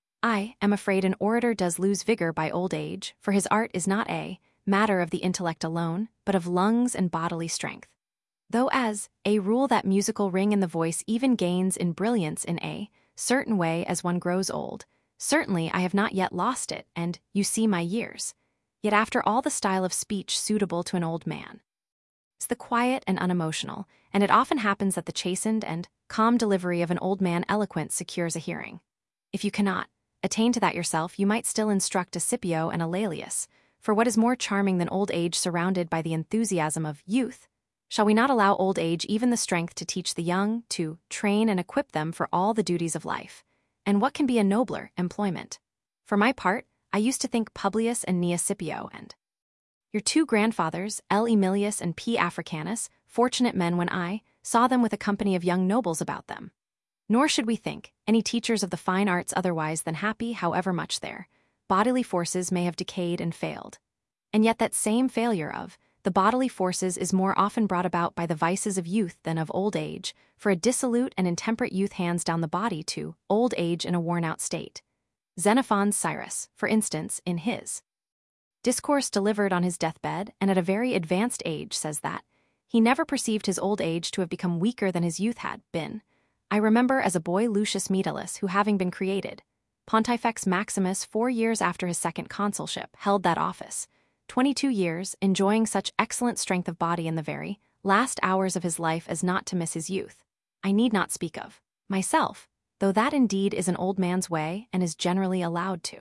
I am afraid an orator does lose vigor by old age, for his art is not a matter of the intellect alone, but of lungs and bodily strength. Though as a rule that musical ring in the voice even gains in brilliance in a certain way as one grows old, certainly I have not yet lost it, and you see my years. Yet after all, the style of speech suitable to an old man is the quiet and unemotional, and it often happens that the chastened and calm delivery of an old man eloquent secures a hearing. If you cannot attain to that yourself, you might still instruct a Scipio and a Laelius, for what is more charming than old age surrounded by the enthusiasm of youth? Shall we not allow old age even the strength to teach the young, to train and equip them for all the duties of life? And what can be a nobler employment? For my part, I used to think Publius and Cnaeus Scipio and your two grandfathers, L. Emilius and P. Africanus, fortunate men when I saw them with a company of young nobles about them. Nor should we think any teachers of the fine arts otherwise than happy, however much their bodily forces may have decayed and failed. And yet that same failure of the bodily forces is more often brought about by the vices of youth than of old age, for a dissolute and intemperate youth hands down the body to old age in a worn-out state. Xenophon's Cyrus, for instance, in his discourse delivered on his deathbed and at a very advanced age, says that he never perceived his old age to have become weaker than his youth had been. I remember as a boy Lucius Metellus, who having been created Pontifex Maximus 4 years after his second consulship, held that office 22 years, enjoying such excellent strength of body in the very last hours of his life as not to miss his youth. I need not speak of myself, though that indeed is an old man's way and is generally allowed to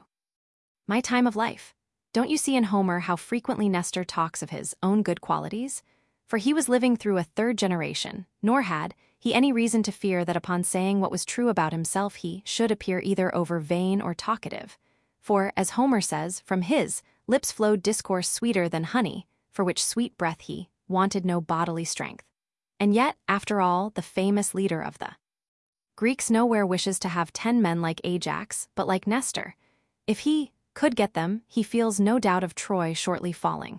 my time of life. Don't you see in Homer how frequently Nestor talks of his own good qualities? For he was living through a third generation, nor had he any reason to fear that upon saying what was true about himself he should appear either over vain or talkative. For, as Homer says, from his lips flowed discourse sweeter than honey, for which sweet breath he wanted no bodily strength. And yet, after all, the famous leader of the Greeks nowhere wishes to have 10 men like Ajax, but like Nestor. If he could get them, he feels no doubt of Troy shortly falling.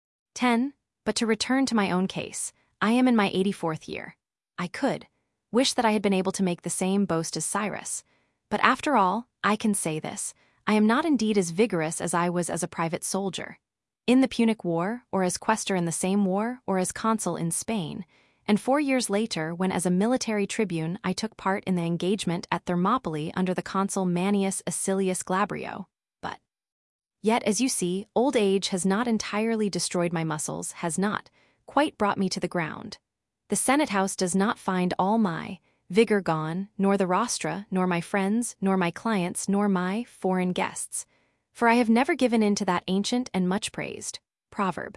10. But to return to my own case, I am in my 84th year. I could wish that I had been able to make the same boast as Cyrus. But after all, I can say this: I am not indeed as vigorous as I was as a private soldier in the Punic War, or as quaestor in the same war, or as consul in Spain, and 4 years later when as a military tribune I took part in the engagement at Thermopylae under the consul Manius Acilius Glabrio. But yet, as you see, old age has not entirely destroyed my muscles, has not quite brought me to the ground. The Senate House does not find all my vigor gone, nor the rostra, nor my friends, nor my clients, nor my foreign guests. For I have never given in to that ancient and much praised proverb,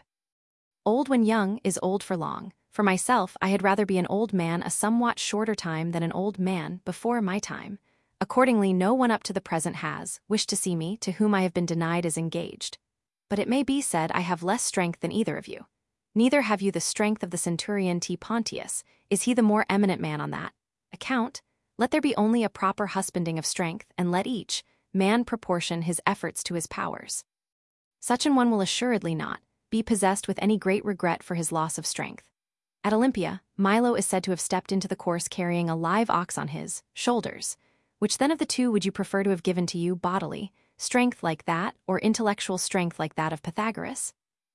old when young is old for long. For myself, I had rather be an old man a somewhat shorter time than an old man before my time. Accordingly, no one up to the present has wished to see me, to whom I have been denied as engaged. But it may be said I have less strength than either of you. Neither have you the strength of the centurion T. Pontius. Is he the more eminent man on that account? Let there be only a proper husbanding of strength, and let each man proportion his efforts to his powers. Such an one will assuredly not be possessed with any great regret for his loss of strength. At Olympia, Milo is said to have stepped into the course carrying a live ox on his shoulders. Which then of the two would you prefer to have given to you bodily, strength like that or intellectual strength like that of Pythagoras?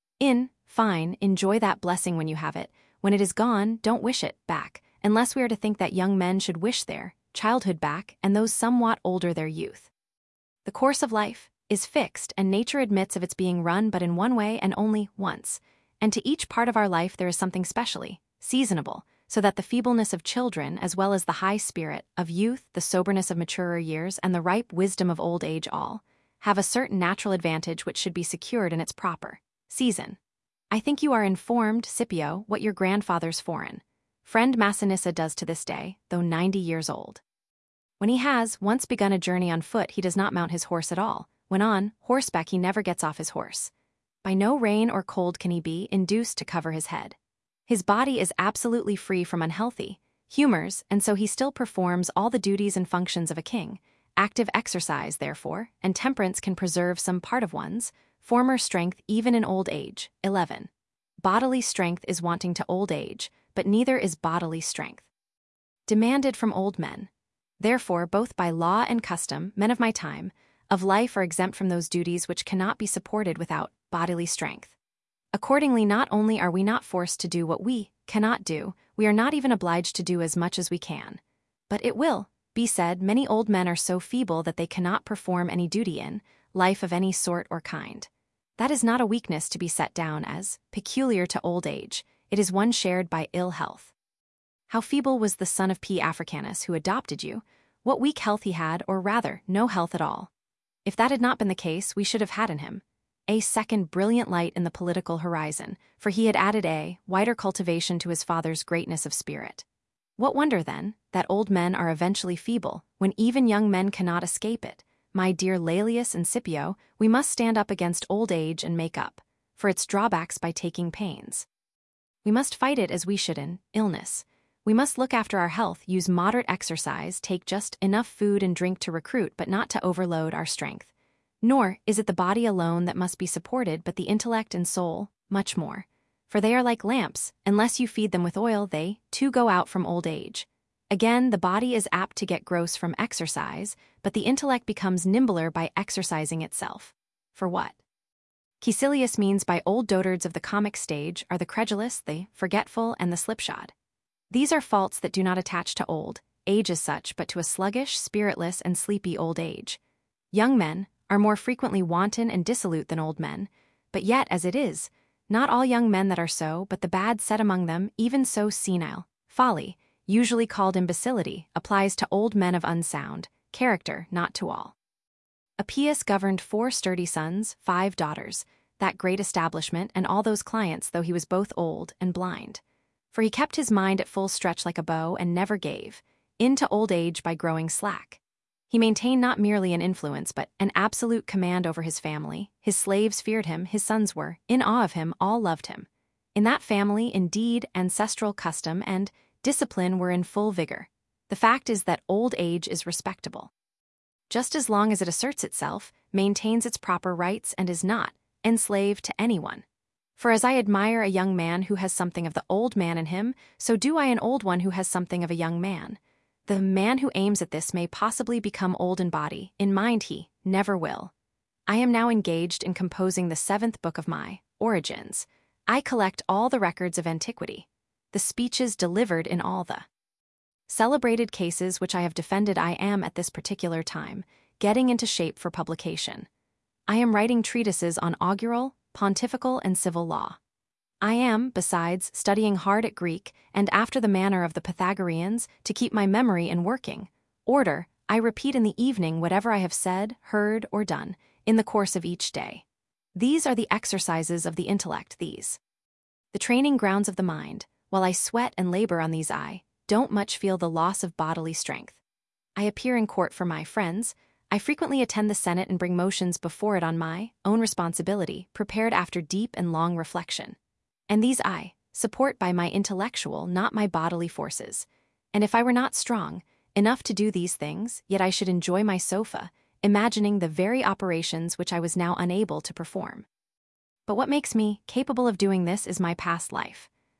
Fine, enjoy that blessing when you have it. When it is gone, don't wish it back, unless we are to think that young men should wish their childhood back and those somewhat older their youth. The course of life is fixed, and nature admits of its being run but in one way and only once, and to each part of our life there is something specially seasonable, so that the feebleness of children, as well as the high spirit of youth, the soberness of maturer years, and the ripe wisdom of old age all have a certain natural advantage which should be secured in its proper season. I think you are informed, Scipio, what your grandfather's foreign friend Massinissa does to this day, though 90 years old. When he has once begun a journey on foot, he does not mount his horse at all. When on horseback, he never gets off his horse. By no rain or cold can he be induced to cover his head. His body is absolutely free from unhealthy humors, and so he still performs all the duties and functions of a king. Active exercise, therefore, and temperance can preserve some part of one's former strength even in old age. 11. Bodily strength is wanting to old age, but neither is bodily strength demanded from old men. Therefore, both by law and custom, men of my time of life are exempt from those duties which cannot be supported without bodily strength. Accordingly, not only are we not forced to do what we cannot do, we are not even obliged to do as much as we can. But it will be said, many old men are so feeble that they cannot perform any duty in life of any sort or kind. That is not a weakness to be set down as peculiar to old age. It is one shared by ill health. How feeble was the son of P. Africanus who adopted you? What weak health he had, or rather, no health at all. If that had not been the case, we should have had in him a second brilliant light in the political horizon, for he had added a wider cultivation to his father's greatness of spirit. What wonder, then, that old men are eventually feeble, when even young men cannot escape it? My dear Laelius and Scipio, we must stand up against old age and make up for its drawbacks by taking pains. We must fight it as we should in illness. We must look after our health, use moderate exercise, take just enough food and drink to recruit but not to overload our strength. Nor is it the body alone that must be supported, but the intellect and soul much more. For they are like lamps, unless you feed them with oil, they, too, go out from old age. Again, the body is apt to get gross from exercise, but the intellect becomes nimbler by exercising itself. For what Caecilius means by old dotards of the comic stage are the credulous, the forgetful, and the slipshod. These are faults that do not attach to old age as such, but to a sluggish, spiritless, and sleepy old age. Young men are more frequently wanton and dissolute than old men, but yet, as it is, not all young men that are so, but the bad set among them, even so senile folly, usually called imbecility, applies to old men of unsound character, not to all. Appius governed 4 sturdy sons, 5 daughters, that great establishment, and all those clients, though he was both old and blind. For he kept his mind at full stretch like a bow, and never gave in to old age by growing slack. He maintained not merely an influence, but an absolute command over his family. His slaves feared him, his sons were in awe of him, all loved him. In that family, indeed, ancestral custom and discipline were in full vigor. The fact is that old age is respectable just as long as it asserts itself, maintains its proper rights, and is not enslaved to anyone. For as I admire a young man who has something of the old man in him, so do I an old one who has something of a young man. The man who aims at this may possibly become old in body, in mind he never will. I am now engaged in composing the 7th book of my Origins. I collect all the records of antiquity, the speeches delivered in all the celebrated cases which I have defended. I am at this particular time getting into shape for publication. I am writing treatises on augural, pontifical, and civil law. I am, besides, studying hard at Greek, and after the manner of the Pythagoreans, to keep my memory in working order, I repeat in the evening whatever I have said, heard, or done in the course of each day. These are the exercises of the intellect, these the training grounds of the mind. While I sweat and labor on these, I don't much feel the loss of bodily strength. I appear in court for my friends. I frequently attend the Senate and bring motions before it on my own responsibility, prepared after deep and long reflection. And these I support by my intellectual, not my bodily forces. And if I were not strong enough to do these things, yet I should enjoy my sofa, imagining the very operations which I was now unable to perform. But what makes me capable of doing this is my past life.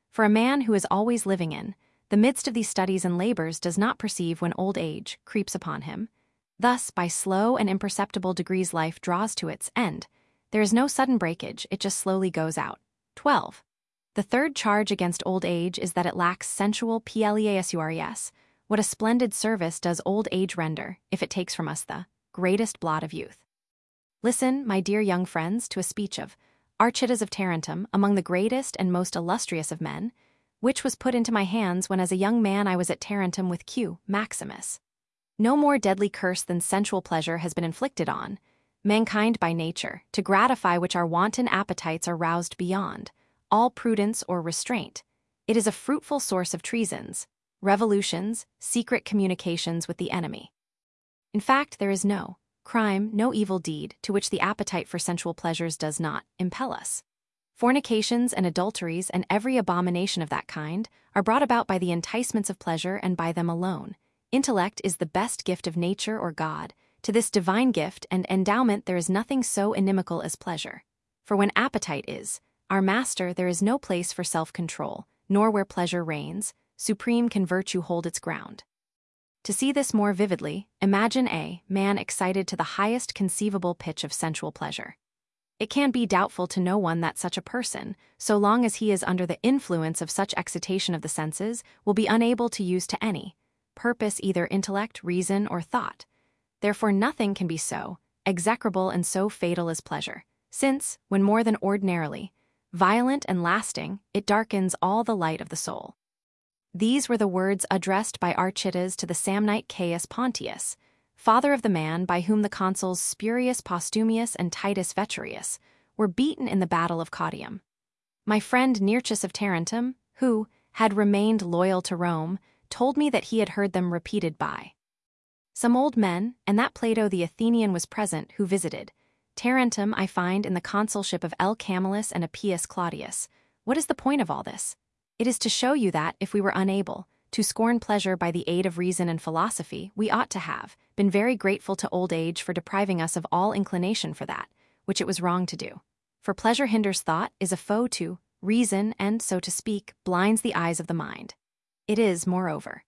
For a man who is always living in the midst of these studies and labors does not perceive when old age creeps upon him. Thus, by slow and imperceptible degrees life draws to its end. There is no sudden breakage, it just slowly goes out. 12. The third charge against old age is that it lacks sensual pleasures. What a splendid service does old age render, if it takes from us the greatest blot of youth. Listen, my dear young friends, to a speech of Archytas of Tarentum, among the greatest and most illustrious of men, which was put into my hands when as a young man I was at Tarentum with Q. Maximus. No more deadly curse than sensual pleasure has been inflicted on mankind by nature, to gratify which our wanton appetites are roused beyond all prudence or restraint. It is a fruitful source of treasons, revolutions, secret communications with the enemy. In fact, there is no crime, no evil deed, to which the appetite for sensual pleasures does not impel us. Fornications and adulteries and every abomination of that kind are brought about by the enticements of pleasure and by them alone. Intellect is the best gift of nature or God. To this divine gift and endowment there is nothing so inimical as pleasure. For when appetite is our master, there is no place for self-control, nor where pleasure reigns, supreme can virtue hold its ground. To see this more vividly, imagine a man excited to the highest conceivable pitch of sensual pleasure. It can be doubtful to no one that such a person, so long as he is under the influence of such excitation of the senses, will be unable to use to any purpose either intellect, reason, or thought. Therefore nothing can be so execrable and so fatal as pleasure, since, when more than ordinarily violent and lasting, it darkens all the light of the soul. These were the words addressed by Archytas to the Samnite Caius Pontius, father of the man by whom the consuls Spurius Postumius and Titus Veturius were beaten in the battle of Caudium. My friend Nearchus of Tarentum, who had remained loyal to Rome, told me that he had heard them repeated by some old men, and that Plato the Athenian was present who visited Tarentum. I find in the consulship of L. Camillus and Appius Claudius. What is the point of all this? It is to show you that, if we were unable to scorn pleasure by the aid of reason and philosophy, we ought to have been very grateful to old age for depriving us of all inclination for that, which it was wrong to do. For pleasure hinders thought, is a foe to reason, and, so to speak, blinds the eyes of the mind. It is, moreover,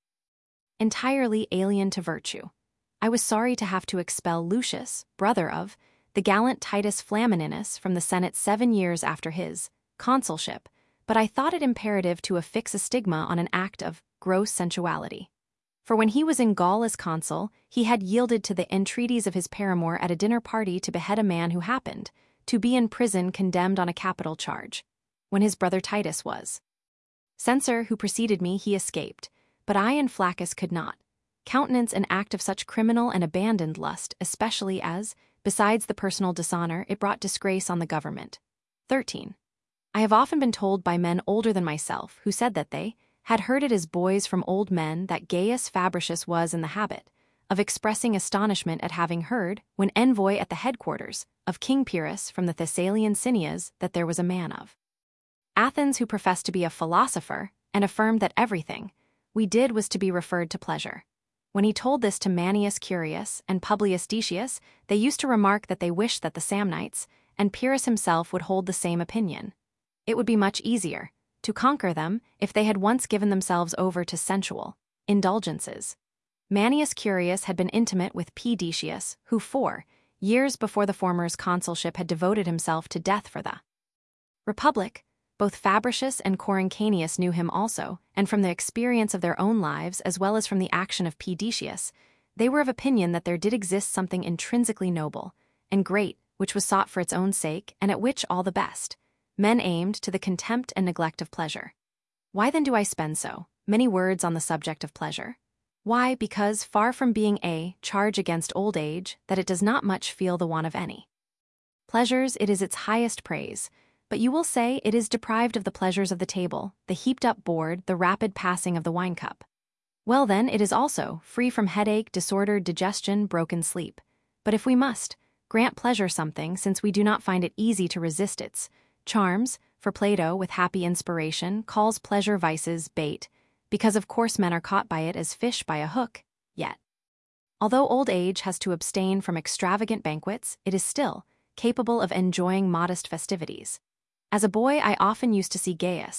entirely alien to virtue. I was sorry to have to expel Lucius, brother of the gallant Titus Flamininus, from the Senate 7 years after his consulship, but I thought it imperative to affix a stigma on an act of gross sensuality. For when he was in Gaul as consul, he had yielded to the entreaties of his paramour at a dinner party to behead a man who happened to be in prison condemned on a capital charge. When his brother Titus was censor who preceded me, he escaped, but I and Flaccus could not countenance an act of such criminal and abandoned lust, especially as, besides the personal dishonor, it brought disgrace on the government. 13. I have often been told by men older than myself, who said that they had heard it as boys from old men, that Gaius Fabricius was in the habit of expressing astonishment at having heard, when envoy at the headquarters of King Pyrrhus from the Thessalian Cineas, that there was a man of Athens who professed to be a philosopher, and affirmed that everything we did was to be referred to pleasure. When he told this to Manius Curius and Publius Decius, they used to remark that they wished that the Samnites and Pyrrhus himself would hold the same opinion. It would be much easier to conquer them if they had once given themselves over to sensual indulgences. Manius Curius had been intimate with P. Decius, who 4 years before the former's consulship had devoted himself to death for the Republic. Both Fabricius and Coruncanius knew him also, and from the experience of their own lives as well as from the action of P. Decius, they were of opinion that there did exist something intrinsically noble and great which was sought for its own sake, and at which all the best men aimed, to the contempt and neglect of pleasure. Why then do I spend so many words on the subject of pleasure? Why, because, far from being a charge against old age, that it does not much feel the want of any pleasures, it is its highest praise. But you will say it is deprived of the pleasures of the table, the heaped-up board, the rapid passing of the wine cup. Well then, it is also free from headache, disordered digestion, broken sleep. But if we must grant pleasure something, since we do not find it easy to resist its charms, for Plato, with happy inspiration, calls pleasure vices bait, because of course men are caught by it as fish by a hook, yet, although old age has to abstain from extravagant banquets, it is still capable of enjoying modest festivities. As a boy I often used to see Gaius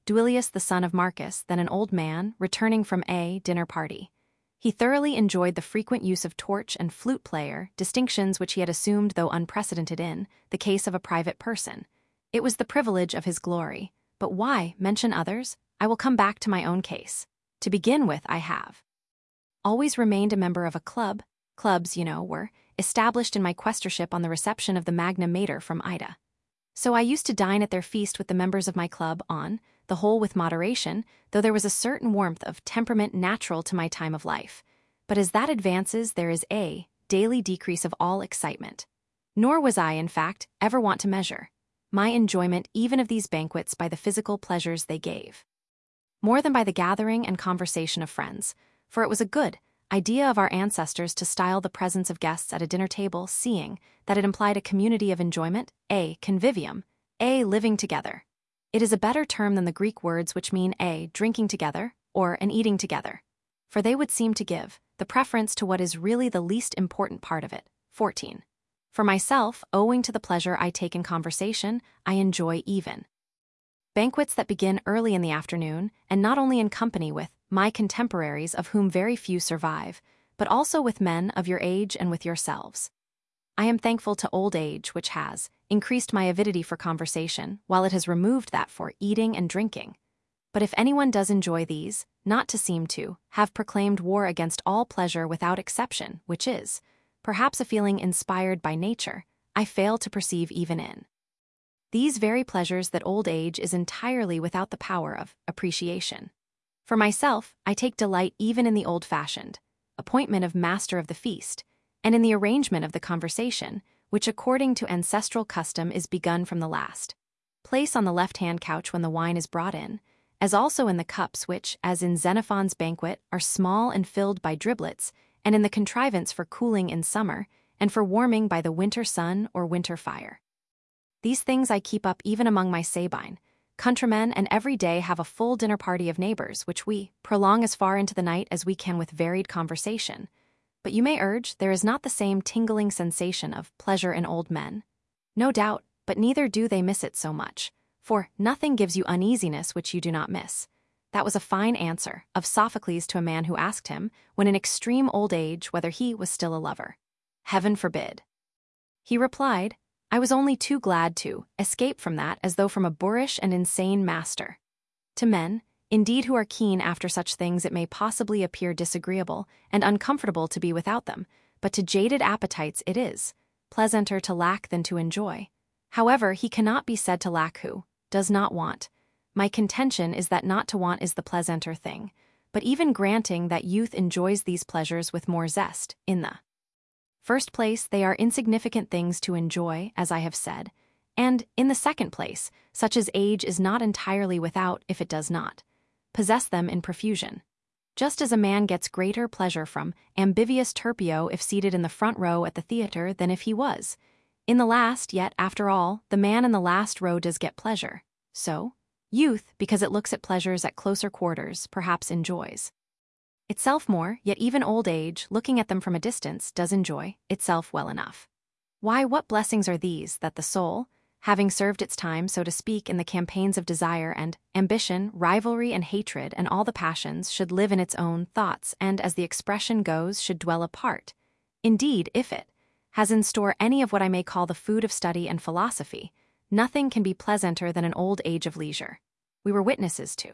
Duilius the son of Marcus, than an old man returning from a dinner party. He thoroughly enjoyed the frequent use of torch and flute player, distinctions which he had assumed though unprecedented in the case of a private person. It was the privilege of his glory. But why mention others? I will come back to my own case. To begin with, I have always remained a member of a club. Clubs, were established in my quaestorship on the reception of the Magna Mater from Ida. So I used to dine at their feast with the members of my club on the whole with moderation, though there was a certain warmth of temperament natural to my time of life. But as that advances, there is a daily decrease of all excitement. Nor was I, in fact, ever wont to measure my enjoyment even of these banquets by the physical pleasures they gave, more than by the gathering and conversation of friends, for it was a good idea of our ancestors to style the presence of guests at a dinner table, seeing that it implied a community of enjoyment, a convivium, a living together. It is a better term than the Greek words which mean a drinking together or an eating together, for they would seem to give the preference to what is really the least important part of it. 14. For myself, owing to the pleasure I take in conversation, I enjoy even banquets that begin early in the afternoon, and not only in company with my contemporaries, of whom very few survive, but also with men of your age and with yourselves. I am thankful to old age, which has increased my avidity for conversation, while it has removed that for eating and drinking. But if anyone does enjoy these, not to seem to have proclaimed war against all pleasure without exception, which is, perhaps, a feeling inspired by nature, I fail to perceive even in these very pleasures that old age is entirely without the power of appreciation. For myself, I take delight even in the old-fashioned appointment of master of the feast, and in the arrangement of the conversation, which according to ancestral custom is begun from the last place on the left-hand couch when the wine is brought in, as also in the cups which, as in Xenophon's banquet, are small and filled by driblets, and in the contrivance for cooling in summer, and for warming by the winter sun or winter fire. These things I keep up even among my Sabine countrymen, and every day have a full dinner party of neighbors, which we prolong as far into the night as we can with varied conversation. But you may urge, there is not the same tingling sensation of pleasure in old men. No doubt, but neither do they miss it so much, for nothing gives you uneasiness which you do not miss. That was a fine answer of Sophocles to a man who asked him, when in extreme old age, whether he was still a lover. Heaven forbid. He replied, I was only too glad to escape from that as though from a boorish and insane master. To men, indeed, who are keen after such things, it may possibly appear disagreeable and uncomfortable to be without them, but to jaded appetites it is pleasanter to lack than to enjoy. However, he cannot be said to lack who does not want. My contention is that not to want is the pleasanter thing, but even granting that youth enjoys these pleasures with more zest, in the first place, they are insignificant things to enjoy, as I have said, and, in the second place, such as age is not entirely without if it does not possess them in profusion. Just as a man gets greater pleasure from Ambivius Terpio if seated in the front row at the theater than if he was in the last, yet, after all, the man in the last row does get pleasure. So, youth, because it looks at pleasures at closer quarters, perhaps enjoys itself more, yet even old age, looking at them from a distance, does enjoy itself well enough. Why, what blessings are these, that the soul, having served its time, so to speak, in the campaigns of desire and ambition, rivalry and hatred and all the passions, should live in its own thoughts, and, as the expression goes, should dwell apart. Indeed, if it has in store any of what I may call the food of study and philosophy, nothing can be pleasanter than an old age of leisure. We were witnesses to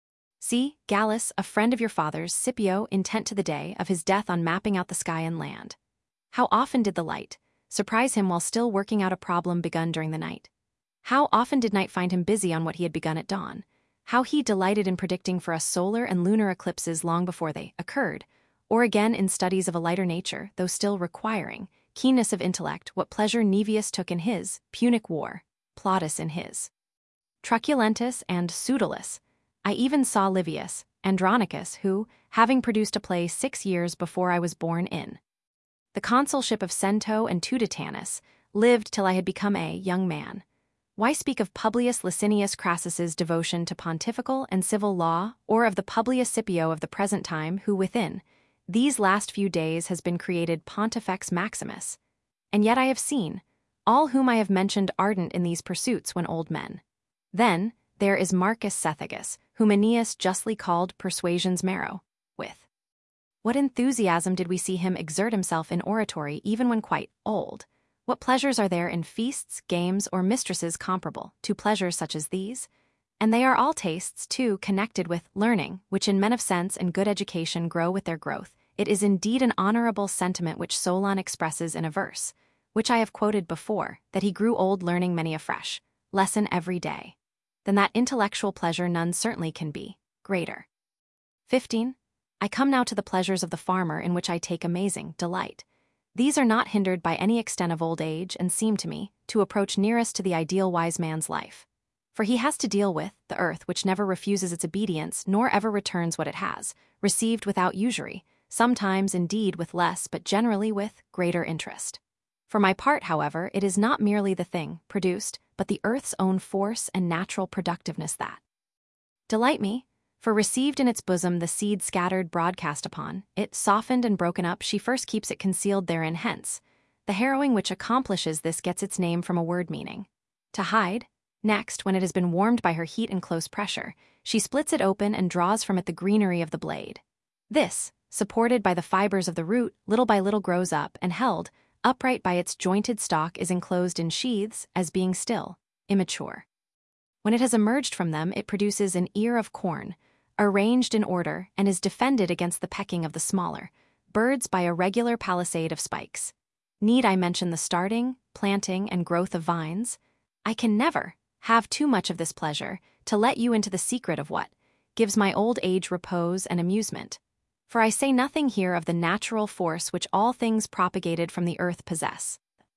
see Gallus, a friend of your father's, Scipio, intent to the day of his death on mapping out the sky and land. How often did the light surprise him while still working out a problem begun during the night? How often did night find him busy on what he had begun at dawn? How he delighted in predicting for us solar and lunar eclipses long before they occurred, or again in studies of a lighter nature, though still requiring keenness of intellect, what pleasure Nevius took in his Punic War, Plautus in his Truculentus, and Pseudolus. I even saw Livius, Andronicus, who, having produced a play 6 years before I was born in the consulship of Cento and Tuditanus, lived till I had become a young man. Why speak of Publius Licinius Crassus's devotion to pontifical and civil law, or of the Publius Scipio of the present time, who within these last few days has been created Pontifex Maximus? And yet I have seen all whom I have mentioned ardent in these pursuits when old men. Then, there is Marcus Cethegus, whom Aeneas justly called persuasion's marrow. With what enthusiasm did we see him exert himself in oratory even when quite old? What pleasures are there in feasts, games, or mistresses comparable to pleasures such as these? And they are all tastes, too, connected with learning, which in men of sense and good education grow with their growth. It is indeed an honorable sentiment which Solon expresses in a verse, which I have quoted before, that he grew old learning many a fresh lesson every day. Than that intellectual pleasure none certainly can be greater. 15. I come now to the pleasures of the farmer, in which I take amazing delight. These are not hindered by any extent of old age, and seem to me to approach nearest to the ideal wise man's life. For he has to deal with the earth, which never refuses its obedience, nor ever returns what it has received without usury, sometimes indeed with less, but generally with greater interest. For my part, however, it is not merely the thing produced, but the earth's own force and natural productiveness that delight me. For received in its bosom the seed scattered broadcast upon it, softened and broken up, she first keeps it concealed therein. Hence, the harrowing which accomplishes this gets its name from a word meaning to hide. Next, when it has been warmed by her heat and close pressure, she splits it open and draws from it the greenery of the blade. This, supported by the fibers of the root, little by little grows up, and held upright by its jointed stalk is enclosed in sheaths, as being still immature. When it has emerged from them, it produces an ear of corn, arranged in order, and is defended against the pecking of the smaller birds by a regular palisade of spikes. Need I mention the starting, planting, and growth of vines? I can never have too much of this pleasure to let you into the secret of what gives my old age repose and amusement. For I say nothing here of the natural force which all things propagated from the earth possess.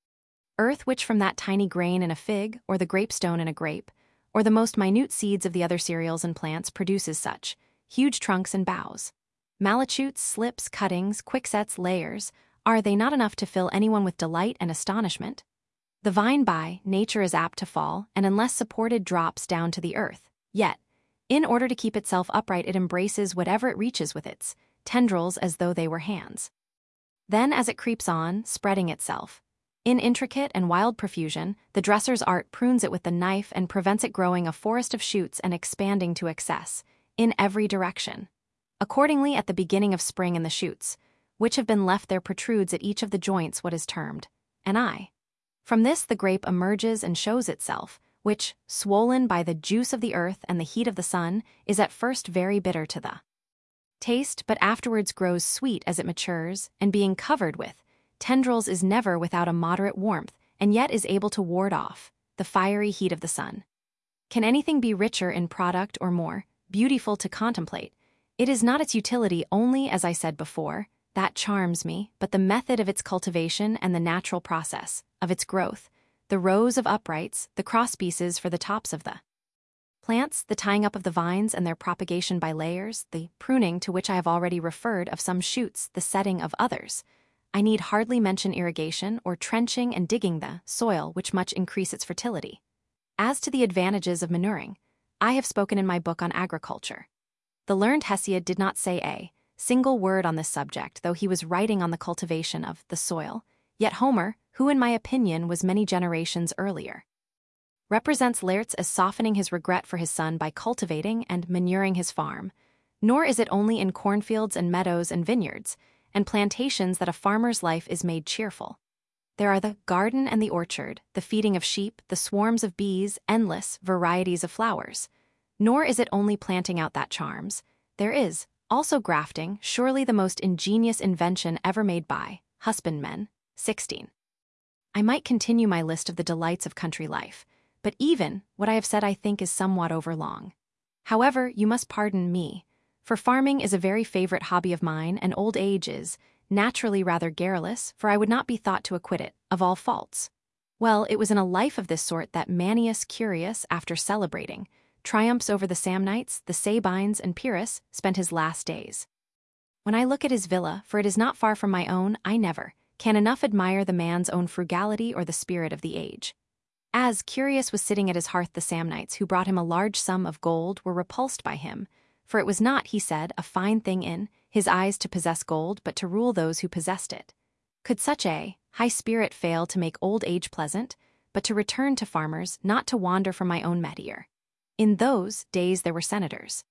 Earth which from that tiny grain in a fig, or the grapestone in a grape, or the most minute seeds of the other cereals and plants produces such huge trunks and boughs. Malachutes, slips, cuttings, quicksets, layers, are they not enough to fill anyone with delight and astonishment? The vine by nature is apt to fall, and unless supported drops down to the earth. Yet, in order to keep itself upright, it embraces whatever it reaches with its tendrils as though they were hands. Then, as it creeps on, spreading itself in intricate and wild profusion, the dresser's art prunes it with the knife and prevents it growing a forest of shoots and expanding to excess, in every direction. Accordingly, at the beginning of spring in the shoots, which have been left there, protrudes at each of the joints what is termed an eye. From this the grape emerges and shows itself, which, swollen by the juice of the earth and the heat of the sun, is at first very bitter to the taste, but afterwards grows sweet as it matures, and being covered with tendrils is never without a moderate warmth, and yet is able to ward off the fiery heat of the sun. Can anything be richer in product or more beautiful to contemplate? It is not its utility only, as I said before, that charms me, but the method of its cultivation and the natural process of its growth, the rows of uprights, the crosspieces for the tops of the plants, the tying up of the vines and their propagation by layers, the pruning to which I have already referred of some shoots, the setting of others. I need hardly mention irrigation or trenching and digging the soil, which much increase its fertility. As to the advantages of manuring, I have spoken in my book on agriculture. The learned Hesiod did not say a single word on this subject, though he was writing on the cultivation of the soil, yet Homer, who in my opinion was many generations earlier, represents Laertes as softening his regret for his son by cultivating and manuring his farm. Nor is it only in cornfields and meadows and vineyards and plantations that a farmer's life is made cheerful. There are the garden and the orchard, the feeding of sheep, the swarms of bees, endless varieties of flowers. Nor is it only planting out that charms. There is also grafting, surely the most ingenious invention ever made by husbandmen. 16. I might continue my list of the delights of country life, but even what I have said I think is somewhat overlong. However, you must pardon me, for farming is a very favorite hobby of mine, and old age is naturally rather garrulous, for I would not be thought to acquit it of all faults. Well, it was in a life of this sort that Manius Curius, after celebrating triumphs over the Samnites, the Sabines, and Pyrrhus, spent his last days. When I look at his villa, for it is not far from my own, I never can enough admire the man's own frugality or the spirit of the age. As Curius was sitting at his hearth, the Samnites, who brought him a large sum of gold, were repulsed by him, for it was not, he said, a fine thing in his eyes to possess gold, but to rule those who possessed it. Could such a high spirit fail to make old age pleasant, but to return to farmers, not to wander from my own metier? In those days there were senators,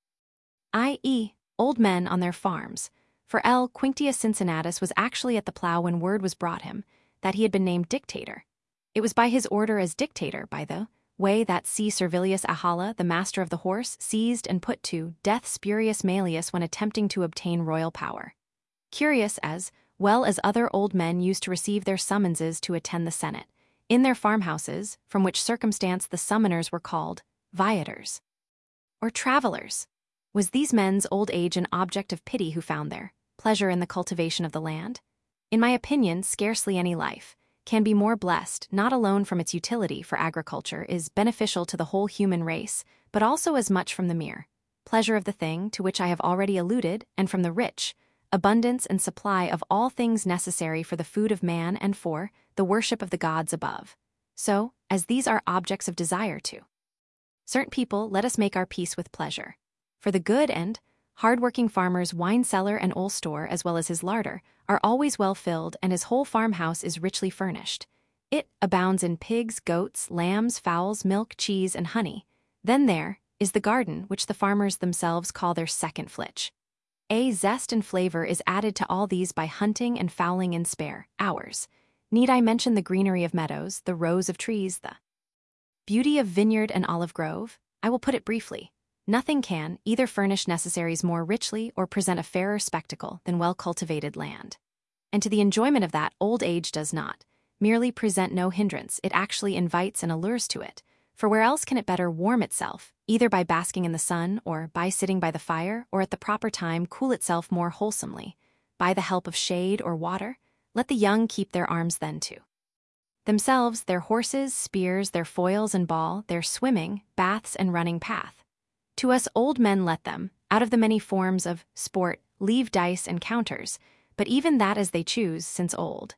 i.e., old men on their farms. For L. Quinctius Cincinnatus was actually at the plow when word was brought him that he had been named dictator. It was by his order as dictator, by the way, that C. Servilius Ahala, the master of the horse, seized and put to death Spurius Maelius when attempting to obtain royal power. Curius, as well as other old men used to receive their summonses to attend the Senate in their farmhouses, from which circumstance the summoners were called viators, or travelers. Was these men's old age an object of pity who found their pleasure in the cultivation of the land? In my opinion, scarcely any life can be more blessed, not alone from its utility, for agriculture is beneficial to the whole human race, but also as much from the mere pleasure of the thing to which I have already alluded, and from the rich abundance and supply of all things necessary for the food of man and for the worship of the gods above. So, as these are objects of desire to certain people, let us make our peace with pleasure. For the good and hard-working farmer's wine cellar and oil store, as well as his larder, are always well filled, and his whole farmhouse is richly furnished. It abounds in pigs, goats, lambs, fowls, milk, cheese, and honey. Then there is the garden, which the farmers themselves call their second flitch. A zest and flavor is added to all these by hunting and fowling in spare hours. Need I mention the greenery of meadows, the rows of trees, the beauty of vineyard and olive grove? I will put it briefly. Nothing can either furnish necessaries more richly or present a fairer spectacle than well-cultivated land. And to the enjoyment of that, old age does not merely present no hindrance, it actually invites and allures to it. For where else can it better warm itself, either by basking in the sun, or by sitting by the fire, or at the proper time cool itself more wholesomely, by the help of shade or water? Let the young keep their arms then to themselves, their horses, spears, their foils and ball, their swimming, baths and running path. To us old men let them, out of the many forms of sport, leave dice and counters, but even that as they choose, since old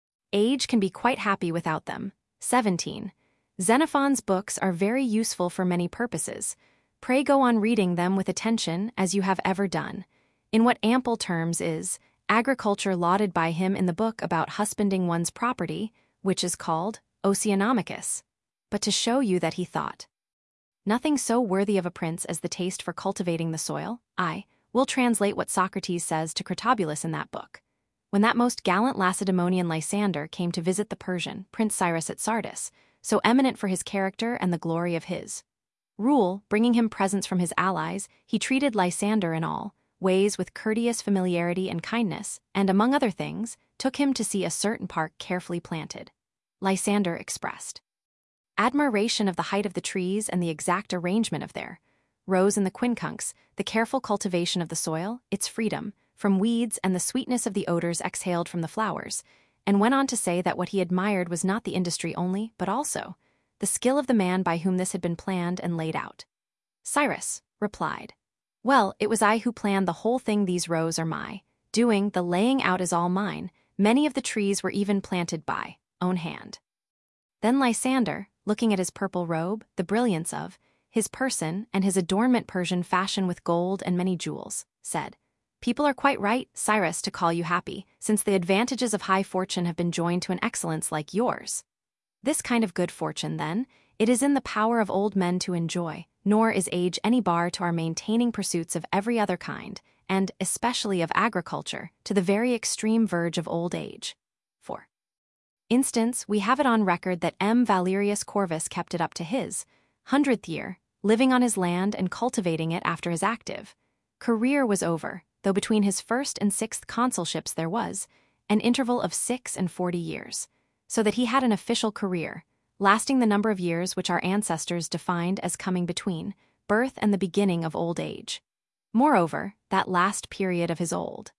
age can be quite happy without them. 17. Xenophon's books are very useful for many purposes. Pray go on reading them with attention, as you have ever done. In what ample terms is agriculture lauded by him in the book about husbanding one's property, which is called Oceanomachus. But to show you that he thought nothing so worthy of a prince as the taste for cultivating the soil, I will translate what Socrates says to Critobulus in that book. When that most gallant Lacedaemonian Lysander came to visit the Persian Prince Cyrus at Sardis, so eminent for his character and the glory of his rule, bringing him presents from his allies, he treated Lysander in all ways with courteous familiarity and kindness, and, among other things, took him to see a certain park carefully planted. Lysander expressed admiration of the height of the trees and the exact arrangement of their rows in the quincunx, the careful cultivation of the soil, its freedom from weeds, and the sweetness of the odors exhaled from the flowers, and went on to say that what he admired was not the industry only, but also the skill of the man by whom this had been planned and laid out. Cyrus replied, "Well, it was I who planned the whole thing. These rows are my doing, the laying out is all mine. Many of the trees were even planted by own hand." Then Lysander, looking at his purple robe, the brilliance of his person, and his adornment Persian fashion with gold and many jewels, said, "People are quite right, Cyrus, to call you happy, since the advantages of high fortune have been joined to an excellence like yours. This kind of good fortune, then, it is in the power of old men to enjoy, nor is age any bar to our maintaining pursuits of every other kind, and especially of agriculture, to the very extreme verge of old age. For instance, we have it on record that M. Valerius Corvus kept it up to his 100th year, living on his land and cultivating it after his active career was over, though between his first and sixth consulships there was an interval of 46 years, so that he had an official career, lasting the number of years which our ancestors defined as coming between birth and the beginning of old age. Moreover, that last period of his old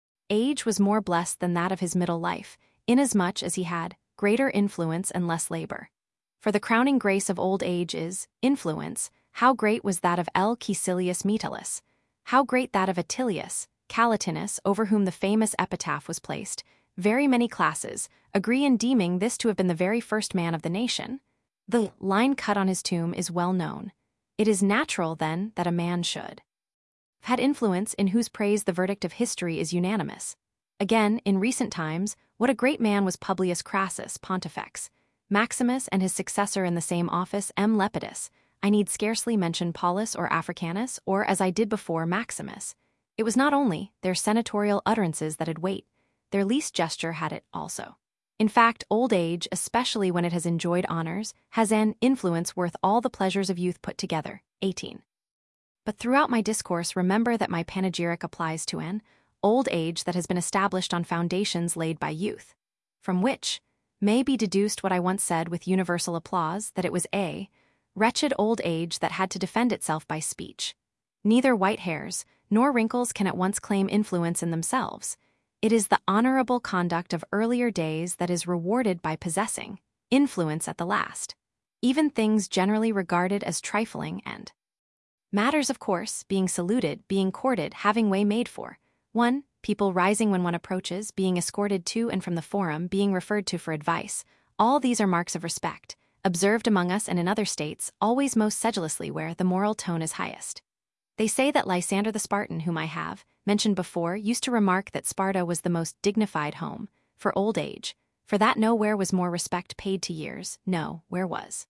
age was more blessed than that of his middle life, inasmuch as he had greater influence and less labor. For the crowning grace of old age is influence. How great was that of L. Caecilius Metellus! How great that of Attilius Calatinus, over whom the famous epitaph was placed! Very many classes agree in deeming this to have been the very first man of the nation. The line cut on his tomb is well known. It is natural, then, that a man should have had influence in whose praise the verdict of history is unanimous. Again, in recent times, what a great man was Publius Crassus, Pontifex. Maximus and his successor in the same office, M. Lepidus, I need scarcely mention Paulus or Africanus, or as I did before, Maximus. It was not only their senatorial utterances that had weight, their least gesture had it also. In fact, old age, especially when it has enjoyed honors, has an influence worth all the pleasures of youth put together. 18. But throughout my discourse, remember that my panegyric applies to an old age that has been established on foundations laid by youth, from which may be deduced what I once said with universal applause, that it was a wretched old age that had to defend itself by speech. Neither white hairs nor wrinkles can at once claim influence in themselves. It is the honorable conduct of earlier days that is rewarded by possessing influence at the last, even things generally regarded as trifling and matters of course, being saluted, being courted, having way made for. 1. People rising when one approaches, being escorted to and from the forum, being referred to for advice. All these are marks of respect, observed among us and in other states, always most sedulously where the moral tone is highest. They say that Lysander the Spartan, whom I have mentioned before, used to remark that Sparta was the most dignified home for old age, for that nowhere was more respect paid to years, no, where was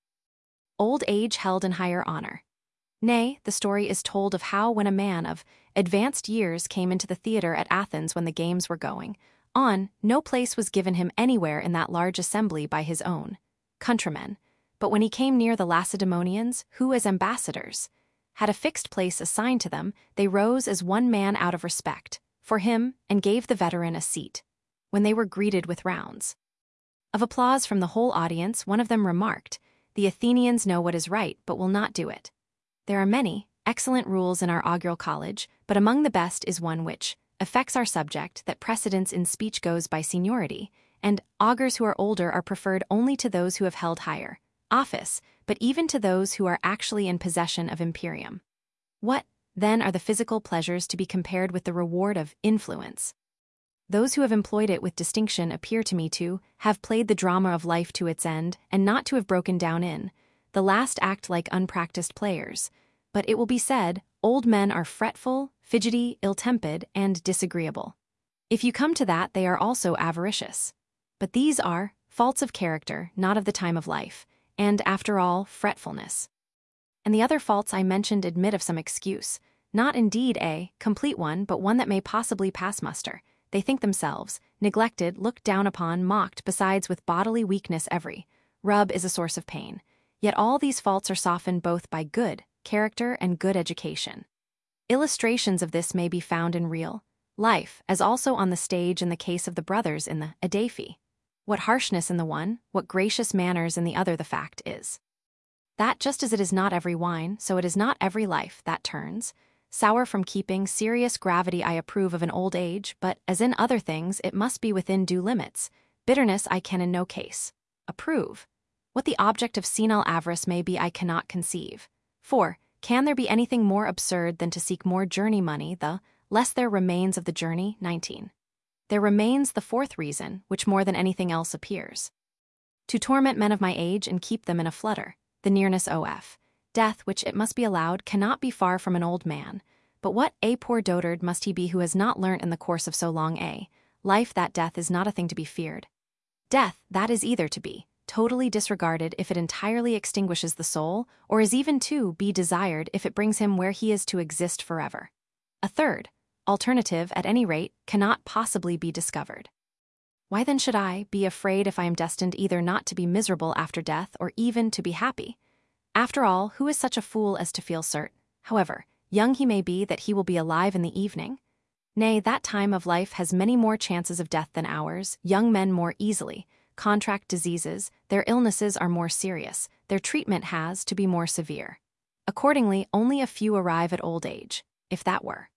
old age held in higher honor. Nay, the story is told of how when a man of advanced years came into the theater at Athens when the games were going on, no place was given him anywhere in that large assembly by his own countrymen, but when he came near the Lacedaemonians, who as ambassadors had a fixed place assigned to them, they rose as one man out of respect for him and gave the veteran a seat. When they were greeted with rounds of applause from the whole audience, one of them remarked, "The Athenians know what is right, but will not do it." There are many excellent rules in our augural college, but among the best is one which affects our subject, that precedence in speech goes by seniority, and augurs who are older are preferred only to those who have held higher office, but even to those who are actually in possession of imperium. What, then, are the physical pleasures to be compared with the reward of influence? Those who have employed it with distinction appear to me to have played the drama of life to its end, and not to have broken down in the last act like unpracticed players. But it will be said, old men are fretful, fidgety, ill-tempered, and disagreeable. If you come to that, they are also avaricious. But these are faults of character, not of the time of life, and, after all, fretfulness. And the other faults I mentioned admit of some excuse, not indeed a complete one, but one that may possibly pass muster. They think themselves neglected, looked down upon, mocked, besides with bodily weakness every rub is a source of pain. Yet all these faults are softened both by good character and good education. Illustrations of this may be found in real life, as also on the stage in the case of the brothers in the Adelphi. What harshness in the one, what gracious manners in the other. The fact is that just as it is not every wine, so it is not every life that turns sour from keeping serious gravity. I approve of an old age, but, as in other things, it must be within due limits. Bitterness I can in no case approve. What the object of senile avarice may be I cannot conceive. For, can there be anything more absurd than to seek more journey money, the less there remains of the journey? 19. There remains the fourth reason, which more than anything else appears to torment men of my age and keep them in a flutter, the nearness of death, which, it must be allowed, cannot be far from an old man. But what a poor dotard must he be who has not learnt in the course of so long a life that death is not a thing to be feared. Death, that is either to be totally disregarded if it entirely extinguishes the soul, or is even to be desired if it brings him where he is to exist forever. A third alternative, at any rate, cannot possibly be discovered. Why then should I be afraid if I am destined either not to be miserable after death or even to be happy? After all, who is such a fool as to feel certain, however young he may be, that he will be alive in the evening? Nay, that time of life has many more chances of death than ours. Young men more easily contract diseases, their illnesses are more serious, their treatment has to be more severe. Accordingly, only a few arrive at old age. If that were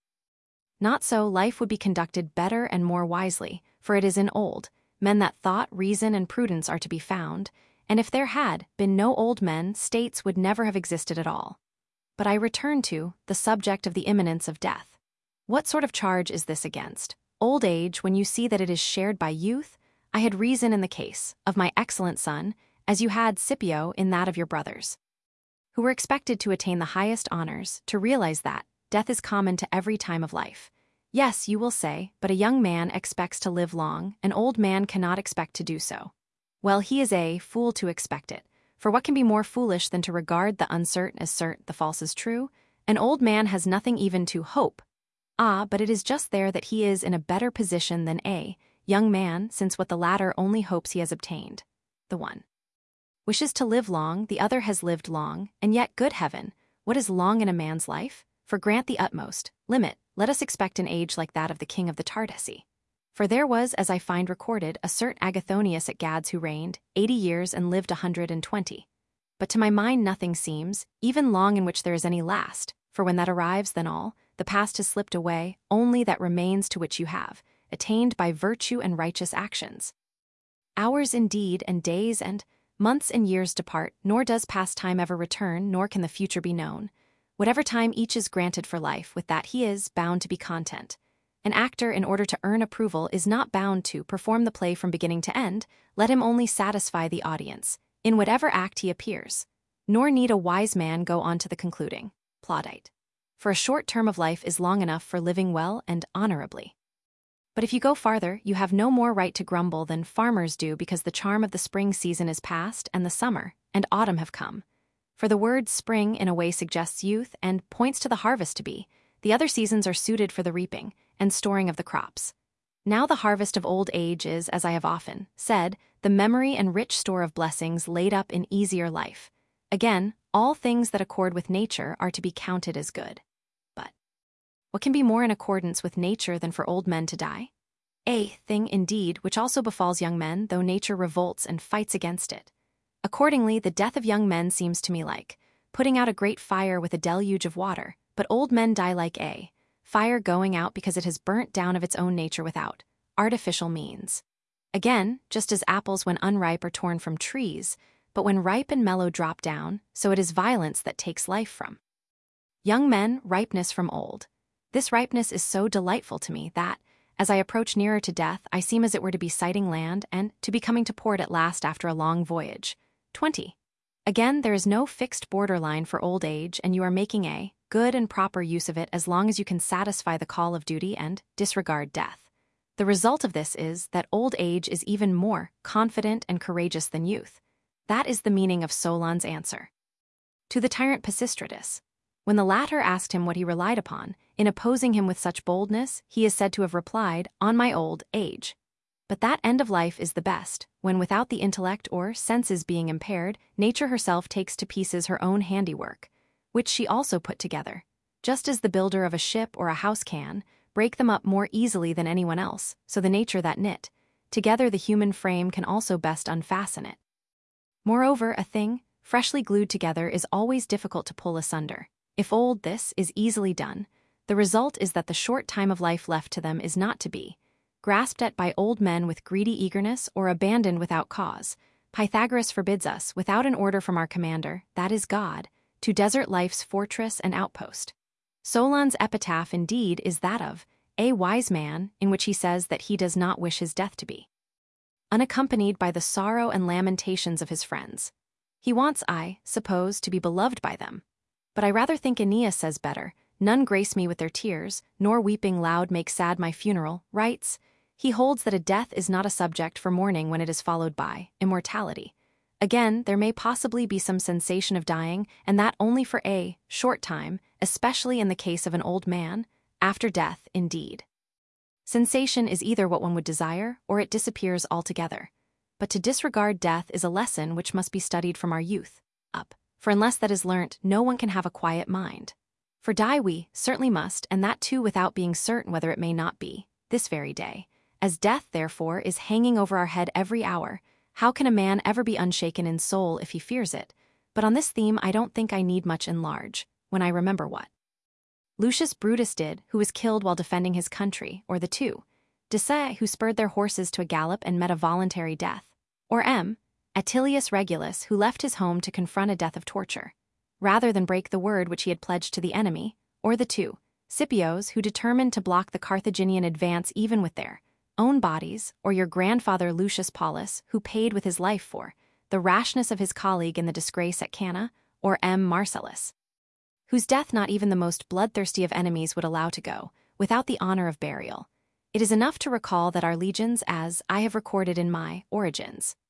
not so, life would be conducted better and more wisely, for it is in old men that thought, reason, and prudence are to be found, and if there had been no old men, states would never have existed at all. But I return to the subject of the imminence of death. What sort of charge is this against old age, when you see that it is shared by youth? I had reason in the case of my excellent son, as you had, Scipio, in that of your brothers, who were expected to attain the highest honors, to realize that death is common to every time of life. Yes, you will say, but a young man expects to live long, an old man cannot expect to do so. Well, he is a fool to expect it, For what can be more foolish than to regard the uncertain as certain, the false as true? An old man has nothing even to hope. Ah, but it is just there that he is in a better position than a young man, since what the latter only hopes he has obtained. The one wishes to live long, the other has lived long, and yet, good heaven, what is long in a man's life? For grant the utmost limit, let us expect an age like that of the king of the Tardesi. For there was, as I find recorded, a certain Agathonius at Gads who reigned 80 years and lived 120. But to my mind nothing seems, even long in which there is any last, for when that arrives, then all, the past has slipped away, only that remains to which you have attained by virtue and righteous actions. Hours indeed, and days and months and years depart, nor does past time ever return, nor can the future be known. Whatever time each is granted for life, with that he is bound to be content. An actor, in order to earn approval, is not bound to perform the play from beginning to end. Let him only satisfy the audience, in whatever act he appears. Nor need a wise man go on to the concluding plaudite. For a short term of life is long enough for living well and honorably. But if you go farther, you have no more right to grumble than farmers do because the charm of the spring season is past and the summer and autumn have come. For the word spring in a way suggests youth and points to the harvest to be. The other seasons are suited for the reaping and storing of the crops. Now the harvest of old age is, as I have often said, the memory and rich store of blessings laid up in easier life. Again, all things that accord with nature are to be counted as good. But what can be more in accordance with nature than for old men to die? A thing, indeed, which also befalls young men, though nature revolts and fights against it. Accordingly, the death of young men seems to me like putting out a great fire with a deluge of water, but old men die like a fire going out because it has burnt down of its own nature without artificial means. Again, just as apples when unripe are torn from trees, but when ripe and mellow drop down, so it is violence that takes life from young men, ripeness from old. This ripeness is so delightful to me that, as I approach nearer to death, I seem as it were to be sighting land and to be coming to port at last after a long voyage. 20. Again, there is no fixed borderline for old age, and you are making a good and proper use of it as long as you can satisfy the call of duty and disregard death. The result of this is that old age is even more confident and courageous than youth. That is the meaning of Solon's answer to the tyrant Pisistratus. When the latter asked him what he relied upon, in opposing him with such boldness, he is said to have replied, "On my old age." But that end of life is the best, when without the intellect or senses being impaired, nature herself takes to pieces her own handiwork, which she also put together, just as the builder of a ship or a house can break them up more easily than anyone else, so the nature that knit together the human frame can also best unfasten it. Moreover, a thing, freshly glued together, is always difficult to pull asunder. If old, this is easily done. The result is that the short time of life left to them is not to be grasped at by old men with greedy eagerness or abandoned without cause. Pythagoras forbids us, without an order from our commander, that is God, to desert life's fortress and outpost. Solon's epitaph indeed is that of a wise man, in which he says that he does not wish his death to be unaccompanied by the sorrow and lamentations of his friends. He wants, I suppose, to be beloved by them. But I rather think Aeneas says better, "None grace me with their tears, nor weeping loud make sad my funeral," writes. He holds that a death is not a subject for mourning when it is followed by immortality. Again, there may possibly be some sensation of dying, and that only for a short time, especially in the case of an old man. After death, indeed, sensation is either what one would desire, or it disappears altogether. But to disregard death is a lesson which must be studied from our youth up. For unless that is learnt, no one can have a quiet mind. For die we certainly must, and that too without being certain whether it may not be this very day. As death, therefore, is hanging over our head every hour, how can a man ever be unshaken in soul if he fears it? But on this theme I don't think I need much enlarge, when I remember what Lucius Brutus did, who was killed while defending his country, or the two Decii, who spurred their horses to a gallop and met a voluntary death, or Attilius Regulus, who left his home to confront a death of torture, rather than break the word which he had pledged to the enemy, or the two Scipios, who determined to block the Carthaginian advance even with their own bodies, or your grandfather Lucius Paulus, who paid with his life for the rashness of his colleague in the disgrace at Cannae, or Marcellus, whose death not even the most bloodthirsty of enemies would allow to go without the honor of burial. It is enough to recall that our legions, as I have recorded in my Origins,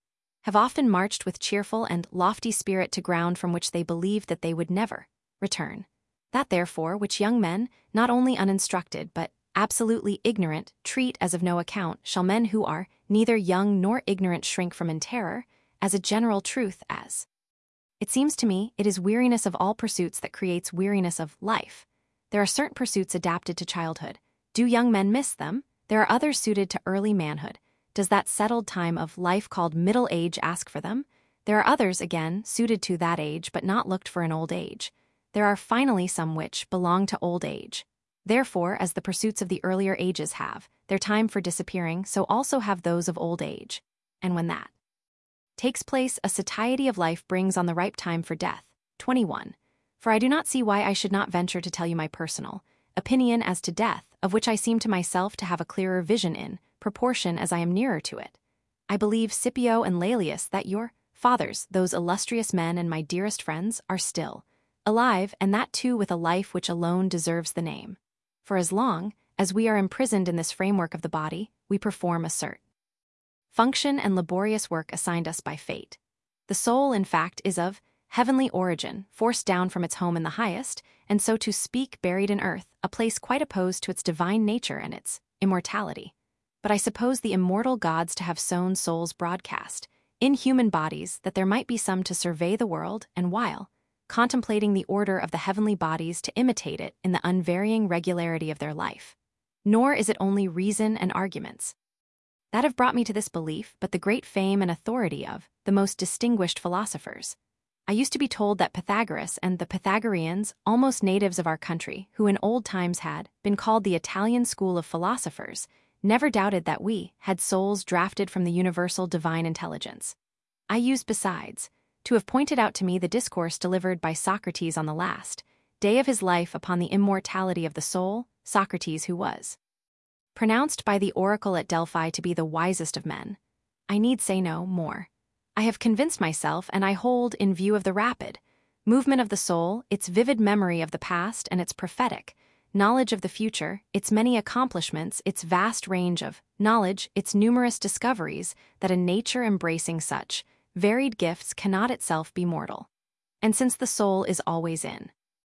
have often marched with cheerful and lofty spirit to ground from which they believed that they would never return. That therefore which young men, not only uninstructed but absolutely ignorant, treat as of no account, shall men who are neither young nor ignorant shrink from in terror, as a general truth as. It seems to me it is weariness of all pursuits that creates weariness of life. There are certain pursuits adapted to childhood. Do young men miss them? There are others suited to early manhood. Does that settled time of life called middle age ask for them? There are others, again, suited to that age but not looked for in old age. There are finally some which belong to old age. Therefore, as the pursuits of the earlier ages have their time for disappearing, so also have those of old age. And when that takes place, a satiety of life brings on the ripe time for death. 21. For I do not see why I should not venture to tell you my personal opinion as to death, of which I seem to myself to have a clearer vision in proportion as I am nearer to it. I believe, Scipio and Laelius, that your fathers, those illustrious men and my dearest friends, are still alive, and that too with a life which alone deserves the name. For as long as we are imprisoned in this framework of the body, we perform a certain function and laborious work assigned us by fate. The soul, in fact, is of heavenly origin, forced down from its home in the highest, and so to speak buried in earth, a place quite opposed to its divine nature and its immortality. But I suppose the immortal gods to have sown souls broadcast, in human bodies, that there might be some to survey the world, and while contemplating the order of the heavenly bodies to imitate it in the unvarying regularity of their life. Nor is it only reason and arguments that have brought me to this belief, but the great fame and authority of the most distinguished philosophers. I used to be told that Pythagoras and the Pythagoreans, almost natives of our country, who in old times had been called the Italian school of philosophers, never doubted that we had souls drafted from the universal divine intelligence. I used, besides, to have pointed out to me the discourse delivered by Socrates on the last day of his life upon the immortality of the soul, Socrates, who was pronounced by the oracle at Delphi to be the wisest of men. I need say no more. I have convinced myself, and I hold, in view of the rapid movement of the soul, its vivid memory of the past and its prophetic knowledge of the future, its many accomplishments, its vast range of knowledge, its numerous discoveries, that a nature embracing such varied gifts cannot itself be mortal. And since the soul is always in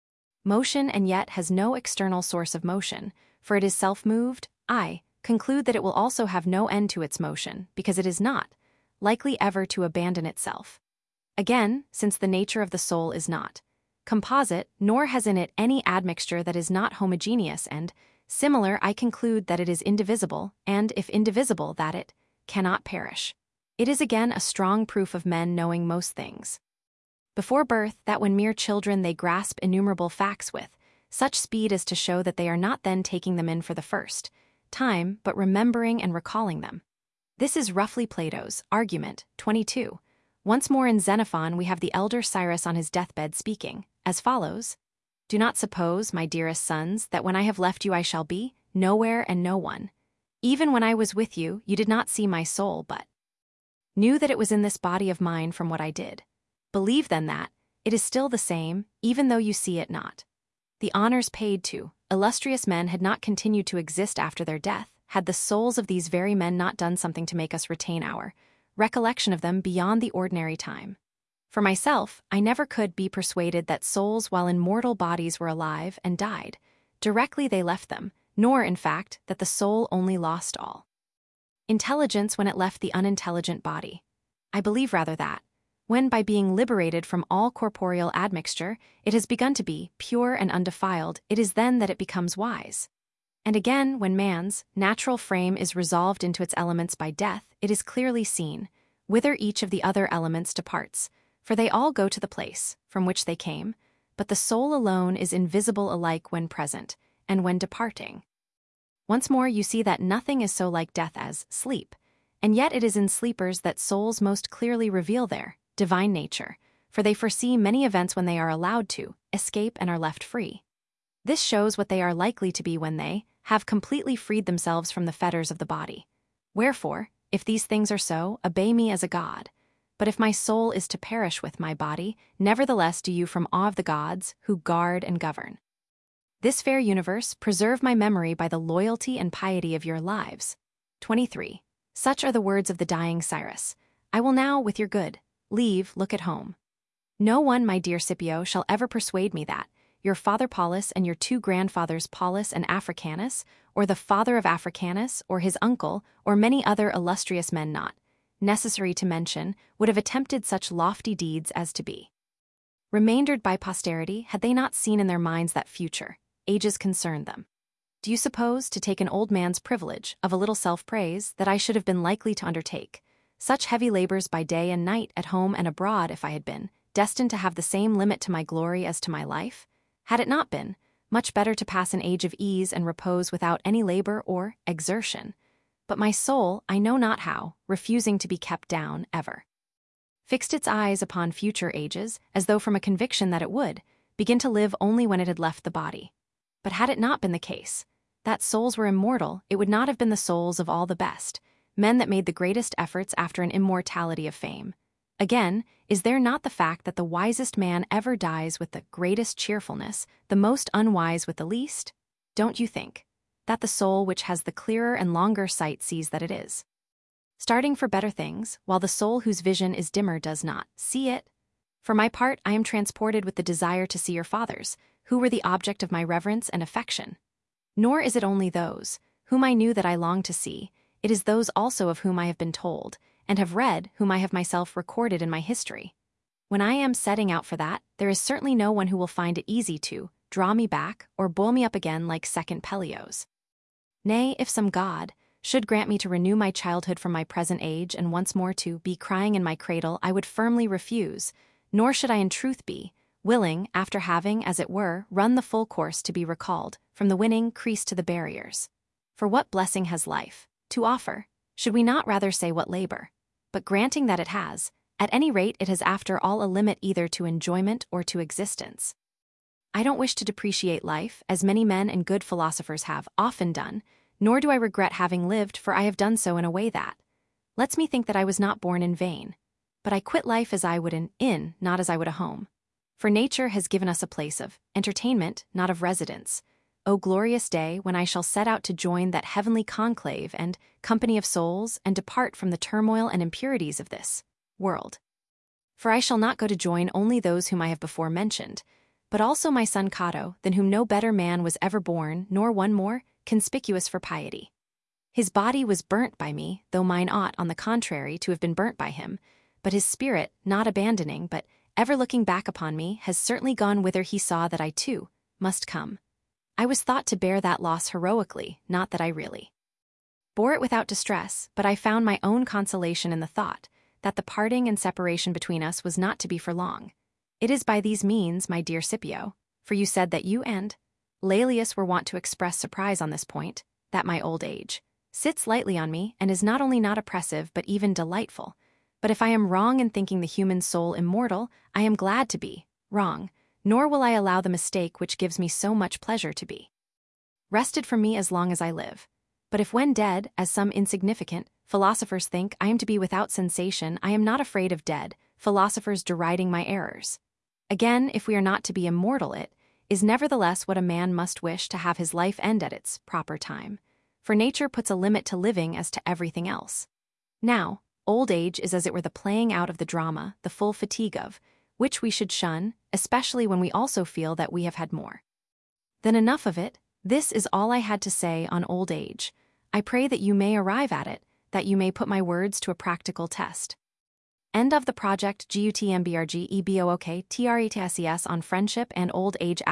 motion and yet has no external source of motion, for it is self-moved, I conclude that it will also have no end to its motion, because it is not likely ever to abandon itself. Again, since the nature of the soul is not composite, nor has in it any admixture that is not homogeneous and similar, I conclude that it is indivisible, and if indivisible, that it cannot perish. It is again a strong proof of men knowing most things before birth, that when mere children they grasp innumerable facts with such speed as to show that they are not then taking them in for the first time, but remembering and recalling them. This is roughly Plato's argument. 22. Once more in Xenophon we have the elder Cyrus on his deathbed speaking as follows: Do not suppose, my dearest sons, that when I have left you I shall be nowhere and no one. Even when I was with you, you did not see my soul, but knew that it was in this body of mine from what I did. Believe then that it is still the same, even though you see it not. The honors paid to illustrious men had not continued to exist after their death, had the souls of these very men not done something to make us retain our recollection of them beyond the ordinary time. For myself, I never could be persuaded that souls while in mortal bodies were alive and died directly they left them, nor, in fact, that the soul only lost all intelligence when it left the unintelligent body. I believe rather that, when by being liberated from all corporeal admixture, it has begun to be pure and undefiled, it is then that it becomes wise. And again, when man's natural frame is resolved into its elements by death, it is clearly seen whither each of the other elements departs, for they all go to the place from which they came, but the soul alone is invisible alike when present and when departing. Once more you see that nothing is so like death as sleep, and yet it is in sleepers that souls most clearly reveal their divine nature, for they foresee many events when they are allowed to escape and are left free. This shows what they are likely to be when they have completely freed themselves from the fetters of the body. Wherefore, if these things are so, obey me as a god. But if my soul is to perish with my body, nevertheless do you from awe of the gods who guard and govern this fair universe, preserve my memory by the loyalty and piety of your lives. 23. Such are the words of the dying Cyrus. I will now, with your good leave, look at home. No one, my dear Scipio, shall ever persuade me that your father Paulus and your two grandfathers Paulus and Africanus, or the father of Africanus, or his uncle, or many other illustrious men not necessary to mention, would have attempted such lofty deeds as to be remaindered by posterity had they not seen in their minds that future ages concerned them. Do you suppose, to take an old man's privilege of a little self-praise, that I should have been likely to undertake such heavy labors by day and night at home and abroad if I had been destined to have the same limit to my glory as to my life? Had it not been much better to pass an age of ease and repose without any labor or exertion? But my soul, I know not how, refusing to be kept down ever, fixed its eyes upon future ages, as though from a conviction that it would begin to live only when it had left the body. But had it not been the case that souls were immortal, it would not have been the souls of all the best men that made the greatest efforts after an immortality of fame. Again, is there not the fact that the wisest man ever dies with the greatest cheerfulness, the most unwise with the least? Don't you think that the soul which has the clearer and longer sight sees that it is starting for better things, while the soul whose vision is dimmer does not see it? For my part, I am transported with the desire to see your fathers, who were the object of my reverence and affection. Nor is it only those whom I knew that I long to see, it is those also of whom I have been told, and have read, whom I have myself recorded in my history. When I am setting out for that, there is certainly no one who will find it easy to draw me back or boil me up again like second Pelios. Nay, if some god should grant me to renew my childhood from my present age and once more to be crying in my cradle, I would firmly refuse, nor should I in truth be willing, after having, as it were, run the full course, to be recalled from the winning crease to the barriers. For what blessing has life to offer? Should we not rather say what labor? But granting that it has, at any rate it has after all a limit either to enjoyment or to existence. I don't wish to depreciate life, as many men and good philosophers have often done, nor do I regret having lived, for I have done so in a way that lets me think that I was not born in vain. But I quit life as I would an inn, not as I would a home. For nature has given us a place of entertainment, not of residence. O glorious day when I shall set out to join that heavenly conclave and company of souls and depart from the turmoil and impurities of this world. For I shall not go to join only those whom I have before mentioned, but also my son Cato, than whom no better man was ever born, nor one more conspicuous for piety. His body was burnt by me, though mine ought, on the contrary, to have been burnt by him, but his spirit, not abandoning, but ever looking back upon me, has certainly gone whither he saw that I too must come. I was thought to bear that loss heroically, not that I really bore it without distress, but I found my own consolation in the thought that the parting and separation between us was not to be for long. It is by these means, my dear Scipio, for you said that you and Laelius were wont to express surprise on this point, that my old age sits lightly on me and is not only not oppressive but even delightful. But if I am wrong in thinking the human soul immortal, I am glad to be wrong, nor will I allow the mistake which gives me so much pleasure to be wrested from me as long as I live. But if when dead, as some insignificant philosophers think, I am to be without sensation, I am not afraid of dead philosophers deriding my errors. Again, if we are not to be immortal, it is nevertheless what a man must wish, to have his life end at its proper time. For nature puts a limit to living as to everything else. Now, old age is as it were the playing out of the drama, the full fatigue of which we should shun, especially when we also feel that we have had more than enough of it. This is all I had to say on old age. I pray that you may arrive at it, that you may put my words to a practical test. End of the project. GUTMBRG EBOOK TRETSES on Friendship and Old Age ****.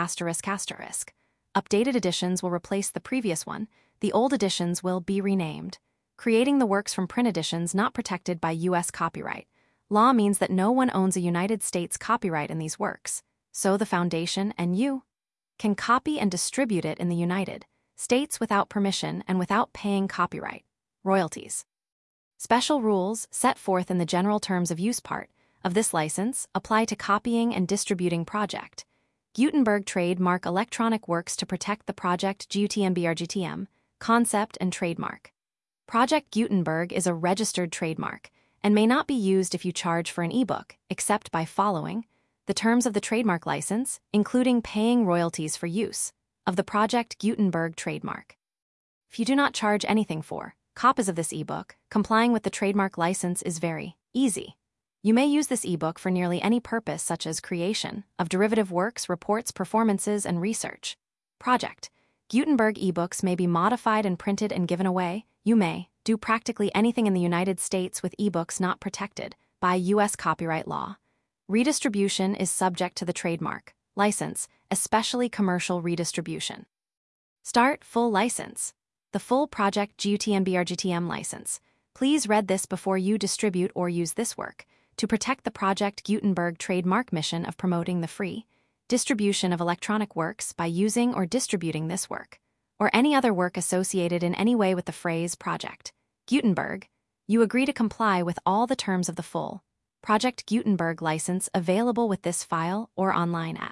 Updated editions will replace the previous one. The old editions will be renamed. Creating the works from print editions not protected by U.S. copyright law means that no one owns a United States copyright in these works, so the Foundation and you can copy and distribute it in the United States without permission and without paying copyright royalties. Special rules set forth in the general terms of use part of this license apply to copying and distributing Project Gutenberg trademark electronic works to protect the Project GUTMBRGTM concept and trademark. Project Gutenberg is a registered trademark and may not be used if you charge for an ebook, except by following the terms of the trademark license, including paying royalties for use of the Project Gutenberg trademark. If you do not charge anything for copies of this ebook, complying with the trademark license is very Easy. You may use this ebook for nearly any purpose, such as creation of derivative works, reports, performances, and research. Project Gutenberg ebooks may be modified and printed and given away. You may do practically anything in the United States with ebooks not protected by U.S. copyright law. Redistribution is subject to the trademark license, especially commercial redistribution. Start full license. The full Project Gutenberg license. Please read this before you distribute or use this work to protect the Project Gutenberg trademark mission of promoting the free distribution of electronic works by using or distributing this work, or any other work associated in any way with the phrase Project Gutenberg. You agree to comply with all the terms of the full Project Gutenberg license available with this file or online at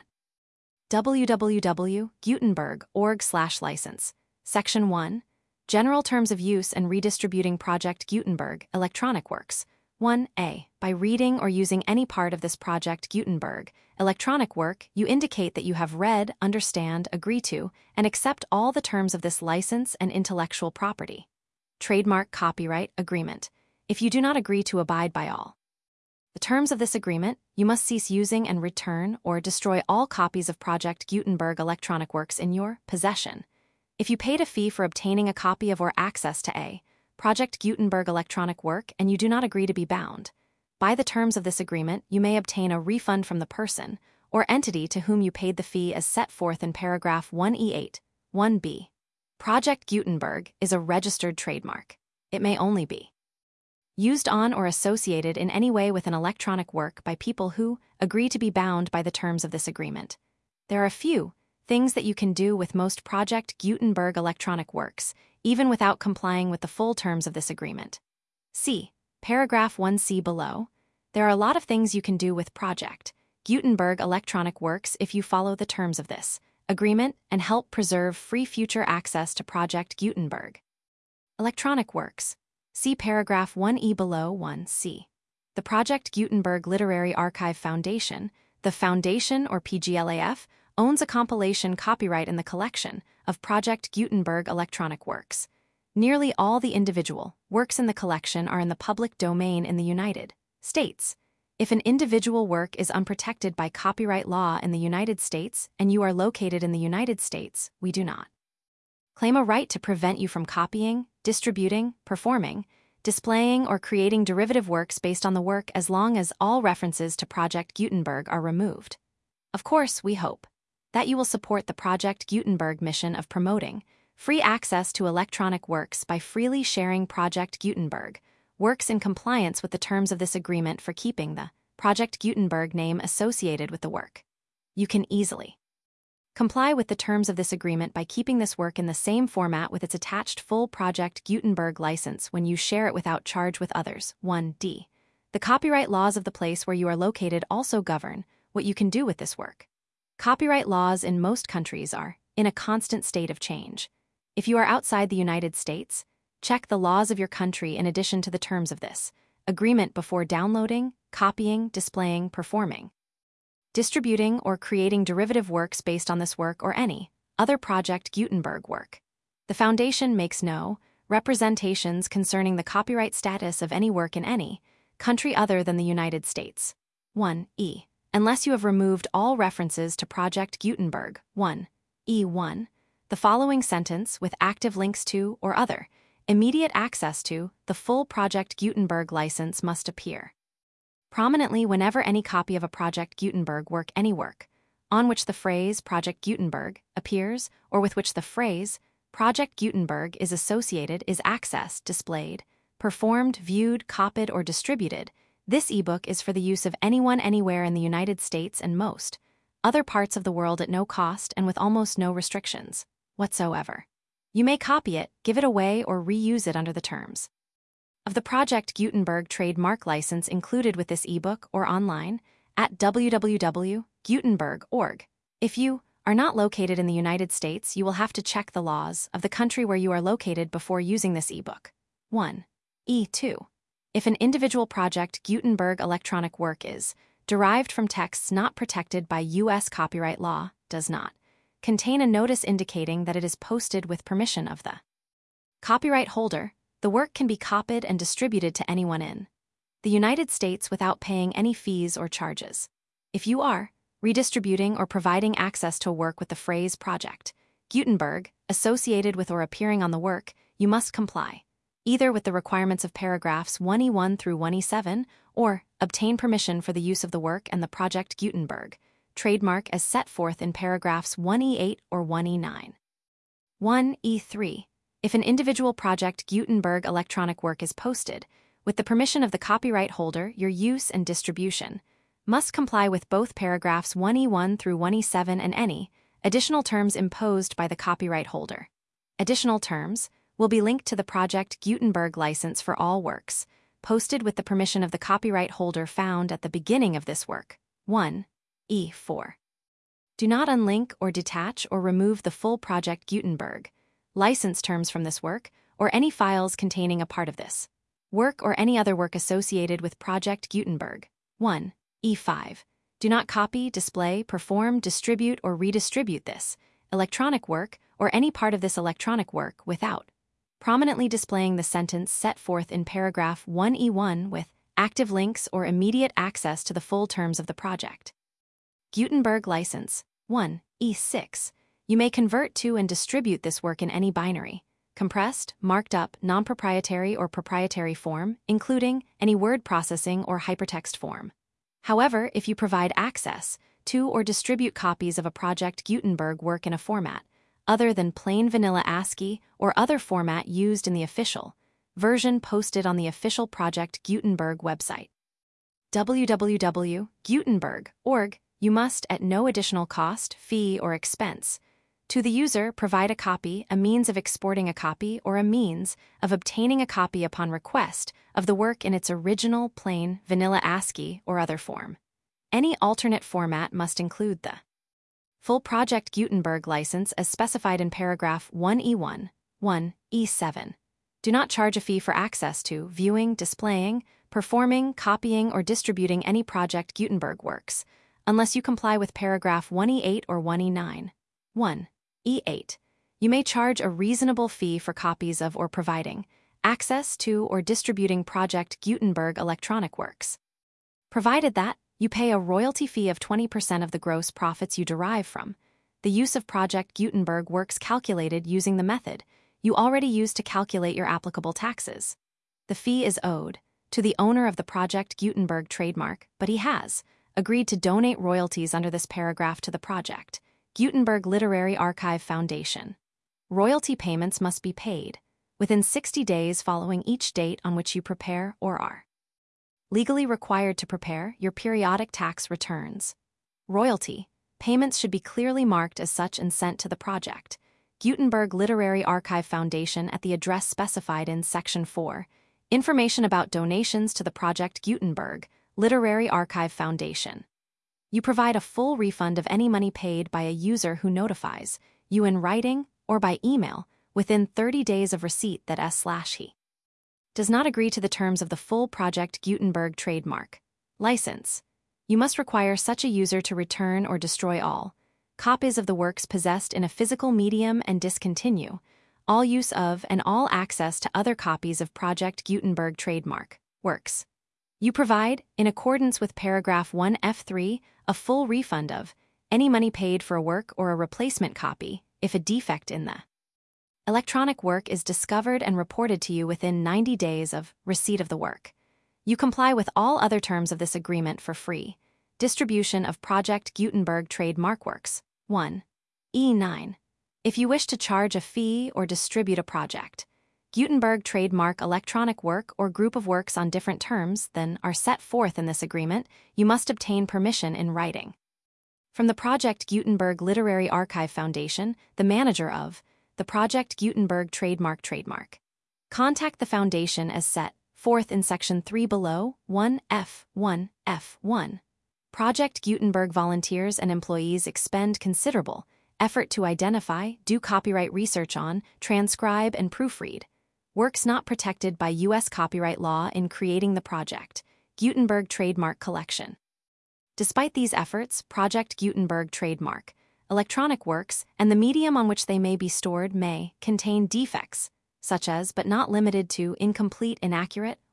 www.gutenberg.org/license. Section 1. General Terms of Use and Redistributing Project Gutenberg Electronic Works. 1a. By reading or using any part of this Project Gutenberg electronic work, you indicate that you have read, understand, agree to, and accept all the terms of this license and intellectual property. Trademark Copyright Agreement. If you do not agree to abide by all the terms of this agreement, you must cease using and return or destroy all copies of Project Gutenberg electronic works in your possession. If you paid a fee for obtaining a copy of or access to a Project Gutenberg electronic work and you do not agree to be bound by the terms of this agreement, you may obtain a refund from the person or entity to whom you paid the fee as set forth in paragraph 1E8, 1b. Project Gutenberg is a registered trademark. It may only be used on or associated in any way with an electronic work by people who agree to be bound by the terms of this agreement. There are a few things that you can do with most Project Gutenberg electronic works, even without complying with the full terms of this agreement. See paragraph 1c below. There are a lot of things you can do with Project Gutenberg electronic works if you follow the terms of this agreement and help preserve free future access to Project Gutenberg electronic works. See paragraph 1e below 1c. The Project Gutenberg Literary Archive Foundation, the Foundation or PGLAF, owns a compilation copyright in the collection of Project Gutenberg electronic works. Nearly all the individual works in the collection are in the public domain in the United States. If an individual work is unprotected by copyright law in the United States and you are located in the United States, we do not claim a right to prevent you from copying, distributing, performing, displaying, or creating derivative works based on the work as long as all references to Project Gutenberg are removed. Of course, we hope that you will support the Project Gutenberg mission of promoting free access to electronic works by freely sharing Project Gutenberg works in compliance with the terms of this agreement for keeping the Project Gutenberg name associated with the work. You can easily comply with the terms of this agreement by keeping this work in the same format with its attached full Project Gutenberg license when you share it without charge with others. 1d. The copyright laws of the place where you are located also govern what you can do with this work. Copyright laws in most countries are in a constant state of change. If you are outside the United States, check the laws of your country in addition to the terms of this agreement before downloading, copying, displaying, performing, distributing, or creating derivative works based on this work or any other Project Gutenberg work. The Foundation makes no representations concerning the copyright status of any work in any country other than the United States. 1e. Unless you have removed all references to Project Gutenberg. 1e1. The following sentence with active links to or other immediate access to the full Project Gutenberg license must appear prominently whenever any copy of a Project Gutenberg work, any work on which the phrase Project Gutenberg appears or with which the phrase Project Gutenberg is associated is accessed, displayed, performed, viewed, copied, or distributed. This ebook is for the use of anyone anywhere in the United States and most other parts of the world at no cost and with almost no restrictions whatsoever. You may copy it, give it away, or reuse it under the terms of the Project Gutenberg trademark license included with this ebook or online at www.gutenberg.org. If you are not located in the United States, you will have to check the laws of the country where you are located before using this ebook. 1e2. If an individual Project Gutenberg electronic work is derived from texts not protected by U.S. copyright law, does not contain a notice indicating that it is posted with permission of the copyright holder, the work can be copied and distributed to anyone in the United States without paying any fees or charges. If you are redistributing or providing access to a work with the phrase project Gutenberg associated with or appearing on the work, you must comply either with the requirements of paragraphs 1E1 through 1E7 or obtain permission for the use of the work and the project Gutenberg trademark as set forth in paragraphs 1E8 or 1E9. 1E3. If an individual project Gutenberg electronic work is posted, with the permission of the copyright holder, your use and distribution must comply with both paragraphs 1E1 through 1E7 and any additional terms imposed by the copyright holder. Additional terms will be linked to the project Gutenberg license for all works, posted with the permission of the copyright holder found at the beginning of this work. 1E4. Do not unlink or detach or remove the full project Gutenberg license terms from this work or any files containing a part of this work or any other work associated with project Gutenberg. 1E5. Do not copy, display, perform, distribute, or redistribute this electronic work or any part of this electronic work without prominently displaying the sentence set forth in paragraph 1E1 with active links or immediate access to the full terms of the project. Gutenberg license. 1E6. You may convert to and distribute this work in any binary, compressed, marked up, non-proprietary or proprietary form, including any word processing or hypertext form. However, if you provide access to or distribute copies of a project Gutenberg work in a format other than plain vanilla ASCII or other format used in the official version posted on the official Project Gutenberg website, www.gutenberg.org, you must, at no additional cost, fee, or expense, to the user provide a copy, a means of exporting a copy, or a means of obtaining a copy upon request of the work in its original plain vanilla ASCII or other form. Any alternate format must include the full Project Gutenberg license as specified in paragraph 1E1, 1E7. Do not charge a fee for access to, viewing, displaying, performing, copying, or distributing any Project Gutenberg works, unless you comply with paragraph 1E8 or 1E9. 1E8. You may charge a reasonable fee for copies of or providing access to or distributing Project Gutenberg electronic works, provided that you pay a royalty fee of 20% of the gross profits you derive from the use of Project Gutenberg works calculated using the method you already used to calculate your applicable taxes. The fee is owed to the owner of the Project Gutenberg trademark, but he has agreed to donate royalties under this paragraph to the Project Gutenberg Literary Archive Foundation. Royalty payments must be paid within 60 days following each date on which you prepare or are legally required to prepare your periodic tax returns. Royalty payments should be clearly marked as such and sent to the Project Gutenberg Literary Archive Foundation at the address specified in Section 4, Information about Donations to the Project Gutenberg Literary Archive Foundation. You provide a full refund of any money paid by a user who notifies you in writing or by email within 30 days of receipt that S/he does not agree to the terms of the full Project Gutenberg trademark license. You must require such a user to return or destroy all copies of the works possessed in a physical medium and discontinue all use of and all access to other copies of Project Gutenberg trademark works. You provide, in accordance with paragraph 1F3, a full refund of any money paid for a work or a replacement copy if a defect in the electronic work is discovered and reported to you within 90 days of receipt of the work. You comply with all other terms of this agreement for free distribution of Project Gutenberg trademark works. 1E9. If you wish to charge a fee or distribute a Project Gutenberg trademark electronic work or group of works on different terms than are set forth in this agreement, you must obtain permission in writing from the Project Gutenberg Literary Archive Foundation, the manager of the Project Gutenberg trademark. Contact the Foundation as set forth in Section 3 below, 1F1F1. Project Gutenberg volunteers and employees expend considerable effort to identify, do copyright research on, transcribe, and proofread works not protected by U.S. copyright law in creating the Project Gutenberg trademark collection. Despite these efforts, Project Gutenberg trademark electronic works and the medium on which they may be stored may contain defects, such as but not limited to incomplete, inaccurate,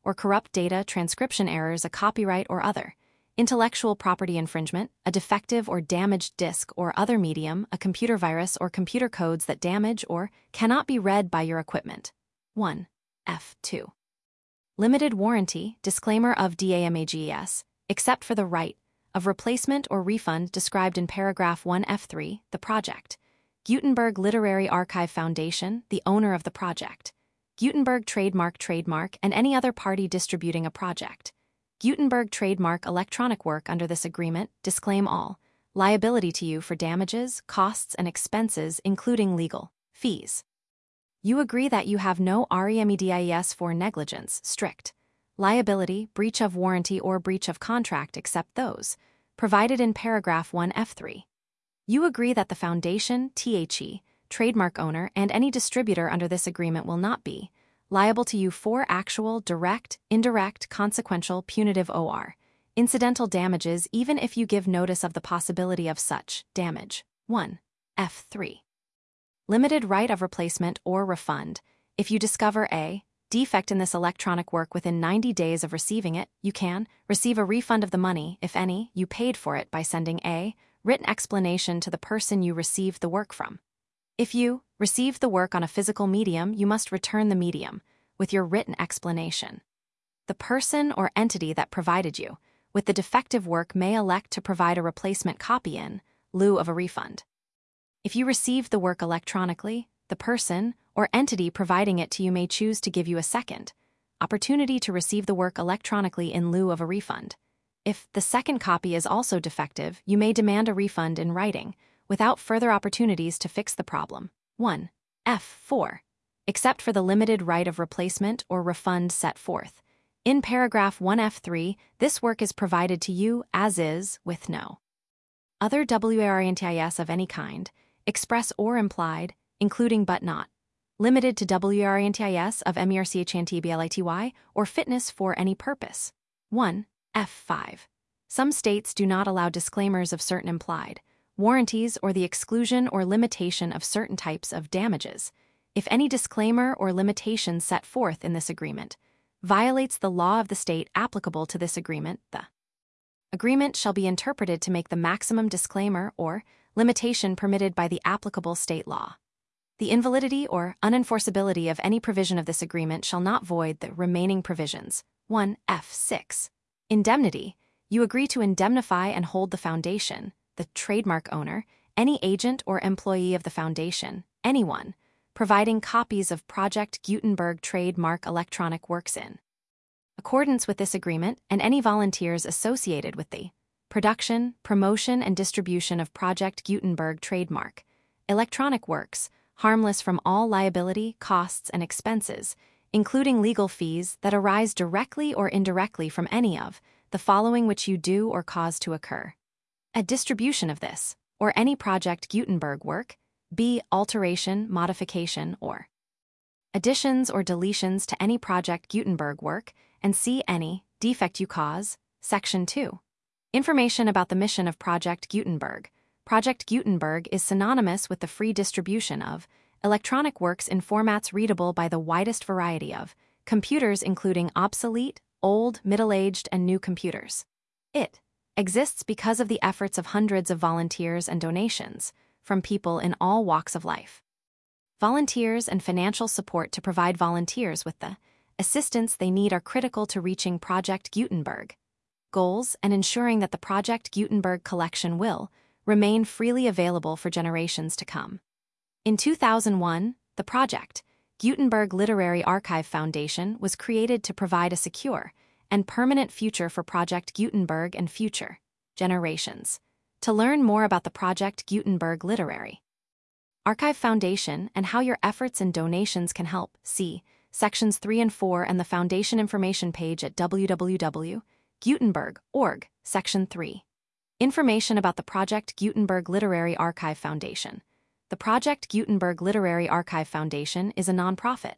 or corrupt data, transcription errors, a copyright or other. Intellectual property infringement, a defective or damaged disk or other medium, a computer virus or computer codes that damage or cannot be read by your equipment. 1. F2. Limited warranty, disclaimer of DAMAGES, except for the right of replacement or refund described in paragraph 1F3, the project. Gutenberg Literary Archive Foundation, the owner of the project. Gutenberg trademark, and any other party distributing a project. Gutenberg trademark electronic work under this agreement disclaim all liability to you for damages, costs, and expenses, including legal fees. You agree that you have no REMEDIES for negligence, strict liability, breach of warranty, or breach of contract except those provided in paragraph 1F3. You agree that the foundation, THE, trademark owner, and any distributor under this agreement will not be liable to you for actual, direct, indirect, consequential, punitive or incidental damages even if you give notice of the possibility of such damage. 1. F3. Limited right of replacement or refund. If you discover a defect in this electronic work within 90 days of receiving it, you can receive a refund of the money, if any, you paid for it by sending a written explanation to the person you received the work from. If you received the work on a physical medium, you must return the medium with your written explanation. The person or entity that provided you with the defective work may elect to provide a replacement copy in lieu of a refund. If you received the work electronically, the person or entity providing it to you may choose to give you a second opportunity to receive the work electronically in lieu of a refund. If the second copy is also defective, you may demand a refund in writing, without further opportunities to fix the problem. 1. F4. Except for the limited right of replacement or refund set forth in paragraph 1F3, this work is provided to you as is, with no other WARENTIS of any kind, express or implied, including but not limited to WARENTIS of MERCHANTBLITY or fitness for any purpose. 1. F5. Some states do not allow disclaimers of certain implied warranties or the exclusion or limitation of certain types of damages. If any disclaimer or limitation set forth in this agreement violates the law of the state applicable to this agreement, the agreement shall be interpreted to make the maximum disclaimer or limitation permitted by the applicable state law. The invalidity or unenforceability of any provision of this agreement shall not void the remaining provisions. 1. F6. Indemnity. You agree to indemnify and hold the foundation, the trademark owner, any agent or employee of the foundation, anyone, providing copies of Project Gutenberg trademark electronic works in accordance with this agreement, and any volunteers associated with the production, promotion, and distribution of Project Gutenberg trademark electronic works, harmless from all liability, costs, and expenses, including legal fees that arise directly or indirectly from any of the following which you do or cause to occur. A distribution of this, or any Project Gutenberg work, b. alteration, modification, or additions or deletions to any Project Gutenberg work, and c. any defect you cause. Section 2. Information about the mission of Project Gutenberg. Project Gutenberg is synonymous with the free distribution of electronic works in formats readable by the widest variety of computers, including obsolete, old, middle-aged, and new computers. It exists because of the efforts of hundreds of volunteers and donations from people in all walks of life. Volunteers and financial support to provide volunteers with the assistance they need are critical to reaching Project Gutenberg goals and ensuring that the Project Gutenberg collection will remain freely available for generations to come. In 2001, the Project Gutenberg Literary Archive Foundation was created to provide a secure and permanent future for Project Gutenberg and future generations. To learn more about the Project Gutenberg Literary Archive Foundation and how your efforts and donations can help, see Sections 3 and 4 and the Foundation information page at www.gutenberg.org, Section 3. Information about the Project Gutenberg Literary Archive Foundation. The Project Gutenberg Literary Archive Foundation is a nonprofit,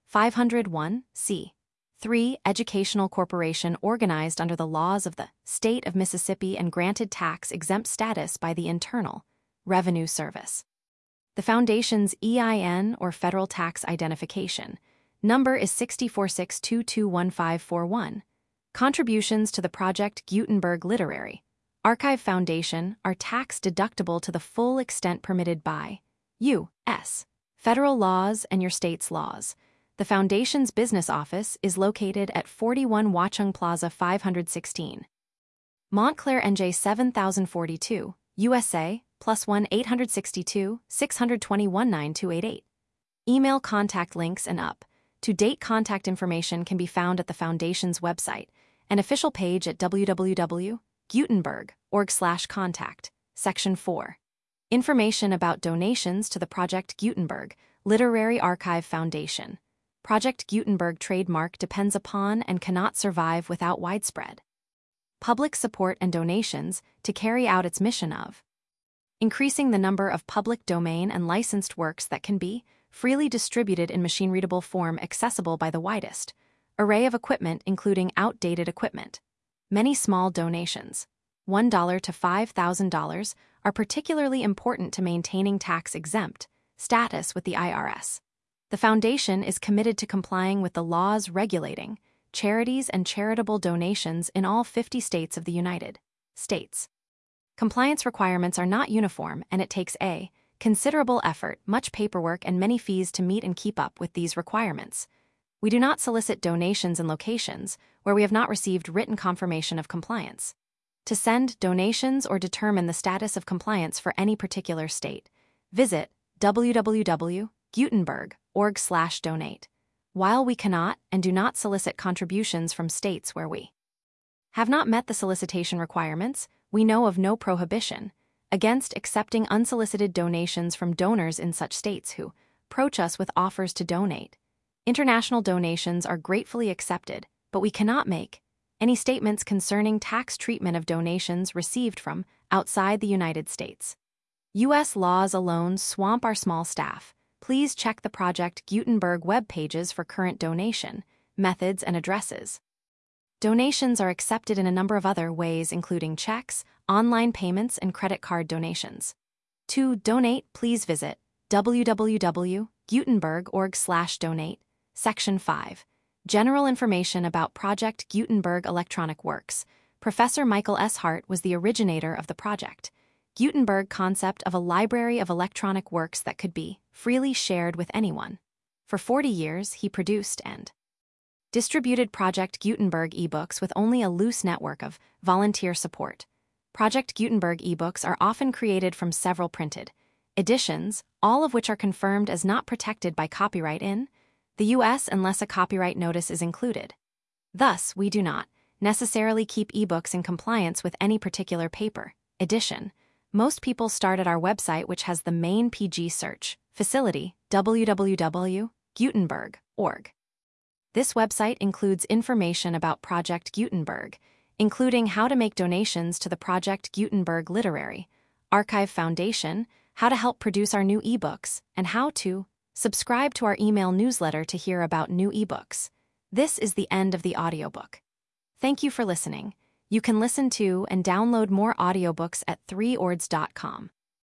501(c)(3) educational corporation organized under the laws of the State of Mississippi and granted tax-exempt status by the Internal Revenue Service. The Foundation's EIN, or Federal Tax Identification, Number is 6462221541. Contributions to the Project Gutenberg Literary Archive Foundation are tax-deductible to the full extent permitted by U.S. federal laws and your state's laws. The Foundation's business office is located at 41 Watchung Plaza 516. Montclair, NJ 7042, USA, +1 862 621 9288. Email contact links and up-to-date contact information can be found at the Foundation's website, an official page at www.gutenberg.org/contact, Section 4. Information about donations to the Project Gutenberg Literary Archive Foundation. Project Gutenberg trademark depends upon and cannot survive without widespread public support and donations to carry out its mission of increasing the number of public domain and licensed works that can be freely distributed in machine-readable form accessible by the widest array of equipment, including outdated equipment. Many small donations, $1 to $5,000, are particularly important to maintaining tax-exempt status with the IRS. The Foundation is committed to complying with the laws regulating charities and charitable donations in all 50 states of the United States. Compliance requirements are not uniform, and it takes a considerable effort, much paperwork, and many fees to meet and keep up with these requirements. We do not solicit donations in locations where we have not received written confirmation of compliance. To send donations or determine the status of compliance for any particular state, visit www.gutenberg.org/donate. While we cannot and do not solicit contributions from states where we have not met the solicitation requirements, we know of no prohibition against accepting unsolicited donations from donors in such states who approach us with offers to donate. International donations are gratefully accepted, but we cannot make any statements concerning tax treatment of donations received from outside the United States. U.S. laws alone swamp our small staff. Please check the Project Gutenberg web pages for current donation methods and addresses. Donations are accepted in a number of other ways, including checks, online payments, and credit card donations. To donate, please visit www.gutenberg.org/donate, Section 5. General information about Project Gutenberg Electronic Works. Professor Michael S. Hart was the originator of the Project Gutenberg concept of a library of electronic works that could be freely shared with anyone. For 40 years, he produced and distributed Project Gutenberg ebooks with only a loose network of volunteer support. Project Gutenberg ebooks are often created from several printed editions, all of which are confirmed as not protected by copyright in the U.S. unless a copyright notice is included. Thus, we do not necessarily keep ebooks in compliance with any particular paper edition. Most people start at our website, which has the main PG search facility, www.gutenberg.org. This website includes information about Project Gutenberg, including how to make donations to the Project Gutenberg Literary Archive Foundation, how to help produce our new ebooks, and how to subscribe to our email newsletter to hear about new ebooks. This is the end of the audiobook. Thank you for listening. You can listen to and download more audiobooks at 3ords.com.